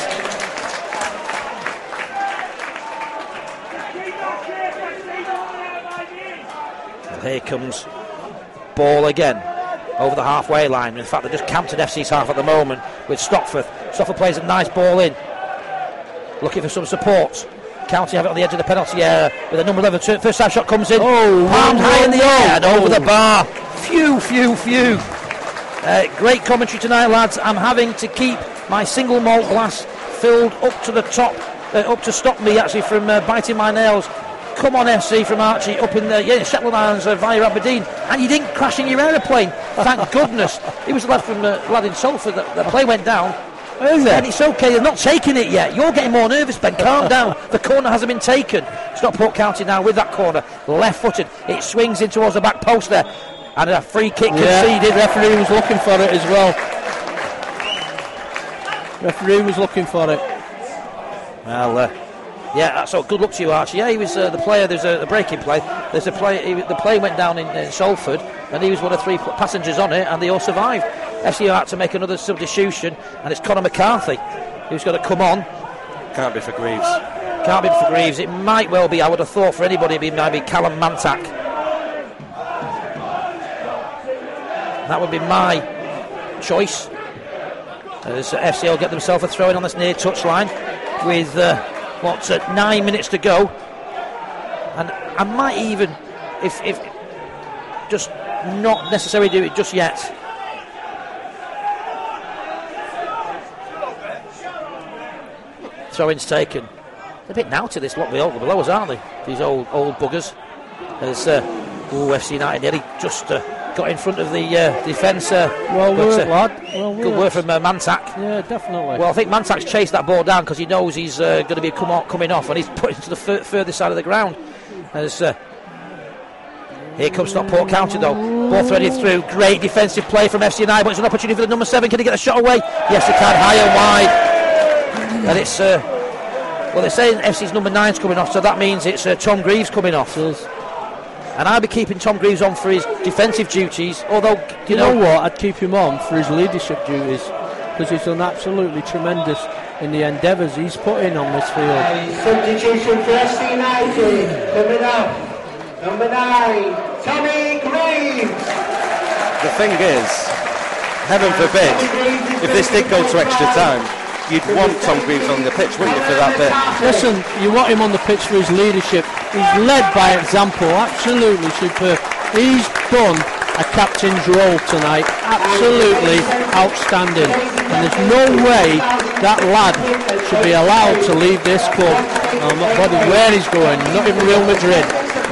And here comes ball again. Over the halfway line. In fact, they're just camped at F C's half at the moment with Stockforth. Stockforth plays a nice ball in. Looking for some support. County have it on the edge of the penalty area with a number eleven. First time shot comes in. Oh, palmed whoa, high in the whoa, air and over whoa. the bar. Phew, phew, phew. Uh, great commentary tonight, lads. I'm having to keep my single malt glass filled up to the top, uh, up to stop me actually from uh, biting my nails. Come on, F C from Archie up in the yeah, Shetland Islands uh, via Aberdeen, and you didn't crash in your aeroplane. Thank goodness. It was the lad from uh, lad in Salford that the plane went down. Is it? And it's okay, they're not taking it yet. You're getting more nervous, Ben. Calm down. The corner hasn't been taken. Stockport County now with that corner, left-footed. It swings in towards the back post there, and a free kick Yeah, conceded. referee was looking for it as well. Referee was looking for it. Well, uh, yeah, so good luck to you, Archie. Yeah, he was uh, the player. There's a the breaking play. There's a play. He, the plane went down in, in Salford, and he was one of three p- passengers on it, and they all survived. F C had to make another substitution, and it's Conor McCarthy who's going to come on. Can't be for Greaves. Can't be for Greaves. It might well be. I would have thought for anybody, it'd be maybe Callum Mantak. That would be my choice. As F C will get themselves a throw in on this near touchline with. Uh, What's uh, nine minutes to go, and I might even, if if just not necessarily do it just yet. Throw-ins taken. They're a bit naughty this lot below, below us, aren't they? These old old buggers. As uh, ooh, F C United nearly just uh, got in front of the uh, defence. Uh, Well but, worked, uh, lad. Well good worked. word from uh, Mantak. Yeah, definitely. Well, I think Mantak's chased that ball down because he knows he's uh, going to be come on, coming off, and he's put it to the fur- further side of the ground. As uh, here comes Stockport County though. Ball threaded through. Great defensive play from F C United, but it's an opportunity for the number seven. Can he get the shot away? Yes, he can. High and wide. And it's uh, well, they're saying F C's number nine's coming off, so that means it's uh, Tom Greaves coming off. And I'll be keeping Tom Greaves on for his defensive duties. Although you, you know, know what, I'd keep him on for his leadership duties because he's done absolutely tremendous in the endeavours he's put in on this field. Substitution for F C United coming up. Number nine, Tommy Greaves. The thing is, heaven forbid, if this did go to extra time, you'd want Tom Greaves on the pitch, wouldn't you, for that bit? Listen, you want him on the pitch for his leadership. He's led by example, absolutely superb. He's done a captain's role tonight, absolutely outstanding. And there's no way that lad should be allowed to leave this club. I'm not bothered where he's going, not even Real Madrid.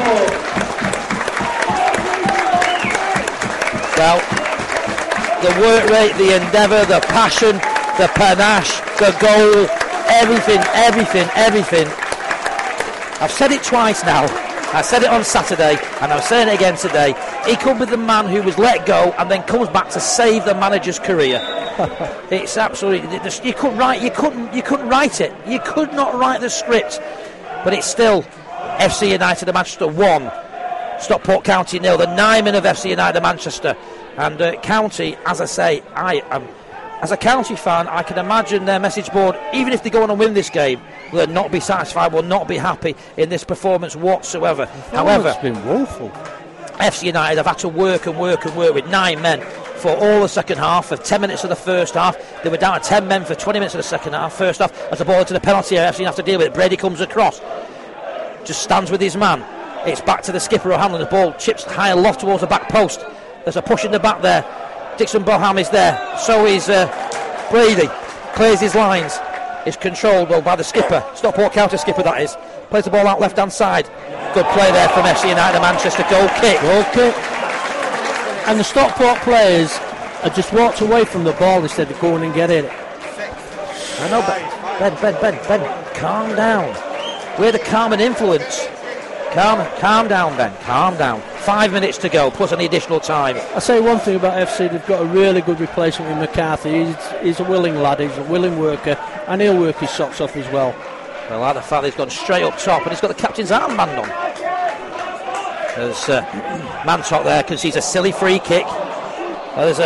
Well, the work rate, the endeavour, the passion, the panache, the goal, everything, everything, everything. I've said it twice now. I said it on Saturday, and I'm saying it again today. He could be the man who was let go and then comes back to save the manager's career. It's absolutely you couldn't write. You couldn't. You couldn't write it. You could not write the script. But it's still F C United of Manchester one, Stockport County nil. The nine men of F C United of Manchester, and uh, County. As I say, I am. As a County fan, I can imagine their message board, even if they go on and win this game, will not be satisfied, will not be happy in this performance whatsoever. However, it's been woeful. F C United have had to work and work and work with nine men for all the second half, for ten minutes of the first half. They were down to ten men for twenty minutes of the second half. First half, as the ball into the penalty area, F C United have to deal with it. Brady comes across, just stands with his man. It's back to the skipper O'Hanlon. The ball chips high aloft towards the back post. There's a push in the back there. Dixon Boham is there, so is uh, Brady. Clears his lines. It's controlled though by the skipper, Stockport County skipper that is. Plays the ball out left hand side. Good play there from F C United of Manchester. Goal kick. Goal kick. And the Stockport players have just walked away from the ball instead of going and getting it. I know, but Ben, Ben, Ben, Ben, calm down. We're the calm and influence. Calm, calm down, Ben. Calm down. Five minutes to go, plus any additional time. I say one thing about F C, they've got a really good replacement in McCarthy. He's, he's a willing lad, he's a willing worker, and he'll work his socks off as well. Well, I like the fact that he's gone straight up top, and he's got the captain's armband on. There's uh, Mantock there, concedes a silly free kick. Oh, there's a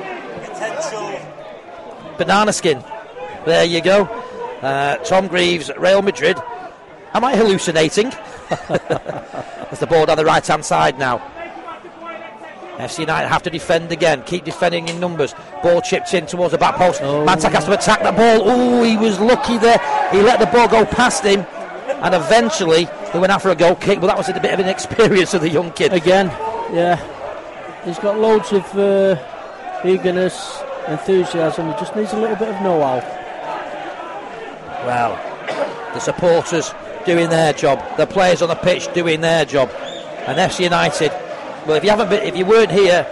potential banana skin. There you go. Uh, Tom Greaves, Real Madrid. Am I hallucinating? There's the ball down the right hand side now. F C United have to defend again, keep defending in numbers. Ball chipped in towards the back post. Oh. Mantak has to attack that ball. Oh, he was lucky there. He let the ball go past him, and eventually he went out for a goal kick, but that was a bit of an experience of the young kid. Again, yeah. He's got loads of uh, eagerness, enthusiasm. He just needs a little bit of know-how. Well, the supporters doing their job, the players on the pitch doing their job, and F C United. Well, if you haven't been, if you weren't here,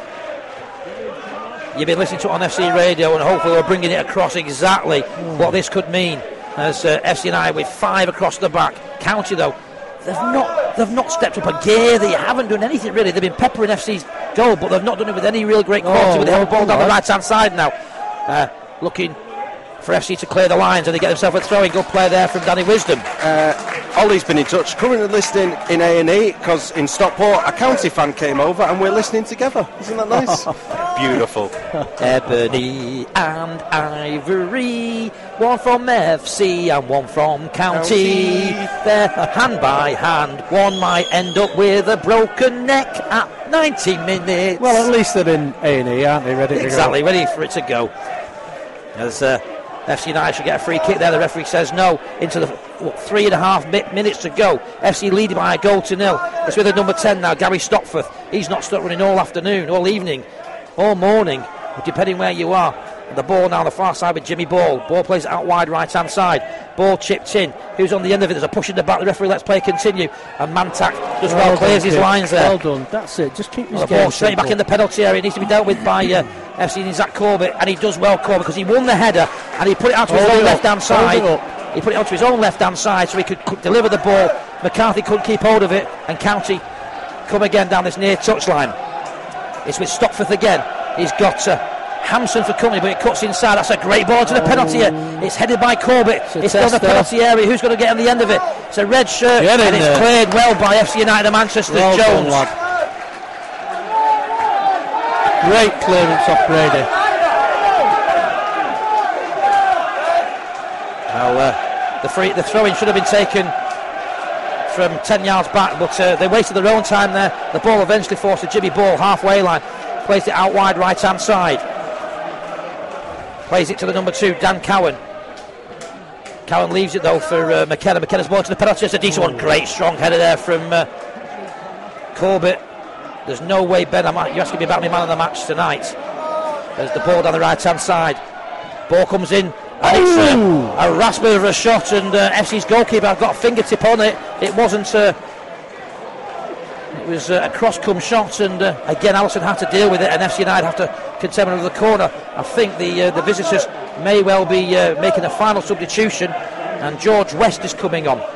you've been listening to it on F C Radio, and hopefully we're bringing it across exactly mm. what this could mean. As uh, F C United with five across the back. County though, they've not they've not stepped up a gear. They haven't done anything really. They've been peppering F C's goal, but they've not done it with any real great quality. Oh, but they have a ball down right. the right hand side now, uh, looking for F C to clear the lines, and they get themselves a throwing. Good play there from Danny Wisdom. Uh, Ollie's been in touch, currently listening in A and E, because in Stockport a County fan came over and we're listening together. Isn't that nice? Beautiful. Ebony and Ivory, one from F C and one from County. County. They're hand by hand. One might end up with a broken neck at ninety minutes. Well, at least they're in A and E, aren't they? Ready to exactly, go? ready for it to go. As uh, F C United should get a free kick there. The referee says no. Into the what, three and a half mi- minutes to go. F C leading by a goal to nil. It's with the number ten now, Gary Stopforth. He's not stopped running all afternoon, all evening, all morning, depending where you are. And the ball now on the far side with Jimmy Ball. Ball plays out wide right hand side. Ball chipped in. Who's on the end of it? There's a push in the back. The referee lets play continue. And Mantak just well, well clears done, his kid. lines there. Well done. That's it. Just keep his well, game ball straight simple. back in the penalty area. It needs to be dealt with by uh, F C and Zach Corbett, and he does well, Corbett, because he won the header and he put it out to his Hold own left hand Hold side. He put it onto his own left hand side so he could, could deliver the ball McCarthy couldn't keep hold of it, and County come again down this near touchline. It's with Stopforth again. He's got uh, Hampson for company, but it cuts inside. That's a great ball to the penalty area. It's headed by Corbett. It's, it's still the penalty area. Who's going to get on the end of it? It's a red shirt, and it's there. Cleared well by F C United of Manchester. Well Jones. Done, great clearance off Brady. Well, uh, the free, the throw-in should have been taken from ten yards back, but uh, they wasted their own time there. The ball eventually forced to Jimmy Ball, halfway line. Plays it out wide, right-hand side. Plays it to the number two, Dan Cowan. Cowan leaves it though for uh, McKenna. McKenna's ball to the penalty. It's a decent one. Great strong header there from uh, Corbett. There's no way, Ben, I'm, you're asking me about my man of the match tonight. There's the ball down the right-hand side. Ball comes in, and it's uh, a rasp of a shot, and uh, F C's goalkeeper have got a fingertip on it. It wasn't. Uh, it was uh, a cross-come shot, and uh, again Allison had to deal with it, and F C United have to contend another corner. I think the uh, the visitors may well be uh, making a final substitution, and George West is coming on.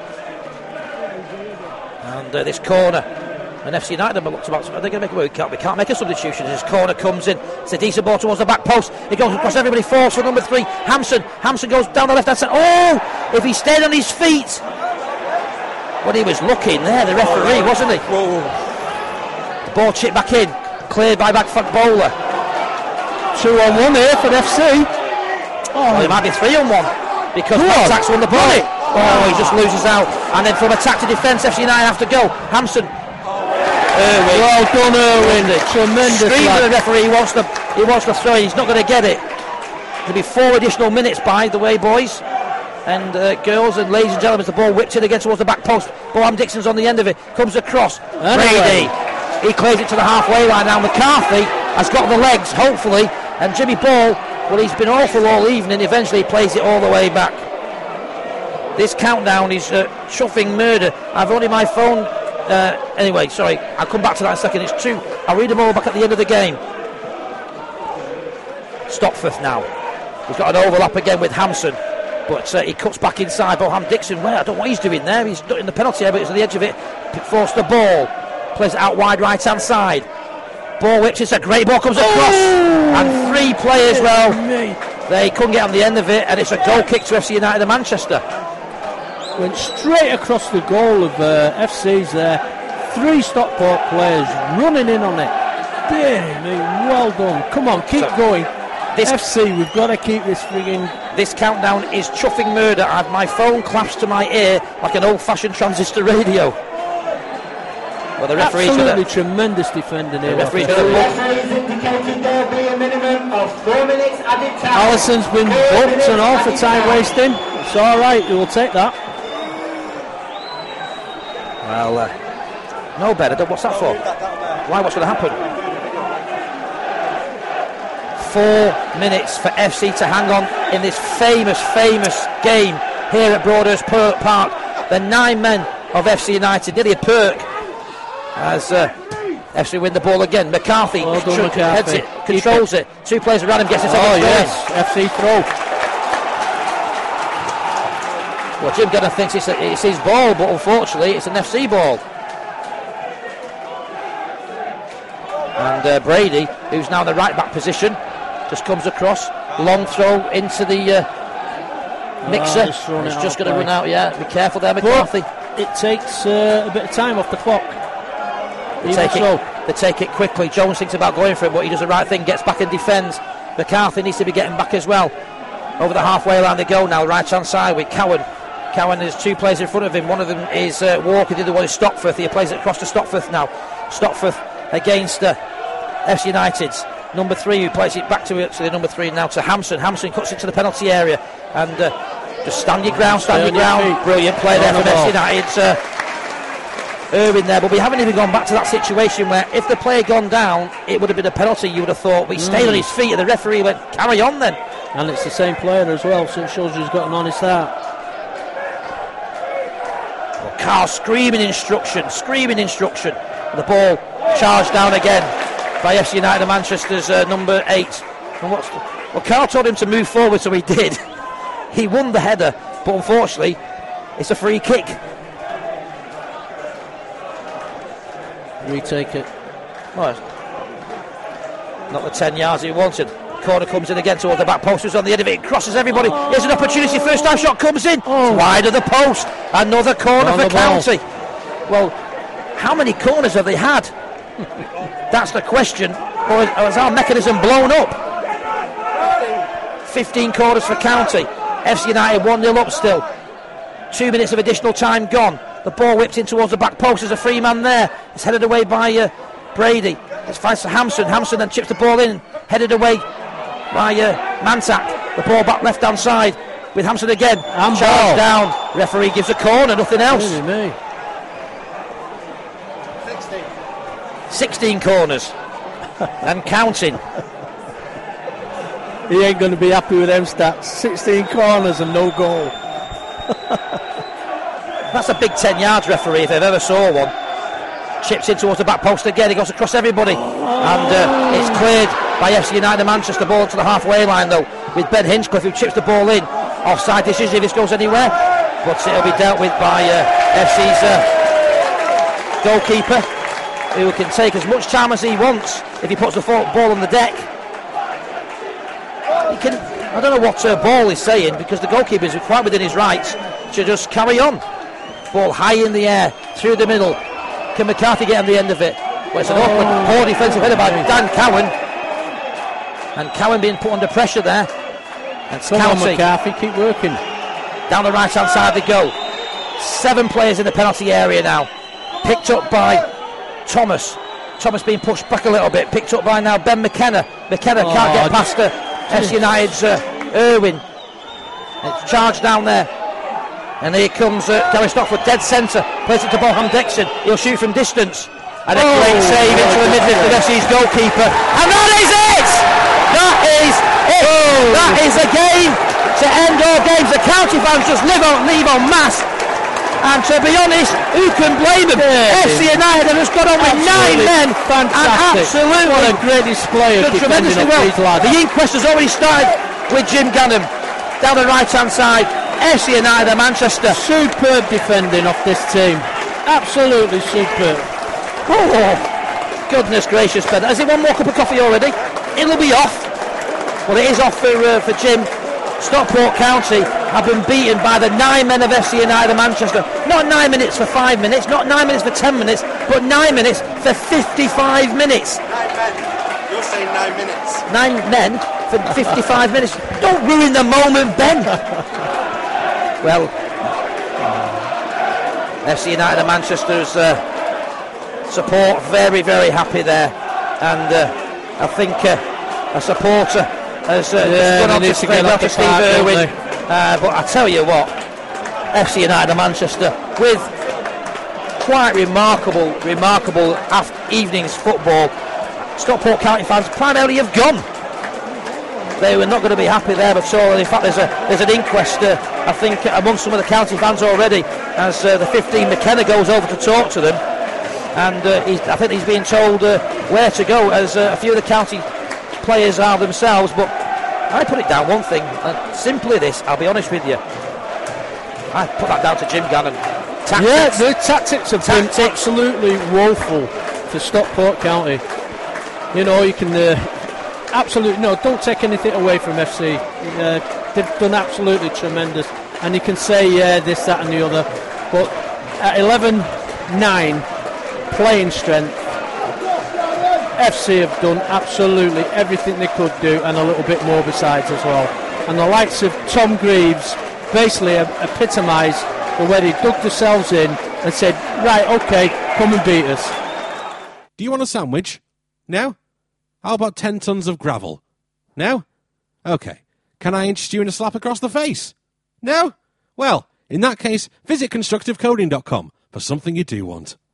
And uh, this corner. And F C United have looked about, are they going to make a move? We can't, we can't make a substitution. This corner comes in. It's a decent ball towards the back post. It goes across everybody, falls for number three, Hampson. Hampson goes down the left hand side. Oh! If he stayed on his feet. Well, he was looking there, the referee, wasn't he? Whoa. The ball chipped back in. Cleared by back front bowler. Two on one here for F C. Oh, well, it might be three on one. Because Contact's won the ball. Oh, he just loses out. And then from attack to defence, F C United have to go. Hampson. Irwin. Well done, Irwin. Tremendous. Scream to the referee. He wants the he wants the throw. He's not going to get it. There'll be four additional minutes, by the way, boys and uh, girls and ladies and gentlemen. As the ball whipped in again towards the back post. Boam Dixon's on the end of it. Comes across. Brady. He clears it to the halfway line. Now McCarthy has got the legs, hopefully, and Jimmy Ball. Well, he's been awful all evening. Eventually, he plays it all the way back. This countdown is uh, chuffing murder. I've only my phone. Uh, anyway, sorry, I'll come back to that in a second. It's two. I'll read them all back at the end of the game. Stopforth now. He's got an overlap again with Hampson, but uh, he cuts back inside. Boam Dixon, well, I don't know what he's doing there. He's in the penalty area, but it's on the edge of it. Forced the ball. Plays it out wide, right hand side. Ball whips. It's a great ball. Comes across, oh! And three players. Well, they couldn't get on the end of it, and it's a goal kick to F C United of Manchester. Went straight across the goal of uh, F C's there. Three Stockport players running in on it. Dear me, well done. Come on, keep so, going. This F C, we've got to keep this frigging... This countdown is chuffing murder. I have my phone clasped to my ear like an old-fashioned transistor radio. Well, the referee's absolutely gonna, tremendous defending here. The referee's going to look. Allison's been booked and all for time wasting. It's all right. We'll take that. Well, uh, no better. What's that for? Why? What's going to happen? Four minutes for F C to hang on in this famous, famous game here at Broadhurst Park. The nine men of F C United, nearly a perk. As uh, F C win the ball again. McCarthy, well done, McCarthy. heads it, controls it. Two players around him, gets it. Oh yes, F C throw. Well, Jim Gunner thinks it's, a, it's his ball, but unfortunately it's an F C ball. And uh, Brady, who's now in the right back position, just comes across. Long throw into the uh, mixer. Oh, it's just going to run out. Yeah, be careful there, McCarthy. But it takes uh, a bit of time off the clock. They take, it, they take it quickly. Jones thinks about going for it, but he does the right thing, gets back and defends. McCarthy needs to be getting back as well. Over the halfway line they go now, right hand side with Cowan. Cowan has two players in front of him. One of them is uh, Walker, the other one is Stopforth. He plays it across to Stopforth now. Stopforth against uh, F C United's number three, who plays it back to, to the number three now to Hampson. Hampson cuts into the penalty area and uh, just stand your ground, stand your ground. Brilliant play there from F C United's uh, Irwin there, but we haven't even gone back to that situation where if the play had gone down, it would have been a penalty, you would have thought. But he stayed mm. on his feet and the referee went, carry on then. And it's the same player as well, so it shows he's got an honest heart. Well, Carl screaming instruction, screaming instruction. The ball charged down again by F C United of Manchester's uh, number eight. And what's the, well, Carl told him to move forward, so he did. He won the header, but unfortunately, it's a free kick. retake it. Well, not the ten yards he wanted. Corner comes in again towards the back post. Who's on the end of it? It crosses everybody. Oh. Here's an opportunity. First time shot comes in. Oh. It's wide of the post. Another corner on for County. Well, how many corners have they had? That's the question. Or has our mechanism blown up? fifteen corners for County. F C United one nil up still. Two minutes of additional time gone. The ball whips in towards the back post. There's a free man there. It's headed away by uh, Brady. It's finds to Hampson. Hampson then chips the ball in. Headed away by uh, Mantak. The ball back left hand side with Hampson again. And charge down. Referee gives a corner, nothing else. Really, me. sixteen corners and counting. He ain't going to be happy with them stats. sixteen corners and no goal. That's a big ten yards, referee, if I've ever saw one. Chips in towards the back post again. He goes across everybody. And uh, it's cleared by F C United Manchester. Ball to the halfway line, though, with Ben Hinchcliffe, who chips the ball in. Offside decision if this goes anywhere. But it'll be dealt with by uh, F C's uh, goalkeeper, who can take as much time as he wants if he puts the ball on the deck. He can, I don't know what uh, Ball is saying, because the goalkeeper is quite within his rights to just carry on. Ball high in the air, through the middle. Can McCarthy get on the end of it? Well, it's an awkward, oh. poor defensive header by Dan Cowan. And Cowan being put under pressure there. And Come on, McCarthy, keep working. Down the right hand side they go. Seven players in the penalty area now. Picked up by Thomas. Thomas being pushed back a little bit. Picked up by now Ben McKenna. McKenna oh, can't get past the F C United's uh, Irwin. It's charged down there. And here comes uh, Gary Stockford, dead centre. Plays it to Bohan Dixon. He'll shoot from distance. And a oh, great save oh, into the midfield of F C's goalkeeper. And that is it! That is it! Oh. That is a game to end all games. The County fans just live on, leave en masse. And to be honest, who can blame them? Yeah, F C United have just got on with nine men. Fantastic. And absolutely. What a great display of defending up well. These lads. The inquest has already started with Jim Gannon. Down the right-hand side, F C United Manchester. Superb defending off this team. Absolutely superb. Oh, goodness gracious, Ben. Has it one more cup of coffee already? It'll be off. Well, it is off for, uh, for Jim. Stockport County have been beaten by the nine men of F C United Manchester. Not nine minutes for five minutes, not nine minutes for ten minutes, but nine minutes for fifty-five minutes. Nine men. You're saying nine minutes. Nine men for fifty-five minutes. Don't ruin the moment, Ben. Well, F C United Manchester's uh, support very, very happy there, and uh, I think uh, a supporter has uh, yeah, gone on to Steve Irwin. Uh, but I tell you what, F C United Manchester with quite remarkable, remarkable after evening's football. Stockport County fans primarily have gone. They were not going to be happy there at all. In fact, there's a there's an inquest, uh, I think, amongst some of the county fans already, as uh, the fifteen McKenna goes over to talk to them, and uh, he's, I think he's being told uh, where to go, as uh, a few of the county players are themselves. But I put it down one thing, uh, simply this. I'll be honest with you. I put that down to Jim Gannon. Tactics. Yeah, the tactics have tactics. been absolutely woeful for Stockport County. You know, you can. Uh, Absolutely, no, don't take anything away from F C. Uh, they've done absolutely tremendous. And you can say, yeah, this, that and the other. But at eleven nine, playing strength, F C have done absolutely everything they could do, and a little bit more besides as well. And the likes of Tom Greaves basically epitomised the way they dug themselves in and said, right, OK, come and beat us. Do you want a sandwich? No? How about ten tons of gravel? No? OK. Can I interest you in a slap across the face? No? Well, in that case, visit constructive coding dot com for something you do want.